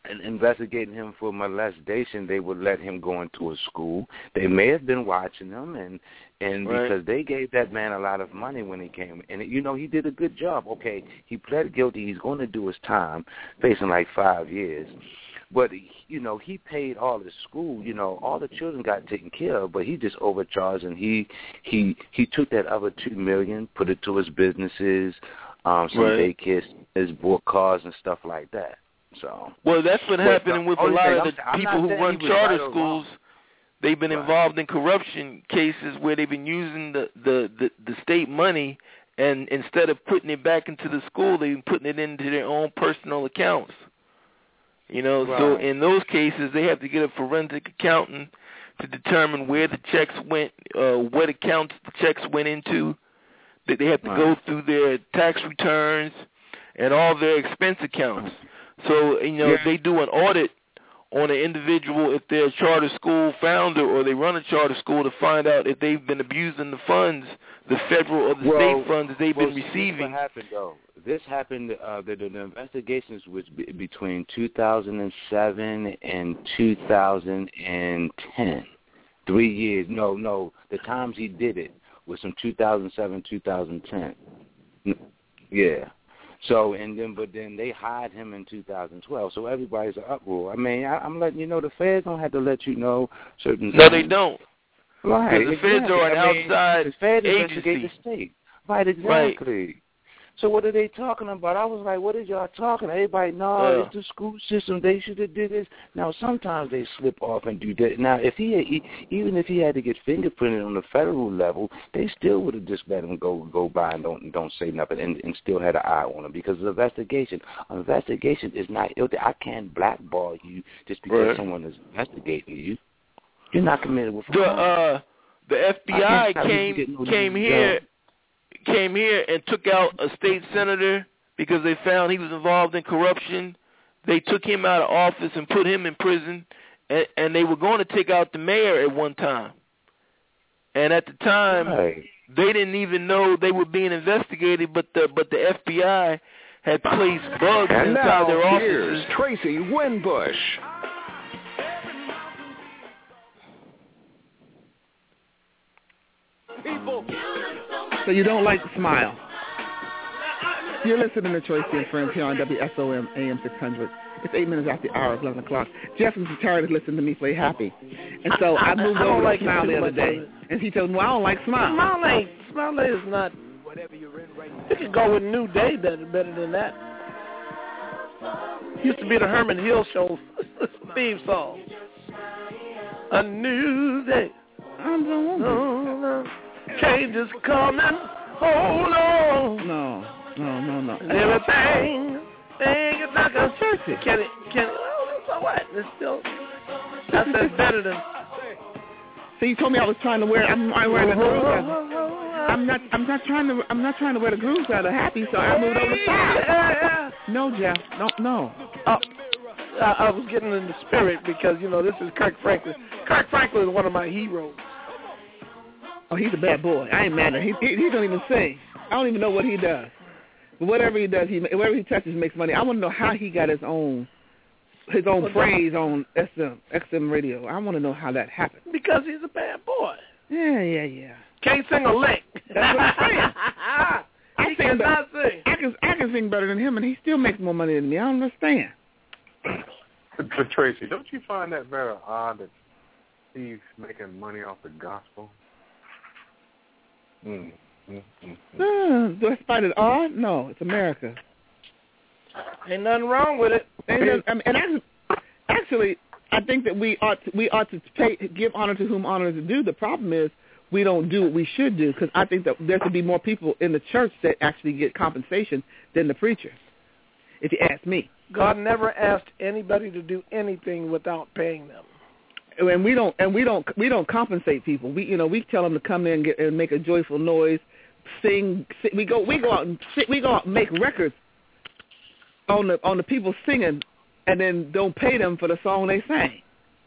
and investigating him for molestation, they would let him go into a school. They may have been watching him, and and Right. because they gave that man a lot of money when he came, and you know he did a good job. Okay, he pled guilty. He's going to do his time, facing like five years. But you know he paid all his school. You know all the children got taken care of, but he just overcharged, and he he he took that other two million, put it to his businesses, um, some Right. daycares, his bought cars and stuff like that. So Well, that's what But happening the with a only lot thing of I'm the saying- I'm people not who saying run he was charter right or schools. wrong. They've been Right. involved in corruption cases where they've been using the, the, the, the state money, and instead of putting it back into the school, they've been putting it into their own personal accounts. You know, so Right. in those cases, they have to get a forensic accountant to determine where the checks went, uh, what accounts the checks went into. That they have to Right. go through their tax returns and all their expense accounts. So, you know, Yeah. if they do an audit on an individual, if they're a charter school founder or they run a charter school, to find out if they've been abusing the funds, the federal or the well, state funds that they've well, been see, receiving. What happened though? This happened. Uh, the, the investigations was be, between two thousand seven and two thousand ten. Three years. No, no. The times he did it was from two thousand seven, two thousand ten. Yeah. So and then, but then they hired him in two thousand twelve. So everybody's an uproar. I mean, I, I'm letting you know the feds don't have to let you know certain. No, things. they don't. Right. Because the feds exactly. are an I mean, outside the feds investigate agency. the state. Right. Exactly. So what are they talking about? I was like, what is y'all talking? Everybody, no, Yeah. it's the school system. They should have did this. Now, sometimes they slip off and do that. Now, if he, he even if he had to get fingerprinted on the federal level, they still would have just let him go go by and don't don't say nothing and, and still had an eye on him because the investigation. An investigation is not guilty. I can't blackball you just because Right. someone is investigating you. You're not committed with The uh, the F B I I can't came get no came news here done. came here and took out a state senator because they found he was involved in corruption. They took him out of office and put him in prison, and, and they were going to take out the mayor at one time. And at the time, Right. they didn't even know they were being investigated, but the but the F B I had placed bugs And inside now their offices. here's Tracy Winbush. So you don't like to smile. You're listening to Tracy and Friends here on W S O M A M six hundred. It's eight minutes after the hour, eleven o'clock. Jeff was tired of listening to me play Happy. And so I moved I don't over like to it Smile too the other much day. of it. And he told me, well, I don't like Smile. Smile ain't, Smile is not. You can go with New Day better, better than that. Used to be the Herman Hill show theme song. A new day. I'm the woman. No, no. Change is coming. Hold on. No, no, no, no. Everything. Thing is not gonna Tracy. Can it? Can it? Oh, so what? It's still. That's that's better than. So you told me I was trying to wear. I'm, I'm wearing the grooves. Out. I'm not. I'm not trying to. I'm not trying to wear the grooves out of Happy. So I moved over to Smile. No, Jeff. No, no. Oh, I, I was getting in the spirit because you know this is Kirk Franklin. Kirk Franklin is one of my heroes. Oh, he's a bad boy. I ain't mad at him. He, he, he don't even sing. I don't even know what he does. But whatever he does, he whatever he touches makes money. I want to know how he got his own his own praise on S M X M radio. I want to know how that happened. Because he's a bad boy. Yeah, yeah, yeah. Can't sing a lick. That's what I'm saying. I he sing cannot better. sing. I can I can sing better than him, and he still makes more money than me. I don't understand. But Tracy, don't you find that very odd that he's making money off the gospel? Mm, mm, mm, mm. Uh, do I find it odd? No, it's America. Ain't nothing wrong with it. Ain't nothing, I mean, and actually, actually, I think that we ought to, we ought to pay, give honor to whom honor is due. The problem is we don't do what we should do because I think that there should be more people in the church that actually get compensation than the preacher. If you ask me, God never asked anybody to do anything without paying them. And we don't, and we don't, we don't compensate people. We, you know, we tell them to come in and, get, and make a joyful noise, sing, sing. We go, we go out and sing, we go out and make records on the on the people singing, and then don't pay them for the song they sang.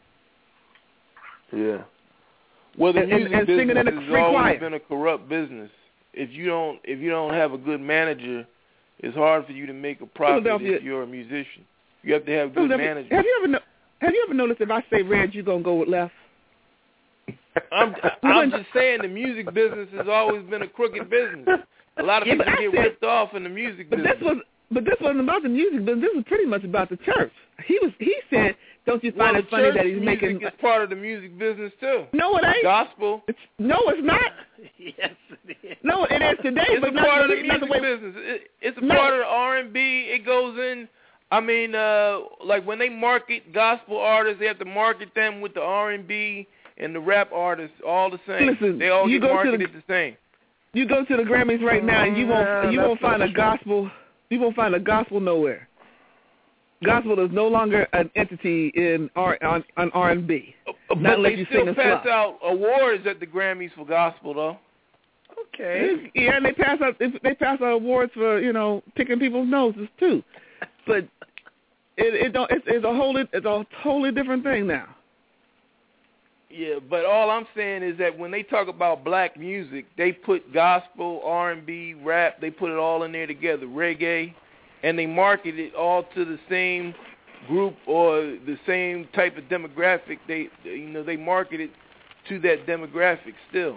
Yeah. Well, the And- music and singing business in a has free always choir. been a corrupt business. If you don't, if you don't have a good manager, it's hard for you to make a profit Philadelphia- if you're a musician. You have to have good management. Have you ever no, have you ever noticed if I say red, you're gonna go with left? I'm I'm just saying the music business has always been a crooked business. A lot of Yeah, people but I get said- ripped off in the music But business. this was but this wasn't about the music business. This was pretty much about the church. He was he said, "Don't you find well, it funny church that he's music making?" is part of the music business too. No, it ain't. Gospel. It's, no, it's not. Yes, it is. No, it is today, It's but a not, part of the not music the way. business. It, it's a No. part of the R and B. It goes in. I mean, uh, like when they market gospel artists, they have to market them with the R and B and the rap artists all the same. Listen, they all you get go to marketed the- the same. You go to the Grammys right now, and you won't Yeah, you that's won't find a true. gospel. You won't find a gospel nowhere. Gospel is no longer an entity in R on, on R and B. But Not unless they you still sing and pass slap. out awards at the Grammys for gospel, though. Okay. Yeah, and they pass out they pass out awards for you know picking people's noses too, but it it don't it's, it's a whole it's a totally different thing now. Yeah, but all I'm saying is that when they talk about black music, they put gospel, R and B, rap, they put it all in there together, reggae, and they market it all to the same group or the same type of demographic. They, you know, they market it to that demographic still.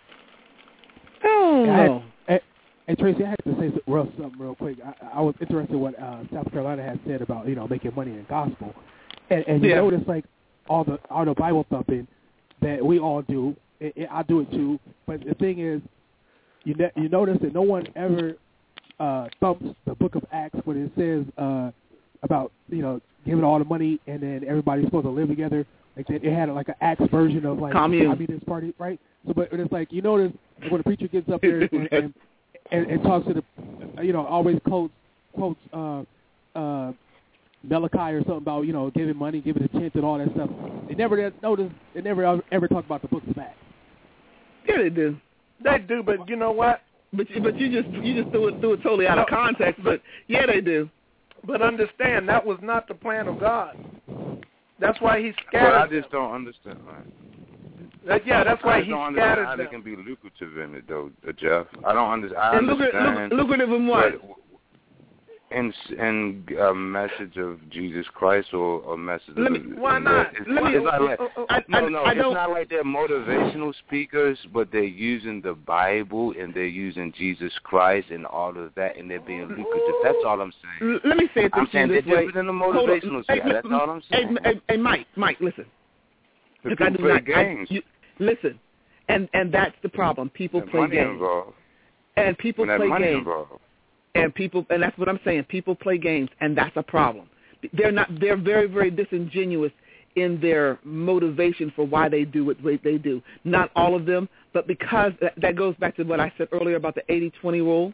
Oh, I had, and, and Tracy, I had to say some, real, something real quick. I, I was interested in what uh, South Carolina had said about you know making money in gospel, and, and you Yeah. notice like all the all the Bible thumping that we all do. It, it, I do it too. But the thing is, you ne- you notice that no one ever uh, thumps the Book of Acts when it says uh, about you know giving all the money and then everybody's supposed to live together. Like that, it had like an Acts version of like Commune. communist party, right? So, but it's like you notice when the preacher gets up there and, and, and, and talks to the, you know, always quotes quotes uh, uh, Malachi or something about you know giving money, giving a tenth and all that stuff. They never notice. They never ever talk about the Book of Acts. Yeah, they do. They do, but you know what? But you, but you just you just threw it threw it totally out of No, context. But yeah, they do. But understand that was not the plan of God. That's why he But I scattered. just don't understand. Man. That, yeah, that's why I just he don't understand scattered how they them. can be lucrative in it, though, uh, Jeff. I don't under, I And lucrative, understand. luc- lucrative in what? but in in a message of Jesus Christ or a message Let of me- the, why not? It's, Let me- it's not like, I, no, I, no, I it's don't. not like they're motivational speakers, but they're using the Bible and they're using Jesus Christ and all of that, and they're being lucrative. That's all I'm saying. L- Let me say it I'm this, saying this they're way. different than the Hold on. motivational Hey, speaker. That's m- all I'm saying. Hey, hey, hey, Mike, Mike, listen. The Look, I people do play not- I- games. you- listen, and and that's the problem. People There's play money games, involved. and people When that play money games, involved. and people, and that's what I'm saying. People play games, and that's a problem. They're not. They're very, very disingenuous in their motivation for why they do what they do. Not all of them, but because that, that goes back to what I said earlier about the eighty twenty rule.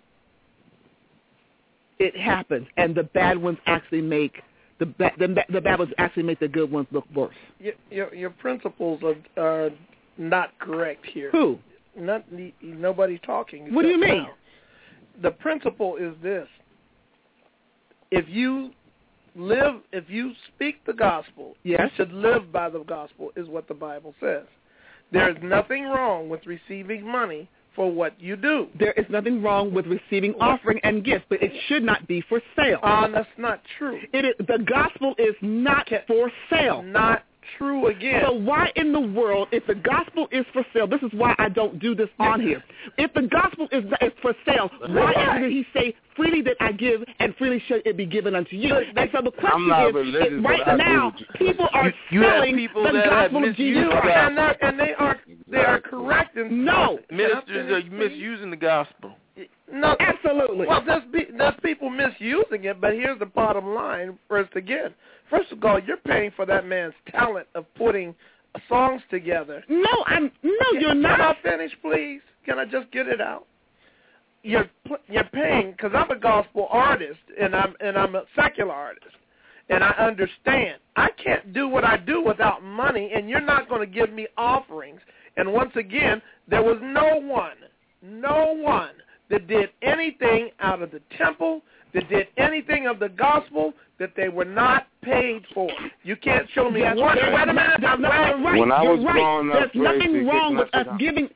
It happens, and the bad ones actually make the ba- the, the bad ones actually make the good ones look worse. Your, your, your principles are, are not correct here. Who? Not nobody talking. What do you except mean? now. The principle is this: if you live, if you speak the gospel, Yes. you should live by the gospel, is what the Bible says. There is nothing wrong with receiving money for what you do. There is nothing wrong with receiving offering and gifts, but it should not be for sale. Uh, that's not true. It is, the gospel is not for sale. Not true again. So why in the world, if the gospel is for sale, this is why I don't do this on here. If the gospel is, is for sale, why did he say, freely that I give and freely shall it be given unto you? And so the question not is, religious, is but right I agree now, with you. people are You have selling people the that have gospel of Jesus misused Christ. and, that, and they are they are correct in No. Ministers are misusing the gospel. No, absolutely. Well, there's, be, there's people misusing it, but here's the bottom line. First again, first of all, you're paying for that man's talent of putting songs together. No, I'm no, Can, you're not. Can I finish, please? Can I just get it out? You're you're paying because I'm a gospel artist and I'm and I'm a secular artist, and I understand I can't do what I do without money, and you're not going to give me offerings. And once again, there was no one, no one that did anything out of the temple, that did anything of the gospel that they were not paid for. You can't show me That's one. right. Wait a minute. That's Wait. right. When I You're was right. growing up, There's nothing Tracy, wrong can I with say us something? giving. There's,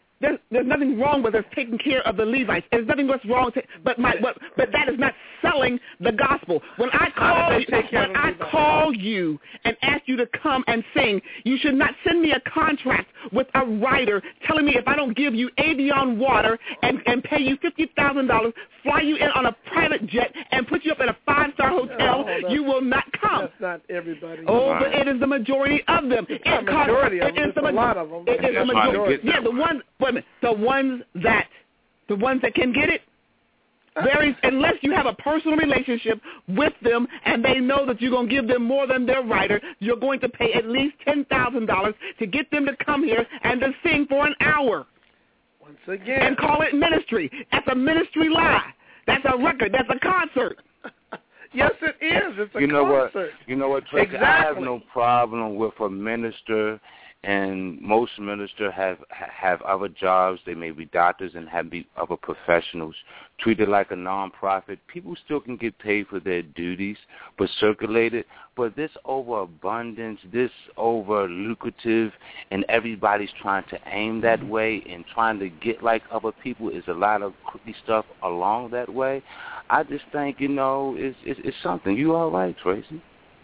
There's nothing wrong with us taking care of the Levites. There's nothing what's wrong. To, but my, but, but that is not selling the gospel. When I call you, when I call you and ask you to come and sing, you should not send me a contract with a writer telling me if I don't give you Avion water and, and pay you fifty thousand dollars, fly you in on a private jet, and put you up in a five-star hotel, oh, you will not come. That's not everybody. Oh, but it is the majority of them. It's it not majority of them. It's a lot of them. It is the majority. Yeah, the ones. Wait a minute. The ones that, the ones that can get it, very, unless you have a personal relationship with them and they know that you're going to give them more than their writer, you're going to pay at least ten thousand dollars to get them to come here and to sing for an hour. Once again. And call it ministry. That's a ministry lie. That's a record. That's a concert. Yes, it is. It's a you know concert. What, you know what, Tracy? Exactly. I have no problem with a minister, and most ministers have have other jobs. They may be doctors and have be other professionals treated like a nonprofit. People still can get paid for their duties, but circulated. But this overabundance, this over lucrative, and everybody's trying to aim that way and trying to get like other people is a lot of crooked stuff along that way. I just think, you know, it's it's, it's something. You all right, Tracy?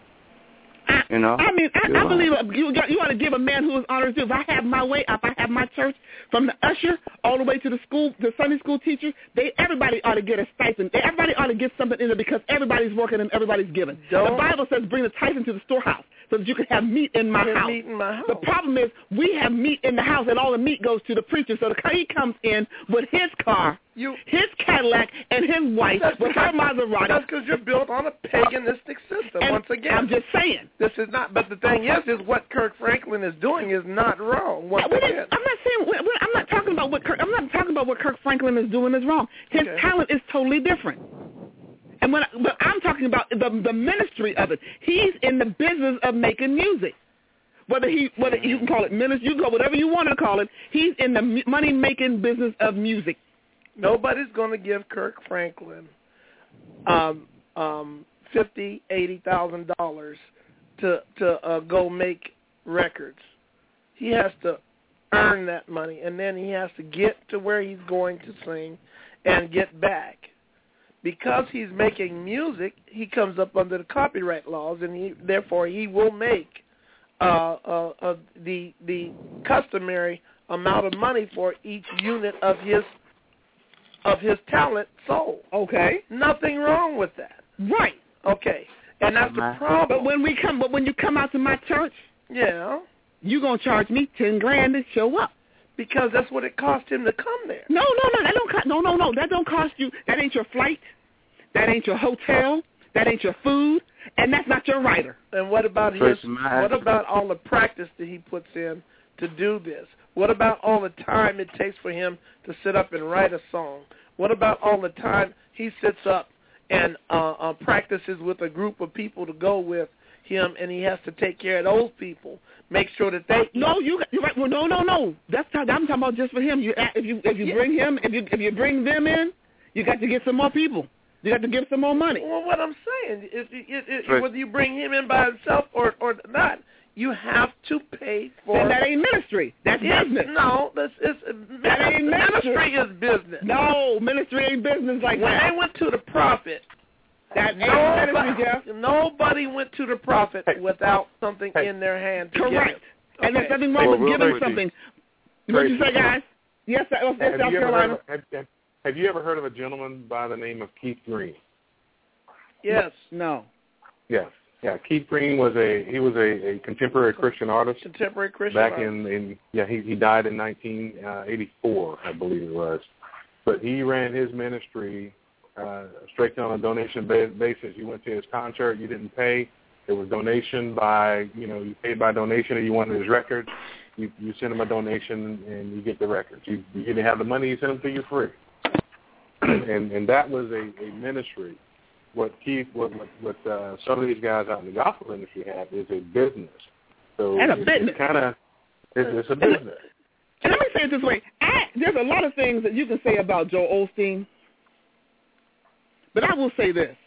I, you know, I mean, I, I believe you got, you ought to give a man who is honors due. If I have my way, if I have my church, from the usher all the way to the school, the Sunday school teacher, they everybody ought to get a stipend. Everybody ought to get something in there because everybody's working and everybody's giving. Don't. The Bible says, "Bring the tithe into the storehouse, so that you can have meat in my house." Meat in my house. The problem is we have meat in the house, and all the meat goes to the preacher. So the, he comes in with his car. You, his Cadillac and his wife with her Maserati. That's because you're built on a paganistic system. And once again, I'm just saying this is not. But the thing is, is what Kirk Franklin is doing is not wrong. Once yeah, again. I'm not saying. I'm not talking about what Kirk. I'm not talking about what Kirk Franklin is doing is wrong. His okay. talent is totally different. And when, I, but I'm talking about the the ministry of it. He's in the business of making music. Whether he, whether you can call it ministry, you can call it whatever you want to call it. He's in the money making business of music. Nobody's going to give Kirk Franklin um, um, fifty, eighty thousand dollars to to uh, go make records. He has to earn that money, and then he has to get to where he's going to sing and get back. Because he's making music, he comes up under the copyright laws, and he, therefore he will make uh, uh, uh, the the customary amount of money for each unit of his. of his talent sold. Okay. Nothing wrong with that. Right. Okay. And that's the problem. But when we come but when you come out to my church, yeah, you're gonna charge me ten grand to show up. Because that's what it cost him to come there. No, no, no, that don't cost no no no. That don't cost you that ain't your flight, that ain't your hotel, that ain't your food, and that's not your writer. And what about his what about all the practice that he puts in to do this? What about all the time it takes for him to sit up and write a song? What about all the time he sits up and uh, uh, practices with a group of people to go with him, and he has to take care of those people, make sure that they. No, you you're right. Well, no, no, no. That's not, I'm talking about just for him. You if you if you yeah. bring him if you if you bring them in, you got to get some more people. You got to give some more money. Well, what I'm saying is, it, it, it, whether you bring him in by himself or or not. You have to pay for. Then that ain't ministry. That's yes, business. No, that's it's, that ain't ministry. Ministry is business. No, ministry ain't business like when that. When they went to the prophet, that ain't nobody, ministry, Jeff. Nobody went to the prophet hey. without something hey. in their hand. To Correct. Okay. And there's nothing wrong well, with giving quickly. something. What did you say, guys? Yes, that was have South you Carolina. Ever heard of, have, have you ever heard of a gentleman by the name of Keith Green? Yes. No. Yes. Yeah, Keith Green was a he was a, a contemporary Christian artist. Contemporary Christian back artist. in, in yeah he he died in nineteen eighty-four, I believe it was. But he ran his ministry uh, straight on a donation basis. You went to his concert, you didn't pay. It was donation by you know you paid by donation, and you wanted his records. You you send him a donation and you get the records. You you didn't have the money, you sent them to you free. and and that was a, a ministry. What Keith, what what uh, some of these guys out in the gospel industry have is a business. So and a it's, business. It's kind of it's, it's a business. And let me say it this way: I, there's a lot of things that you can say about Joel Osteen, but I will say this: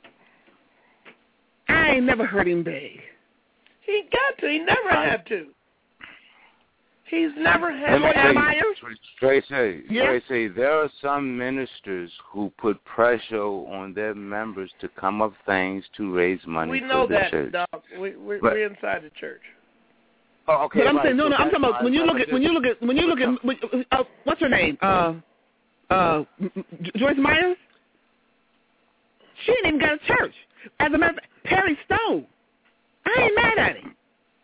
I ain't never heard him beg. He got to. He never had to. He's never had. Joyce Myers. Tracy, Yeah. Tracy, there are some ministers who put pressure on their members to come up things to raise money We for know the that, church. Doc. We, we're, But- we're inside the church. Oh, okay. But I'm right. saying no, so no. I'm that's talking about why when you I'm look at when you look at when you look at when- uh, what's her name? Uh, uh, Joyce Myers. She ain't even got a church. As a matter of fact, Perry Stone. I ain't mad at him.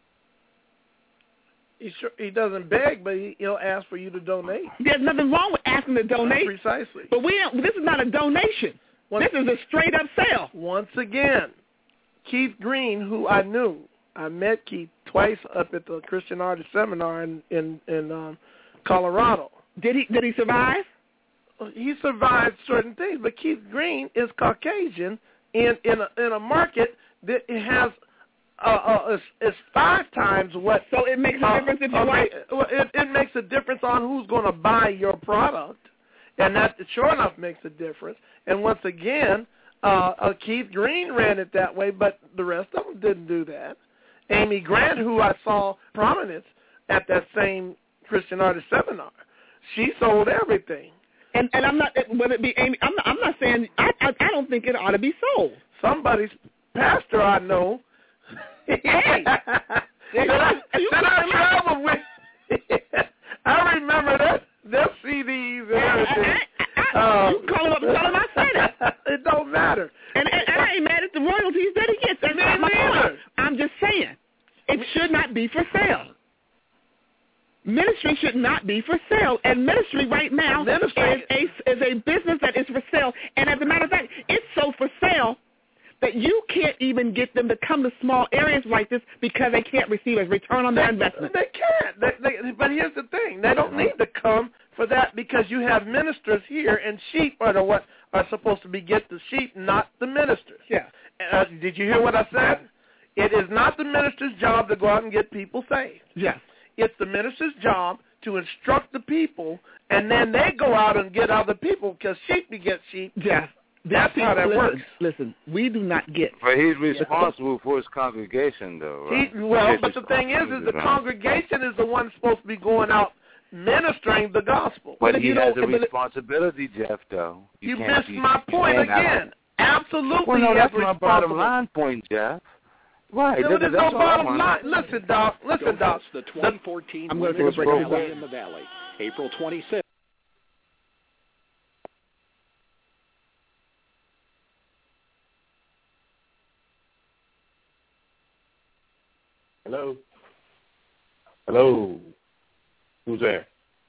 He sure, he doesn't beg, but he, he'll ask for you to donate. There's nothing wrong with asking to donate. Precisely. But we don't, this is not a donation. Once, this is a straight up sale. Once again, Keith Green, who I knew, I met Keith twice up at the Christian Artist Seminar in in, in um, Colorado. Did he did he survive? He survived certain things, but Keith Green is Caucasian in in a, in a market that it has uh, uh, it's, it's five times what. So it makes a uh, difference if you uh, white. It, it makes a difference on who's going to buy your product, and that sure enough makes a difference. And once again, uh, uh, Keith Green ran it that way, but the rest of them didn't do that. Amy Grant, who I saw prominence at that same Christian Artist Seminar, she sold everything. And and I'm not whether it be Amy. I'm not, I'm not saying I, I I don't think it ought to be sold. Somebody's pastor I know. Hey, that I, that I traveled with. I remember that their C Ds and everything. I, I, you call him up and tell him I said it. It don't matter. And, and, and I ain't mad at the royalties that he gets. That's not my point. I'm just saying it should not be for sale. Ministry should not be for sale, and ministry right now ministry. is a is a business that is for sale. And as a matter of fact, it's so for sale that you can't even get them to come to small areas like this because they can't receive a return on their investment. They can't. They, they, but here's the thing: they don't need to come for that because you have ministers here, and sheep are the what are supposed to be get the sheep, not the ministers. Yeah. Uh, did you hear what I said? It is not the minister's job to go out and get people saved. Yes. It's the minister's job to instruct the people, and then they go out and get other people because sheep beget sheep. Yes. That's how that listen, works. Listen, we do not get. But he's responsible for his congregation, though. Right? He, well, He's but the thing is, is the right? congregation is the one supposed to be going out ministering the gospel. But, but he you has know, a responsibility, Jeff, though. You, You, you can't, missed you, my point you again. Absolutely, Well, no, he that's has my bottom line point, Jeff. Right. No, that, there's that's no all I bottom want. line. Listen, Doc. Listen, Doc. The twenty fourteen I'm going to Women's take a break. Rally in the Valley, April twenty-sixth. Hello? Hello? Who's there?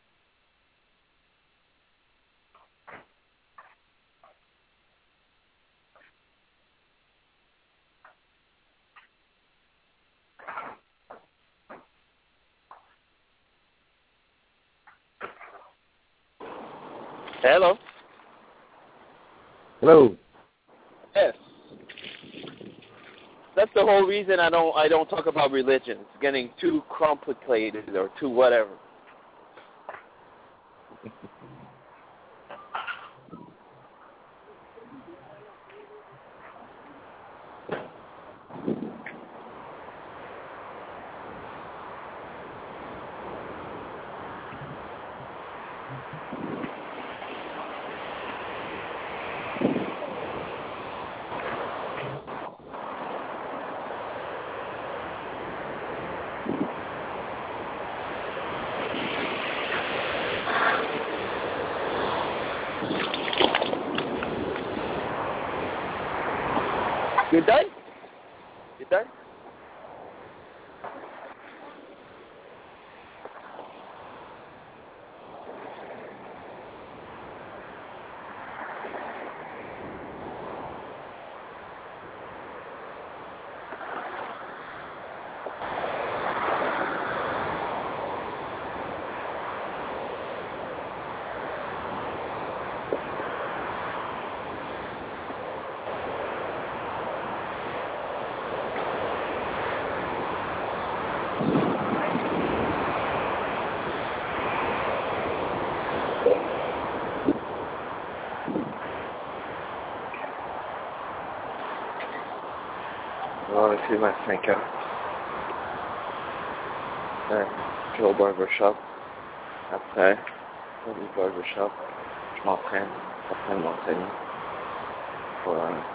Hello. Hello. Yes. That's the whole reason I don't I don't talk about religion. It's getting too complicated or too whatever. You done? You done? Oh, I see my thinking. Uh, Joe Barber Shop. Okay. Tony's Barber Shop, Small Can, Upland Mountain, for uh,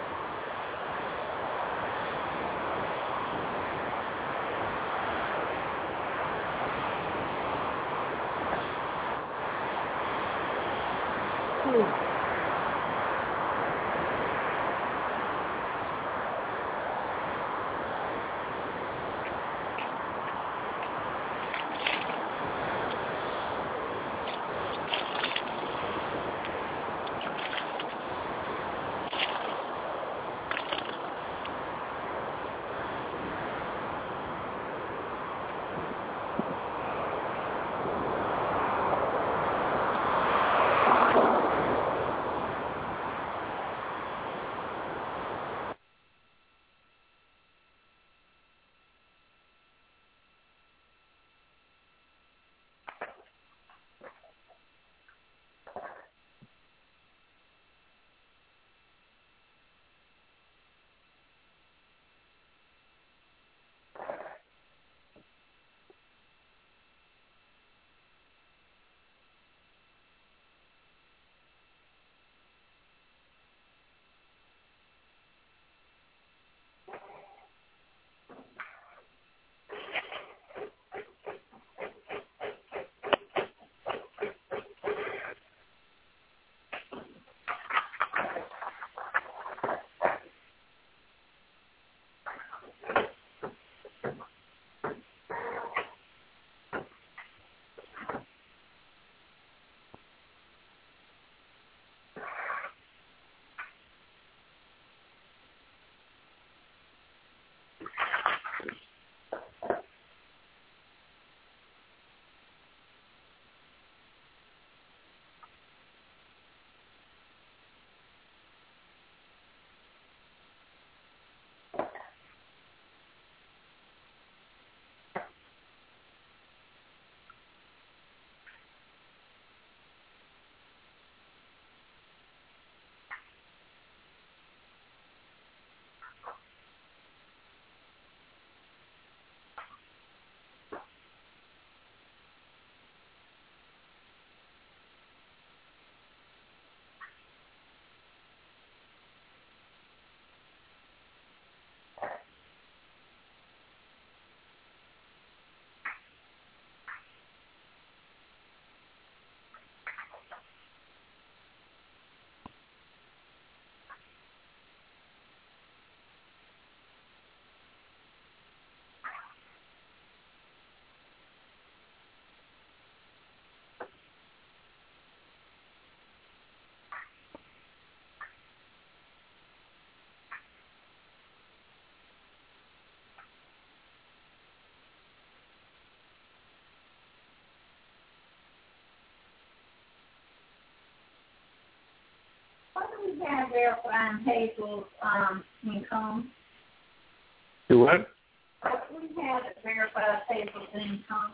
we have verifying Hazel's um, income? Do what? We have it verified Hazel's income.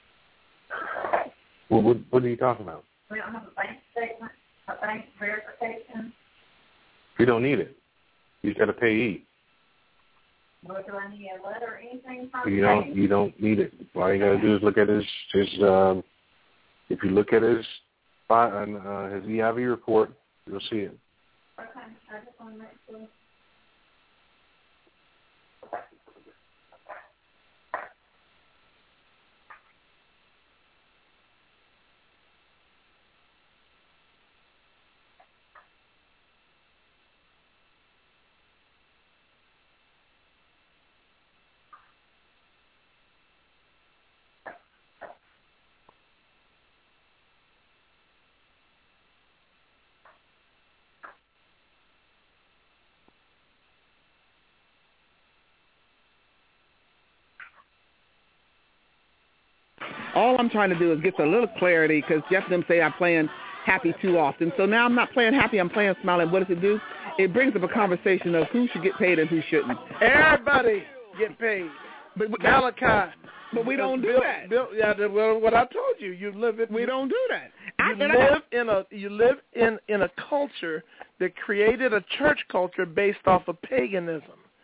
Well, what, what are you talking about? We don't have a bank statement, a bank verification. You don't need it. You just got to pay E. Well, do I need a letter or anything from You don't. You don't need it. All you got to do is look at his his. Um, if you look at his uh, his E I V report, you'll see it. Okay, I just want to make sure. All I'm trying to do is get a little clarity because Jeff and them say I'm playing happy too often. So now I'm not playing happy, I'm playing smiling. What does it do? It brings up a conversation of who should get paid and who shouldn't. Everybody get paid. But, but Malachi. But we don't do Bill, that. Bill, yeah, well, what I told you, you live in. We don't do that. You I, live I, in a you live in in a culture that created a church culture based off of paganism.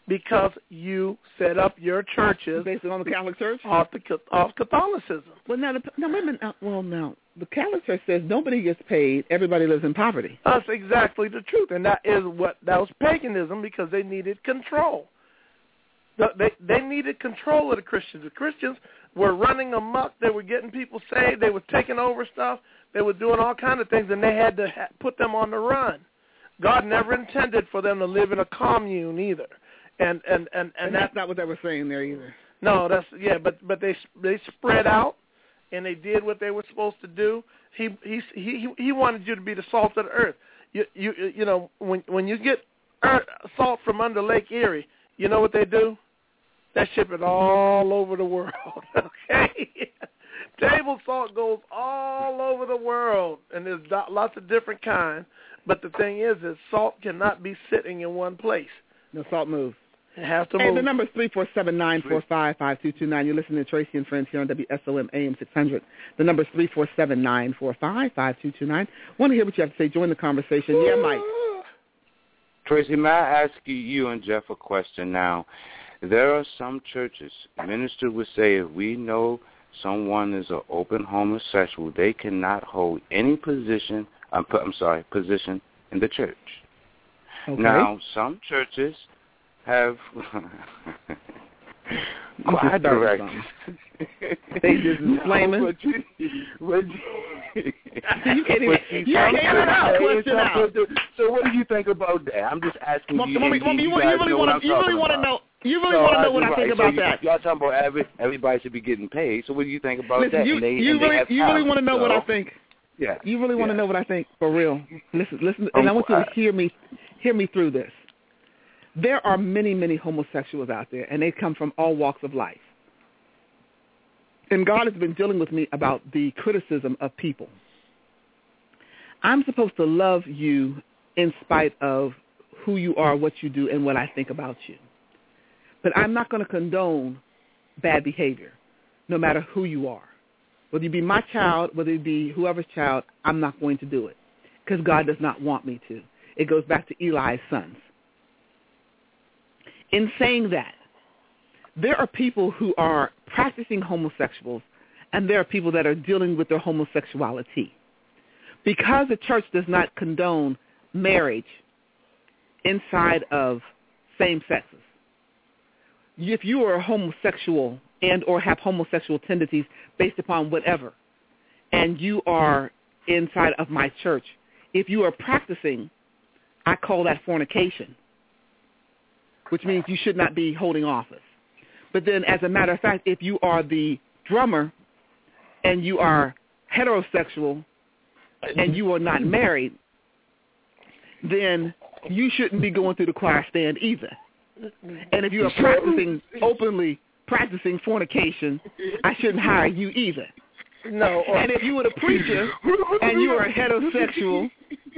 because you set up your churches based on the Catholic Church off the off Catholicism. Well, now, the, no, wait a minute. Well, now the Catholic Church says nobody gets paid; everybody lives in poverty. That's exactly the truth, and that is what that was paganism because they needed control. They they needed control of the Christians. The Christians were running amok. They were getting people saved. They were taking over stuff. They were doing all kinds of things, and they had to ha- put them on the run. God never intended for them to live in a commune either. And and, and, and, and that's not what they were saying there either. No, that's yeah, but but they they spread out and they did what they were supposed to do. He he he he wanted you to be the salt of the earth. You you you know when when you get earth, salt from under Lake Erie, you know what they do? They ship it all over the world. Okay, table salt goes all over the world, and there's lots of different kinds. But the thing is, is salt cannot be sitting in one place. No, salt moves. It has to hey, move. The number is three four seven, nine four five, five two two nine. You're listening to Tracy and Friends here on W S O M A M six hundred. The number is three four seven, nine four five, five two two nine. Want to hear what you have to say. Join the conversation. Yeah, Mike. Tracy, may I ask you, you and Jeff a question now? There are some churches, minister would say, if we know someone is an open homosexual, they cannot hold any position, I'm, I'm sorry, position in the church. Okay. Now, some churches have choir directors. They just flaming. But you, but you, you can't even, you can't even out, question out. So what do you think about that? I'm just asking well, you. Well, you, you, you, you really want to you really want to know you really so want to know what right. I think so about you, that. Y'all talking about every, everybody should be getting paid. So what do you think about Listen, that? You, and they, you and really they have you really want to know so, what I think. Yeah. You really want to yeah. know what I think for real. Listen, listen, Um, and I want you to uh, hear me hear me through this. There are many, many homosexuals out there, and they come from all walks of life. And God has been dealing with me about the criticism of people. I'm supposed to love you in spite of who you are, what you do, and what I think about you. But I'm not going to condone bad behavior, no matter who you are. Whether you be my child, whether it be whoever's child, I'm not going to do it because God does not want me to. It goes back to Eli's sons. In saying that, there are people who are practicing homosexuals, and there are people that are dealing with their homosexuality. Because the church does not condone marriage inside of same sexes, if you are a homosexual and or have homosexual tendencies based upon whatever, and you are inside of my church, if you are practicing, I call that fornication, which means you should not be holding office. But then, as a matter of fact, if you are the drummer and you are heterosexual and you are not married, then you shouldn't be going through the choir stand either. And if you are practicing, openly practicing fornication, I shouldn't hire you either. No. And if you were the preacher and you are a heterosexual,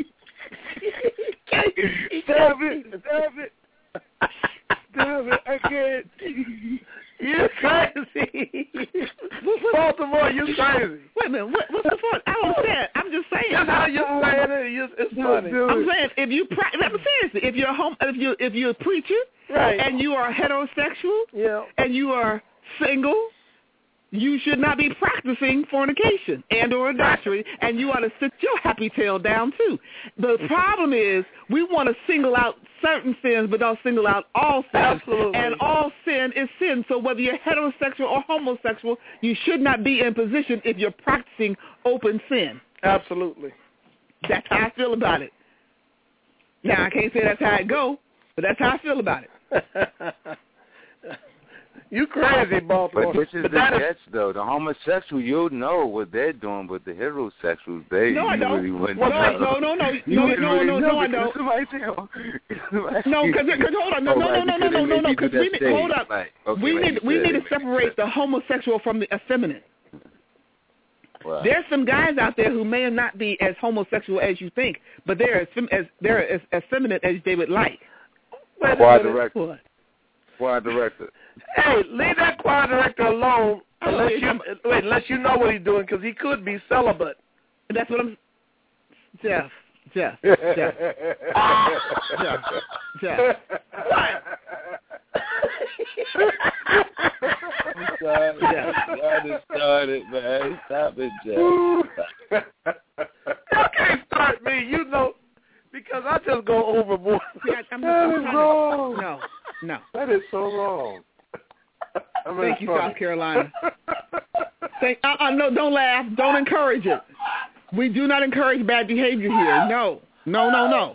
stop it, stop it. Damn it, I can't. You're crazy. Baltimore, you crazy. Wait a minute, what, what's the point? I don't understand. I'm just saying. That's how you're saying it. It's funny. I'm saying if you, pra- I'm seriously, if you're a home, if you if you're a preacher, right, and you are heterosexual, yeah, and you are single, you should not be practicing fornication and or adultery, and you ought to sit your happy tail down too. The problem is we want to single out certain sins, but don't single out all sins. Absolutely. And all sin is sin. So whether you're heterosexual or homosexual, you should not be in position if you're practicing open sin. Absolutely. That's how I feel about it. Now, I can't say that's how it go, but that's how I feel about it. You crazy, Baltimore. But this is but the catch, though. The homosexual, you'll know what they're doing, but the heterosexuals, they no, I don't. really wouldn't well, know. No, no, no, you no, no, really no, know no, I don't. No, because hold on, no, no, no, no, no, no, no, no, because we need, hold up. Like, okay, we like need we said, need to separate the homosexual from the effeminate. Wow. There's some guys out there who may not be as homosexual as you think, but they're as as they're as effeminate as they would like. Choir director. Choir director. Hey, leave that choir director alone unless you wait, unless you know what he's doing, because he could be celibate. That's what I'm. Jeff, Jeff, Jeff, Jeff, Jeff. I'm sorry. Yeah. Y'all just started, man. Stop it, Jeff. You can't start me. You know, because I just go overboard. Yeah, I'm, that I'm is trying wrong. To, no, no. That is so wrong. I mean, Thank you, funny. South Carolina. Thank, uh, uh, no, don't laugh. Don't encourage it. We do not encourage bad behavior here. No, no, no, no.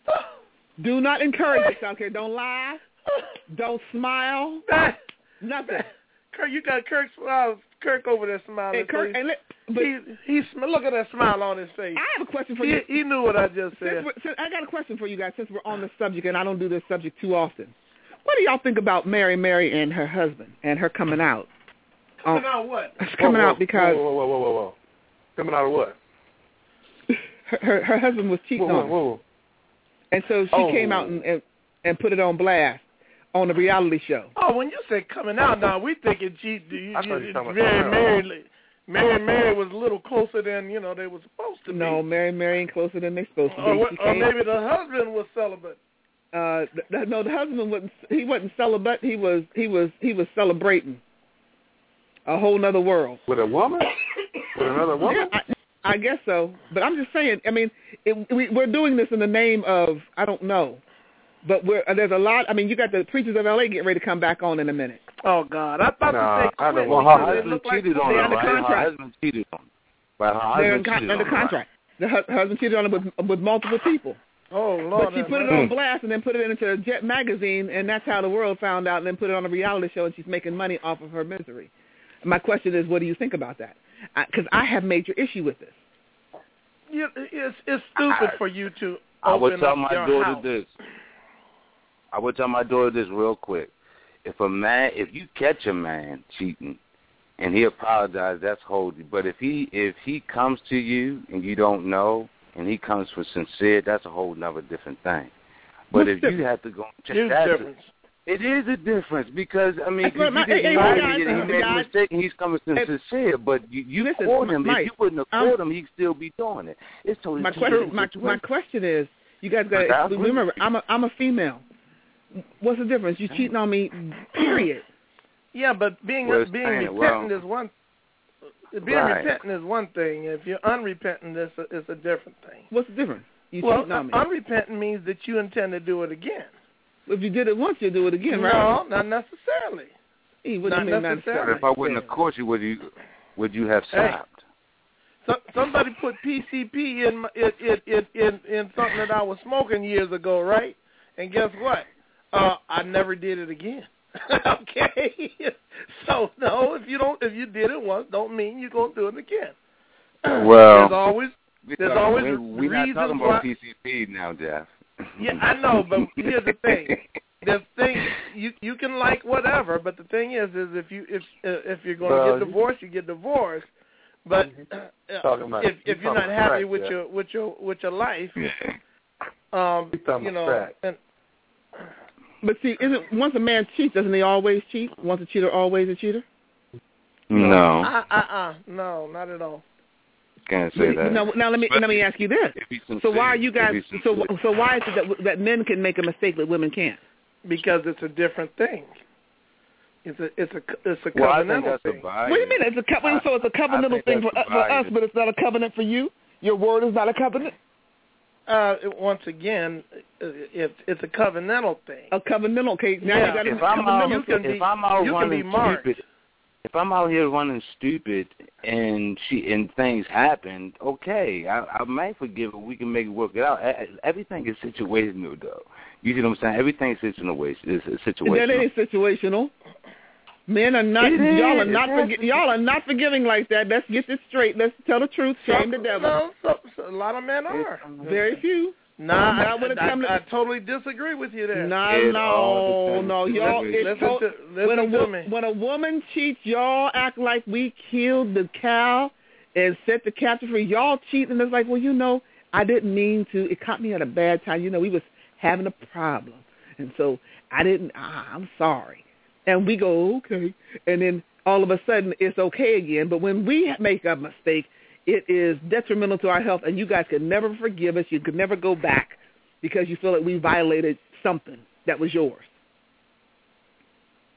Do not encourage it, South Carolina. Don't laugh. Don't smile. Nothing. Kirk, you got Kirk, uh, Kirk over there smiling. And Kirk, so and let, but, he, he, look at that smile on his face. I have a question for he, you. He knew what I just said. Since since, I got a question for you guys, since we're on the subject, and I don't do this subject too often. What do y'all think about Mary Mary and her husband and her coming out? Coming um, out what? It's coming whoa, whoa, out because... Whoa, whoa, whoa, whoa, whoa. Coming out of what? Her, her, her husband was cheating whoa, whoa, on her. whoa. And so she oh. came out and, and and put it on blast on the reality show. Oh, when you say coming out now, we thinking she, you, I thought you, you were Mary, Mary, Mary, Mary was a little closer than, you know, they were supposed to be. No, Mary Mary ain't closer than they supposed to be. Or, what, or came, maybe the husband was celibate. Uh, th- no, the husband wasn't. He wasn't celibate. He was. He was. He was celebrating a whole nother world with a woman. With another woman. Yeah, I, I guess so. But I'm just saying. I mean, it, we, we're doing this in the name of I don't know, but we're uh, there's a lot. I mean, you got the Preachers of L A getting ready to come back on in a minute. Oh God, I thought nah, they quit. I well, her husband cheated like on her, under right? contract. Her husband cheated on her. But her They're husband con- cheated under on her, contract. The hu- husband cheated on her with with multiple people. Oh Lord! But she put it on blast and then put it into Jet magazine, and that's how the world found out. And then put it on a reality show, and she's making money off of her misery. My question is, what do you think about that? Because I, I have major issue with this. Yeah, it's it's stupid I, for you to. I open would tell up my your daughter house. this. I would tell my daughter this real quick. If a man, if you catch a man cheating, and he apologizes, that's holy. But if he if he comes to you and you don't know, and he comes for sincere, that's a whole nother different thing. But What's if different? you have to go and check There's that, difference. It is a difference because I mean, That's you what my- didn't hey, know hey, he, guys, he made guys. a mistake and he's coming sincere. But you, you Listen, caught him. Mike, if you wouldn't have um, caught him, he'd still be doing it. It's totally My question, my, my question is, you guys got to remember, I'm a I'm a female. What's the difference? You cheating on me, period. Yeah, but being Well, being saying, repentant well, is one. Being right. repentant is one thing. If you're unrepentant, it's a, it's a different thing. What's the difference? You well, cheating on me. unrepentant means that you intend to do it again. If you did it once, you do it again, no, right? not necessarily. Hey, what not do you mean, not necessarily. If I wouldn't have caught you, would you would you have stopped? Hey, so, somebody put P C P in, my, in, in in in something that I was smoking years ago, right? And guess what? Uh, I never did it again. Okay, so no, if you don't, if you did it once, don't mean you're gonna do it again. Well, there's always there's talking, always we, we're not reasons talking why. about P C P now, Jeff. Yeah, I know, but here's the thing. The thing you you can like whatever, but the thing is, is if you if uh, if you're going to well, get divorced, you get divorced. But uh, about, if if you're not happy track, with yeah. your with your with your life, Yeah. um, talking you know, track. and But see, isn't once a man cheats, doesn't he always cheat? Once a cheater, always a cheater? No, uh, uh, uh, no, not at all. can't say that. Now, now let me But let me ask you this. if he's sincere, So why are you guys? if he's So sincere. so why is it that that men can make a mistake that women can't? Because it's a different thing. It's a it's a it's a Well, I think covenantal that's thing. a bias. What do you mean? It's a covenant. So it's a covenantal think thing for, that's uh, for us, bias. but it's not a covenant for you. Your word is not a covenant. Uh, once again, uh, it, it's a covenantal thing. A covenantal. Okay, now Yeah. you got If a I'm out, covenantal. You can if be- I'm out you can running be marked. stupid, if I'm out here running stupid and she and things happen, okay, I, I might forgive it. We can make it work it out. E- Everything is situational, though. You see what I'm saying? Everything is situational. Is situational. That ain't situational. Men are not. It is. Y'all are not. It has Forgi- to be. y'all are not forgiving like that. Let's get this straight. Let's tell the truth. Shame the devil. No, so, so a lot of men are. Very few. Nah, I, Not when it I, come to- I, I totally disagree with you there. No, It no, all depends. no, y'all. Listen It's to- to- listen when a to wo- me. when a woman cheats, y'all act like we killed the cow and set the captive free. Y'all cheat, and it's like, well, you know, I didn't mean to. It caught me at a bad time. You know, we was having a problem, and so I didn't. Ah, I'm sorry. And we go, okay, and then all of a sudden it's okay again. But when we make a mistake, it is detrimental to our health, and you guys could never forgive us. You could never go back because you feel that we violated something that was yours.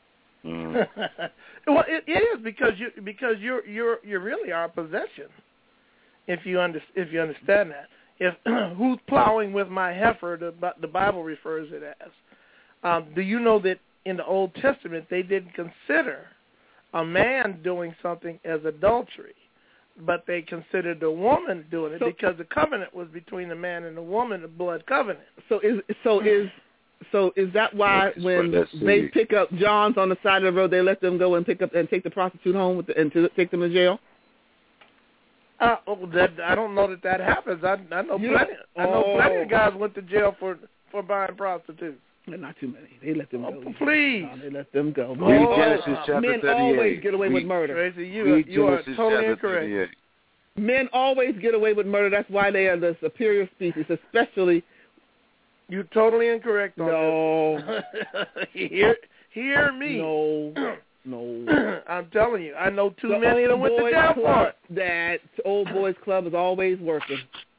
Mm. Well, it, it is because you because you're you're you really are a possession. If you under, if you understand that, if who's plowing with my heifer, the the Bible refers it as. Um, do you know that in the Old Testament they didn't consider a man doing something as adultery, but they considered the woman doing it so, because the covenant was between the man and the woman, the blood covenant. So is so is so is that why when they pick up Johns on the side of the road, they let them go and pick up and take the prostitute home with the, and to take them to jail? Uh, oh, that, I don't know that that happens. I, I know yeah. plenty. I know oh. plenty of guys went to jail for for buying prostitutes. Not too many. They let them oh, go. Please, no, they let them go. Read oh, Genesis chapter men thirty-eight. always get away Read, with murder. Tracy, you, you are totally incorrect. Men always get away with murder. That's why they are the superior species, especially. You're totally incorrect on no. this. hear, hear me. No. No. I'm telling you, I know too the many that went to jail for it. That old boys club is always working.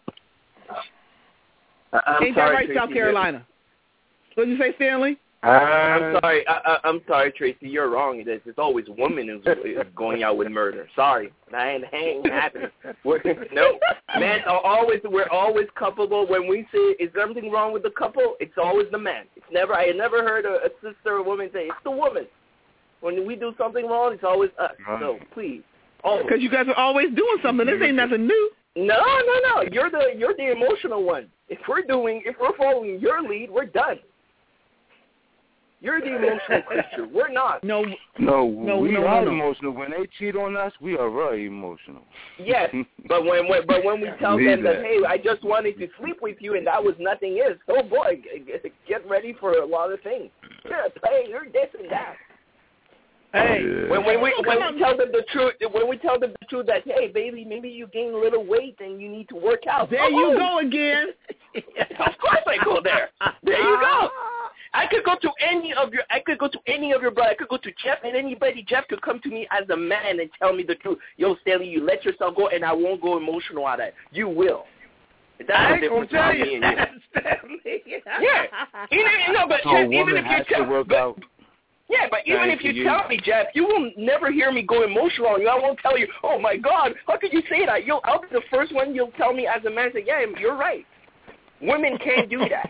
I'm Ain't sorry, that right, Tracy, South Carolina? What did you say, Stanley? Uh, I'm sorry. I, I, I'm sorry, Tracy. You're wrong. It is. It's always women who's going out with murder. Sorry, that ain't, ain't happening. We're, no, men are always. We're always culpable. When we say is something wrong with the couple, it's always the man. It's never. I never heard a, a sister or a woman say it's the woman. When we do something wrong, it's always us. So please, because you guys are always doing something. This ain't nothing new. No, no, no. You're the you're the emotional one. If we're doing, if we're following your lead, we're done. You're the emotional creature. We're not. No, no, no we no, are no. emotional. When they cheat on us, we are very emotional. Yes, but when, when but when we tell them that, hey, I just wanted to sleep with you and that was nothing is, oh boy, get ready for a lot of things. You're a player. You're this and that. Hey, yeah. when, when we when we tell them the truth, when we tell them the truth that, hey, baby, maybe you gained a little weight and you need to work out. There oh, you go again. Of course I go there. There you go. I could go to any of your, I could go to any of your brothers. I could go to Jeff and anybody. Jeff could come to me as a man and tell me the truth. Yo, Stanley, you let yourself go, and I won't go emotional on that. You will. That's I the ain't gonna tell you that, Stanley. Yeah. Even, no, but so Jeff, even if you tell, work but, out. yeah, but even Thank if you, you tell me, Jeff, you will never hear me go emotional on you. I won't tell you, oh my God, how could you say that? You'll, I'll be the first one. You'll tell me as a man, say, yeah, you're right. Women can't do that.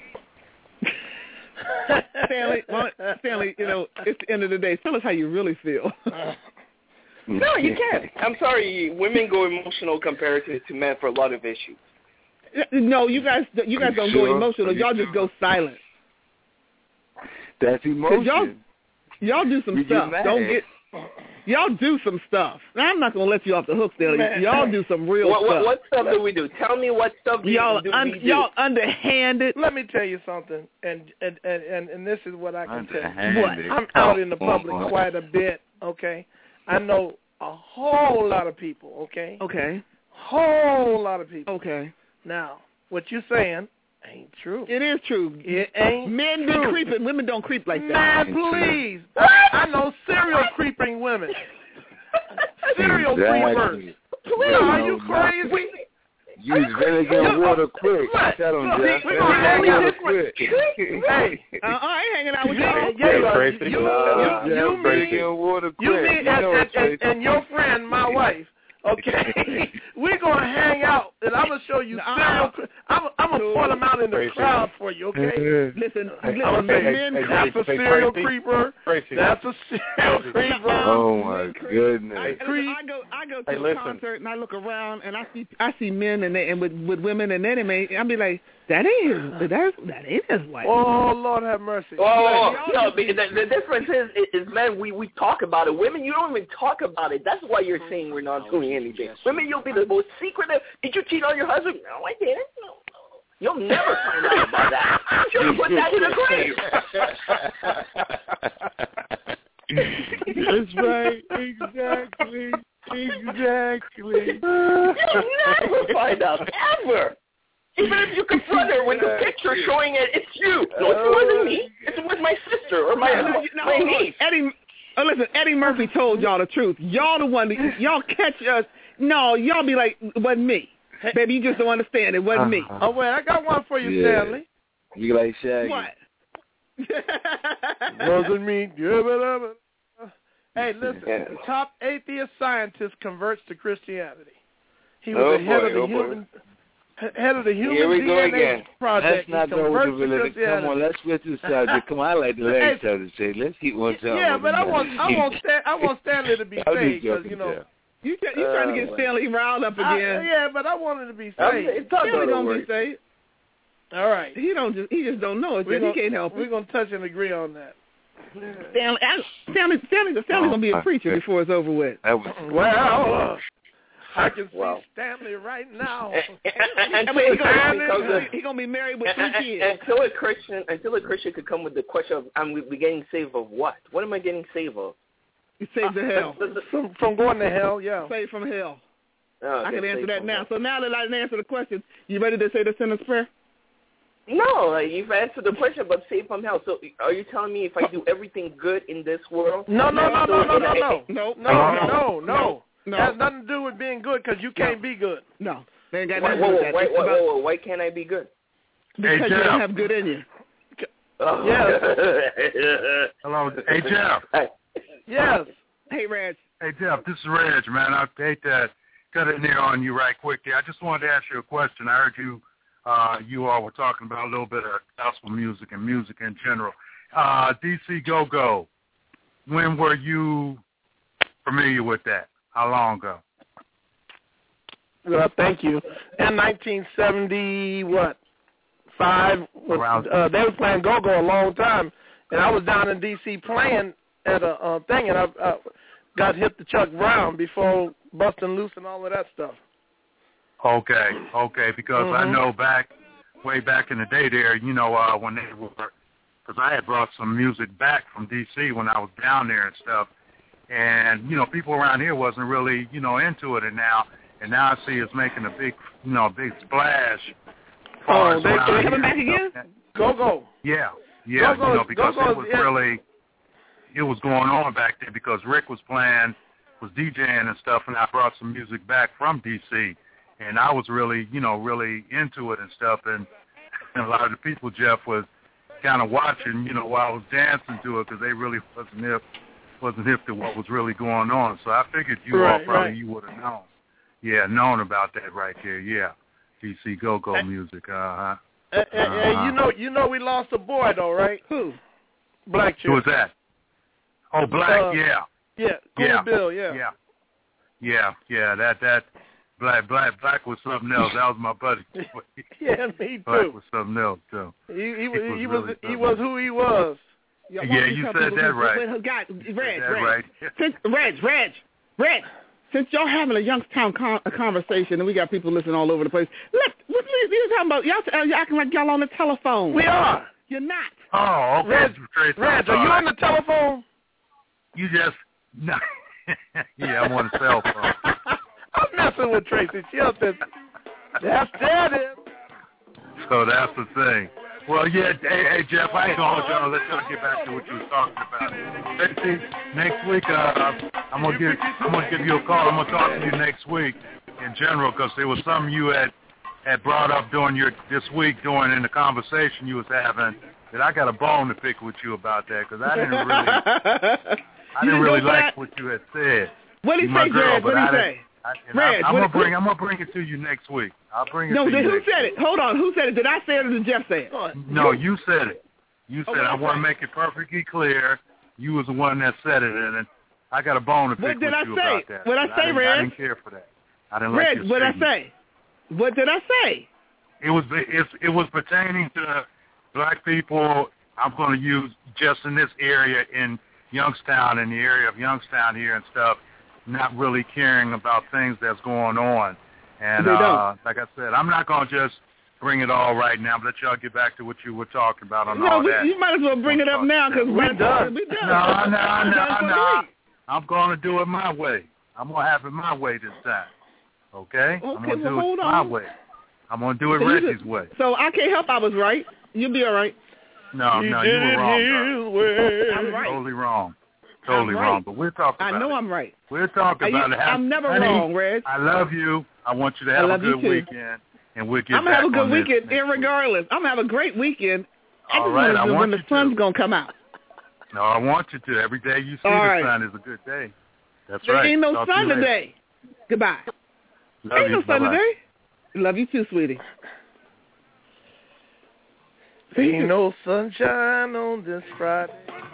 Stanley, well, Stanley, you know, it's the end of the day. Tell us how you really feel. No, you can't. I'm sorry. Women go emotional compared to, to men for a lot of issues. No, you guys, you guys don't sure? go emotional. Y'all just go silent. That's emotion. Y'all, y'all do some you stuff. Get don't get. Y'all do some stuff. Now, I'm not gonna let you off the hook, Stanley. Man. Y'all do some real what, stuff. What, what stuff do we do? Tell me what stuff do, y'all do un, we do. Y'all underhanded. Let me tell you something, and and and and, and this is what I can tell you. What? I'm out in the public quite a bit. Okay, I know a whole lot of people. Okay. Okay. Whole lot of people. Okay. Now, what you're saying ain't true. It is true. It ain't Men true. be creeping. Women don't creep like that. Man, please. I, I know serial creeping women. Serial exactly. creepers. Please. Are you crazy? Use vinegar water quick. Tell them, Jeff. Vinegar quick. Hey, uh, I ain't hanging out with you. Yeah, yeah, you, you, uh, you, you, mean, water quick. you mean, and, and, and, and your friend, my wife. Okay, we're gonna hang out, and I'm gonna show you serial. I'm, I'm gonna point them out in the crowd for you. Okay, listen, I'm listen, gonna say, men, that's a serial creeper. That's a serial creeper. Oh my goodness! I, I go, I go to hey, a listen. concert and I look around and I see, I see men and they, and with with women and then it may, I'll be like, that ain't his, that that ain't his wife. Oh Lord have mercy. Oh, no, the, the difference is, is men, we we talk about it. Women, you don't even talk about it. That's why you're saying we're not doing anything. Women, you'll be the most secretive. Did you cheat on your husband? No, I didn't. No, no. You'll never find out about that. You'll put that in the grave. That's right. Exactly. Exactly. You'll never find out, ever. Even if you confront her with the picture showing it, it's you. No, it wasn't me. It was my sister or my, no, no, my niece. Eddie, oh, listen, Eddie Murphy told y'all the truth. Y'all the one that, y'all catch us. No, y'all be like, it wasn't me. Baby, you just don't understand. It wasn't uh-huh. me. Oh, wait, I got one for you, yeah. Stanley. You like Shaggy. What? Wasn't me. Yeah, but, Hey, listen, Yeah. the top atheist scientist converts to Christianity. He was Oh, the head boy, of the oh, human head of the human Here we D go N A again. project. Let's not he go with the converts to religion. Come Christianity. on, let's switch the subject. Come on, I like the Hey, last time to say. Let's keep one time. Yeah, but I want I want Stan, I want Stanley to be I'm just saved because joking, you know. Jeff. You you trying to get Uh, Stanley riled up I, again? yeah, but I wanted to be saved. I'm- it's not Stanley gonna gonna work. be saved. All right. He don't just he just don't know it. We're He gonna, can't help We're it. gonna touch and agree on that. Stanley, I, Stanley, Stanley, Stanley's gonna be a Oh, preacher okay. before it's over with. That was Well, I can see Wow. Stanley right now. I mean, he gonna, Because he, he gonna be married with And- three and- kids. Until a Christian, until a Christian could come with the question of, "I'm we getting saved of what? What am I getting saved of?" He saved the hell. From, from going to hell, yeah. Saved from hell. Oh, I okay, can answer saved that from now. hell. So now that I can answer the question, you ready to say the sinner's prayer? No, like, you've answered the question, but saved from hell. So, are you telling me if I do everything good in this world? No, no, no, no, no, no, no, no, no, no, no. No. Has nothing to do with being good because you can't be good. No, they ain't got Why, nothing to whoa, do whoa, with that. why, It's why, about- whoa, whoa, why can't I be good? because Hey, you Jeff. don't have good in you. Oh. Hello. Hey, Jeff. Yes. Hey, Reg. Hey, Jeff, this is Reg, man. I hate to cut in there on you right quick there. I just wanted to ask you a question. I heard you uh, you all were talking about a little bit of gospel music and music in general. Uh, D C Go-Go, when were you familiar with that? How long ago? Well, thank you. In nineteen seventy, what, five, Around- uh, they were playing go-go a long time, and I was down in D C playing at a uh, thing, and I uh, got hit to Chuck Brown before busting loose and all of that stuff. Okay, okay, because I Mhm. know back, way back in the day there, you know, uh, when they were, because I had brought some music back from D C when I was down there and stuff, and, you know, people around here wasn't really, you know, into it, and now, and now I see it's making a big, you know, big splash. Oh, they, around they here. coming back again? Go-go. Yeah, yeah, Go-Go's- you know, because Go-Go's, it was yeah. really, it was going on back then because Rick was playing, was DJing and stuff, and I brought some music back from D C, and I was really, you know, really into it and stuff, and, and a lot of the people, Jeff, was kind of watching, you know, while I was dancing to it because they really wasn't hip, wasn't hip to what was really going on. So I figured you Right, all probably right. you would have known, yeah, known about that right there, yeah, D C Go-Go music, uh-huh. Hey, hey, hey, you know, you know, we lost a boy though, right? Who? Black chick. Who was that? Oh, Black, Uh, yeah. Yeah, Cool Yeah. Bill, yeah. Yeah, yeah, yeah. That that black black black was something else. That was my buddy. Yeah, me Black too. was something else too. He he It was was he was really he was who he was. Yeah, why don't you tell said people that who- right. wait, who got, Reg, that Reg, right. Since, Reg, Reg, Reg, since y'all having a Youngstown con- a conversation and we got people listening all over the place, let, what you talking about? Y'all, uh, y'all acting like y'all on the telephone. We are. You're not. Oh, okay. Reg, Tracy, Reg, are you on the telephone? You just no. Yeah, I'm on the cell phone. I'm messing with Tracy. She up there. That's that is. So that's the thing. Well, yeah, hey, hey Jeff, I ain't gonna hold y'all. Let's try to get back to what you was talking about. Tracy, next week, uh, I'm gonna give, I'm gonna give you a call. I'm gonna talk to you next week in general because there was something you had had brought up during your this week during in the conversation you was having that I got a bone to pick with you about that because I didn't really, I didn't really like what you had said. What did he My say, girl, Reg? but What did I he didn't- say? I, and Reg, I, I'm what- gonna bring, I'm gonna bring it to you next week. I'll bring it No, to you. then who next said week. it? Hold on. Who said it? Did I say it or did Jeff say it? No, you said it. You Oh, said what I I want to say? make it perfectly clear. You was the one that said it, and I got a bone to pick What did with I you say? about that. What I But say, didn't, Reg? I didn't care for that. I didn't like Reg, your what did I statement. say? What did I say? It was it, it was pertaining to black people. I'm going to use just in this area in Youngstown, in the area of Youngstown here and stuff, not really caring about things that's going on. And They don't. uh, like I said, I'm not going to just bring it all right now, but let y'all get back to what you were talking about on No, all we, that. you might as well bring it up now because We're done. We done. No, no, We're done no, for the no. week. I'm going to do it my way. I'm going to have it my way this time. Okay? I'm Okay, going to well, do hold it my on. way. I'm going to do it So you Reggie's just- way. So I can't help I was right. You'll be all right. No, He no, you did were it wrong, his bro. way. I'm right. Totally wrong. Totally I'm wrong. right. But we'll talk I about know it. I'm right. We'll talk Are about you- it. Have- I'm never honey, wrong, Reg. I love you. I want you to I have a love you good too. weekend, and we'll get I'm gonna back have a good on this weekend, next week. regardless. I'm gonna have a great weekend. I All just right, want I to know want when the you sun's to. gonna come out. No, I want you to. Every day you see All the right. sun is a good day. That's there right. ain't no Talk to sun you later. today. Goodbye. Love ain't you. no sun Bye-bye. today. Love you too, sweetie. Ain't no sunshine on this Friday.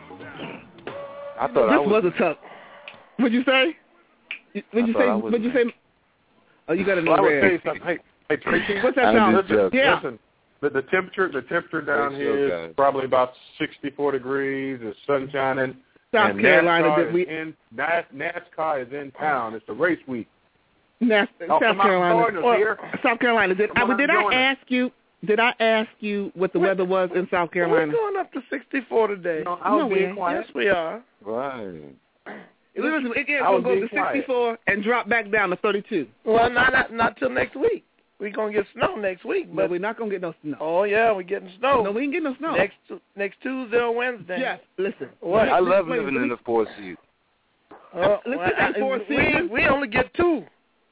I thought this I was. was a tough. What'd you say? What'd you I say? thought I was What'd you say? Oh, you got to know Well, I would red. tell you something. Hey, hey, Tracy. What's that sound? Listen, Yeah. listen. The, the temperature, the temperature down Pretty here sure, is probably about sixty-four degrees. It's sun shining. South and Carolina, NASCAR did we- is in NAS, NASCAR is in town. It's a race week. Nas- Oh, South my Carolina. Cardinals Or- here. South Carolina. Did, Come I, on, did I'm I joining. ask you? Did I ask you what the weather was in South Carolina? We're going up to sixty-four today. No, I was No, we being ain't. quiet. Yes, we are. Right. Listen, it I was gonna go being to quiet. sixty-four and drop back down to thirty-two. Well, not not, not till next week. We're going to get snow next week. But But we're not gonna get no snow. Oh, yeah, we're getting snow. No, we ain't getting no snow. Next next Tuesday or Wednesday. Jeff, listen. What? I love Wait, living let in me- the four seasons. Uh, Listen, well, ain't four we, seasons. we only get two.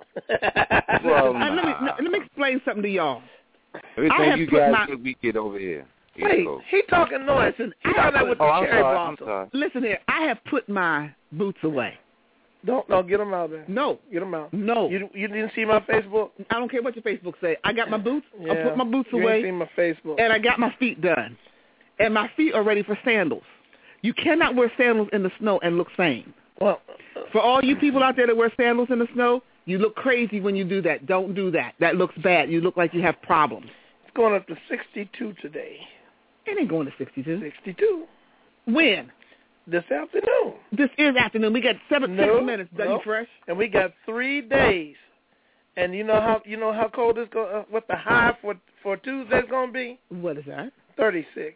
Well, Uh, let me nah. let me explain something to y'all. I Everything have you put guys my- get, we get over here. East Wait, Coast. he talking noise. Listen, He I talking have that put- with the Oh, I'm cherry sorry. I'm blossom. sorry. Listen here. I have put my boots away. Don't no, get them out there. No, Get them out. no. You you didn't see my Facebook? I don't care what your Facebook say. I got my boots. I Yeah. put my boots You away, ain't seen my Facebook. and I got my feet done. And my feet are ready for sandals. You cannot wear sandals in the snow and look sane. Well, For all you people out there that wear sandals in the snow, you look crazy when you do that. Don't do that. That looks bad. You look like you have problems. it's going up to sixty-two today. It ain't going to sixty-two. sixty-two When? this afternoon. This is afternoon. We got seven No, six minutes. W no. Fresh. And we got three days. And you know how you know how cold it's going. Uh, what the high for for Tuesday's going to be? What is that? thirty-six.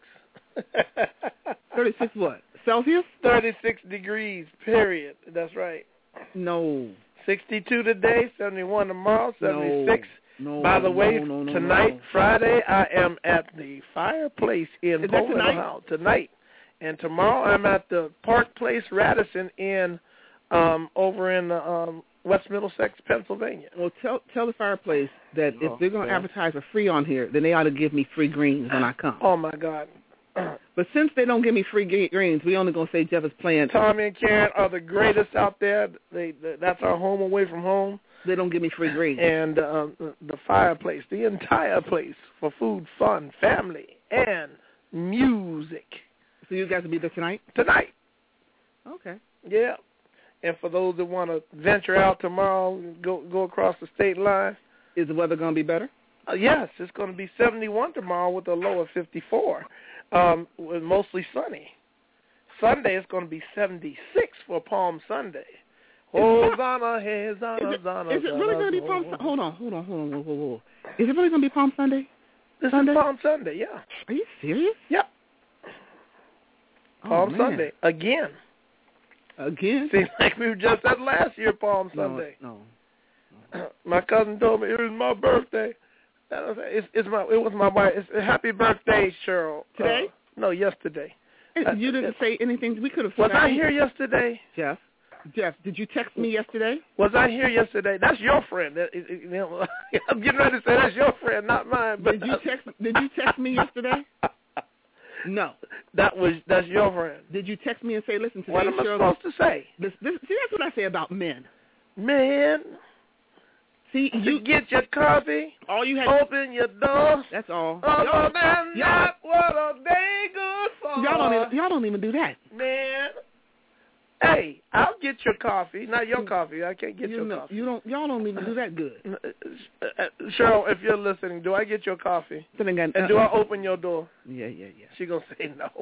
Thirty-six what? Celsius? thirty-six degrees. Period. That's right. No. sixty-two today, seventy-one tomorrow, seventy-six. No. By the way, no, no, no, tonight, no. Friday, I am at the Fireplace in Is that Bowling tonight? House tonight, and tomorrow I'm at the Park Place Radisson in um, over in um, West Middlesex, Pennsylvania. Well, tell tell the Fireplace that Oh, if they're going to yeah. advertise for free on here, then they ought to give me free greens when I come. Oh my God! But since they don't give me free ge- greens, we only going to say Jeff is playing. Tommy and Karen are the greatest out there. They, they that's our home away from home. They don't give me free greens. And um, the, the Fireplace, the entire place for food, fun, family, and music. So you guys will be there tonight? Tonight. Okay. Yeah. And for those that want to venture out tomorrow, go go across the state line. Is the weather going to be better? Uh, yes, it's going to be seventy-one tomorrow with a low of fifty-four, um, with mostly sunny. Sunday it's going to be seventy-six for Palm Sunday. Hosanna, Hosanna, Is it, Hosanna. is it really going to be Palm Sunday? Hold on, hold on, hold on, whoa, whoa, whoa. Is it really going to be Palm Sunday? This Sunday? is Palm Sunday, yeah. Are you serious? Yep. Oh, Palm man. Sunday again. Again? Seems like we were just at last year Palm Sunday. No, My cousin told me it was my birthday. That was- It's, it's my. It was my wife. It's, happy birthday, Cheryl. Today? Uh, no, yesterday. no. You didn't say anything. We could have. Was said I anything. here yesterday? Jeff? Jeff, did you text me yesterday? Was I here yesterday? That's your friend. That- it- it- you know, I'm getting ready to say that's your friend, not mine. But Did you text? Did you text me yesterday? No. That was that's your friend. Did you text me and say, "Listen, today, What am I Cheryl, supposed to say? This, this, see, that's what I say about men. Man, see, you get your coffee. All you had open your door. That's all. Other Y'all- than y'all- that, what a day good for. Y'all don't even, y'all don't even do that. Man, hey, I'll get your coffee, not your coffee. I can't get you your know, coffee. You don't. Y'all don't even do that good. Uh, Cheryl, if you're listening, do I get your coffee? Then again, And do I open your door? Yeah, yeah, yeah. She gonna say no.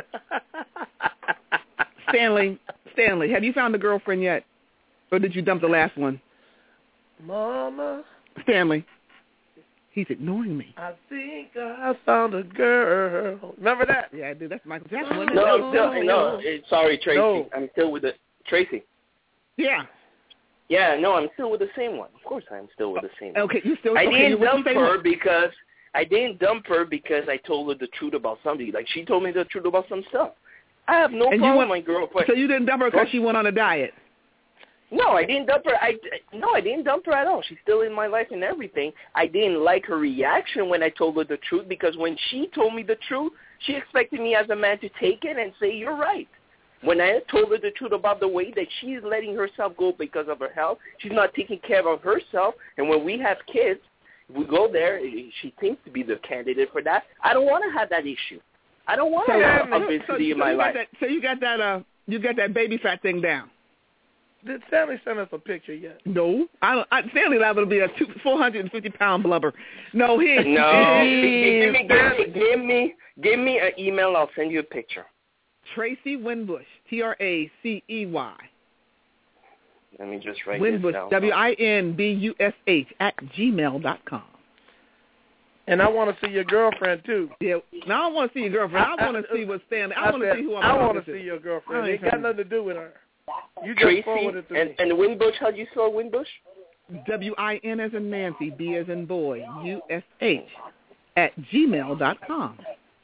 Stanley, Stanley, have you found a girlfriend yet, or did you dump the last one? Mama, Stanley, he's ignoring me. I think I found a girl. Remember that? Yeah, I do. That's Michael Jackson. wasn't it? No, I'm still, no, eh, sorry, Tracy. No. I'm still with the Tracy. Yeah. Yeah, no, I'm still with the same one. Of course, I'm still with the same one. Okay, you still. I okay, didn't you with the dump same her one? because I didn't dump her because I told her the truth about something. Like she told me the truth about some stuff. I have no And you problem went- with my girlfriend. So you didn't dump her because she went on a diet? No, I didn't dump her. I no, I didn't dump her at all. She's still in my life and everything. I didn't like her reaction when I told her the truth because when she told me the truth, she expected me as a man to take it and say you're right. When I told her the truth about the way that she is letting herself go because of her health, she's not taking care of herself. And when we have kids, we go there, she seems to be the candidate for that. I don't want to have that issue. I don't want so, to have so, obesity so, in so my you life. Got that, so you got that uh you got that baby fat thing down. Did Stanley send us a picture yet? No, I don't. I, Stanley liable to be a two, four hundred and fifty pound blubber. No, he. No, he, give me, give me, give me, give me an email. I'll send you a picture. Tracy Winbush, T R A C E Y. Let me just write Winbush, this down. W I N B U S H at gmail dot com. And I want to see your girlfriend too. Yeah, no, I don't want to see your girlfriend. I, I want to see what Stanley. I, I want to said, see who I'm I want to to see your girlfriend. It ain't got nothing to do with her. You just Tracy forward it to and, me. and Winbush. How do you spell Winbush? W I N as in Nancy, B as in boy, U S H at gmail dot com.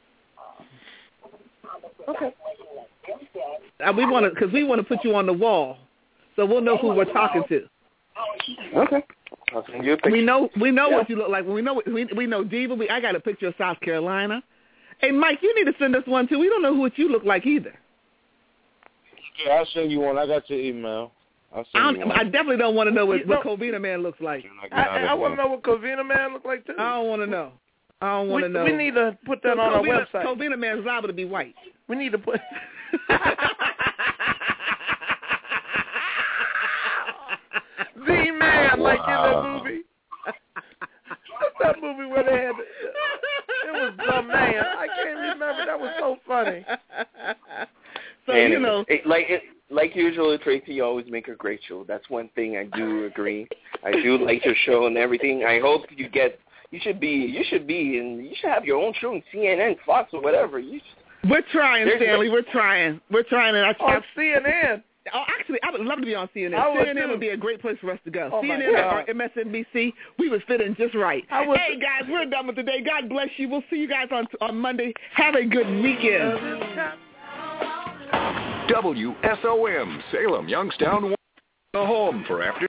Okay. Uh, we want to because we want to put you on the wall, so we'll know who we're talking to. Okay. I'll send you a picture. We know we know yeah. what you look like. We know we we know Diva. We, I got a picture of South Carolina. Hey, Mike, you need to send us one too. We don't know what you look like either. Yeah, I'll send you one. I got your email. I'll send I, you one. I definitely don't want to know what, what Covina Man looks like. I, I, I want to know what Covina Man looks like too. I don't want to know. I don't want to we, know. We need to put that so on Covina, our website. Covina Man is liable to be white. We need to put. The Man, like in that movie. What's that movie where they had? It was The Man. I can't remember. That was so funny. So and you know, it, like it, like usual, Tracy, you always make a great show. That's one thing I do agree. I do like your show and everything. I hope you get. You should be. You should be, and you should have your own show in C N N, Fox, or whatever. You. Should, we're trying, Stanley. We're trying. We're trying. And I, on C N N. Oh, actually, I would love to be on C N N. I C N N would, would be a great place for us to go. Oh C N N or M S N B C, we would fit in just right. I would, hey, guys, we're done with today. God bless you. We'll see you guys on on Monday. Have a good weekend. W S O M, Salem, Youngstown, the home for after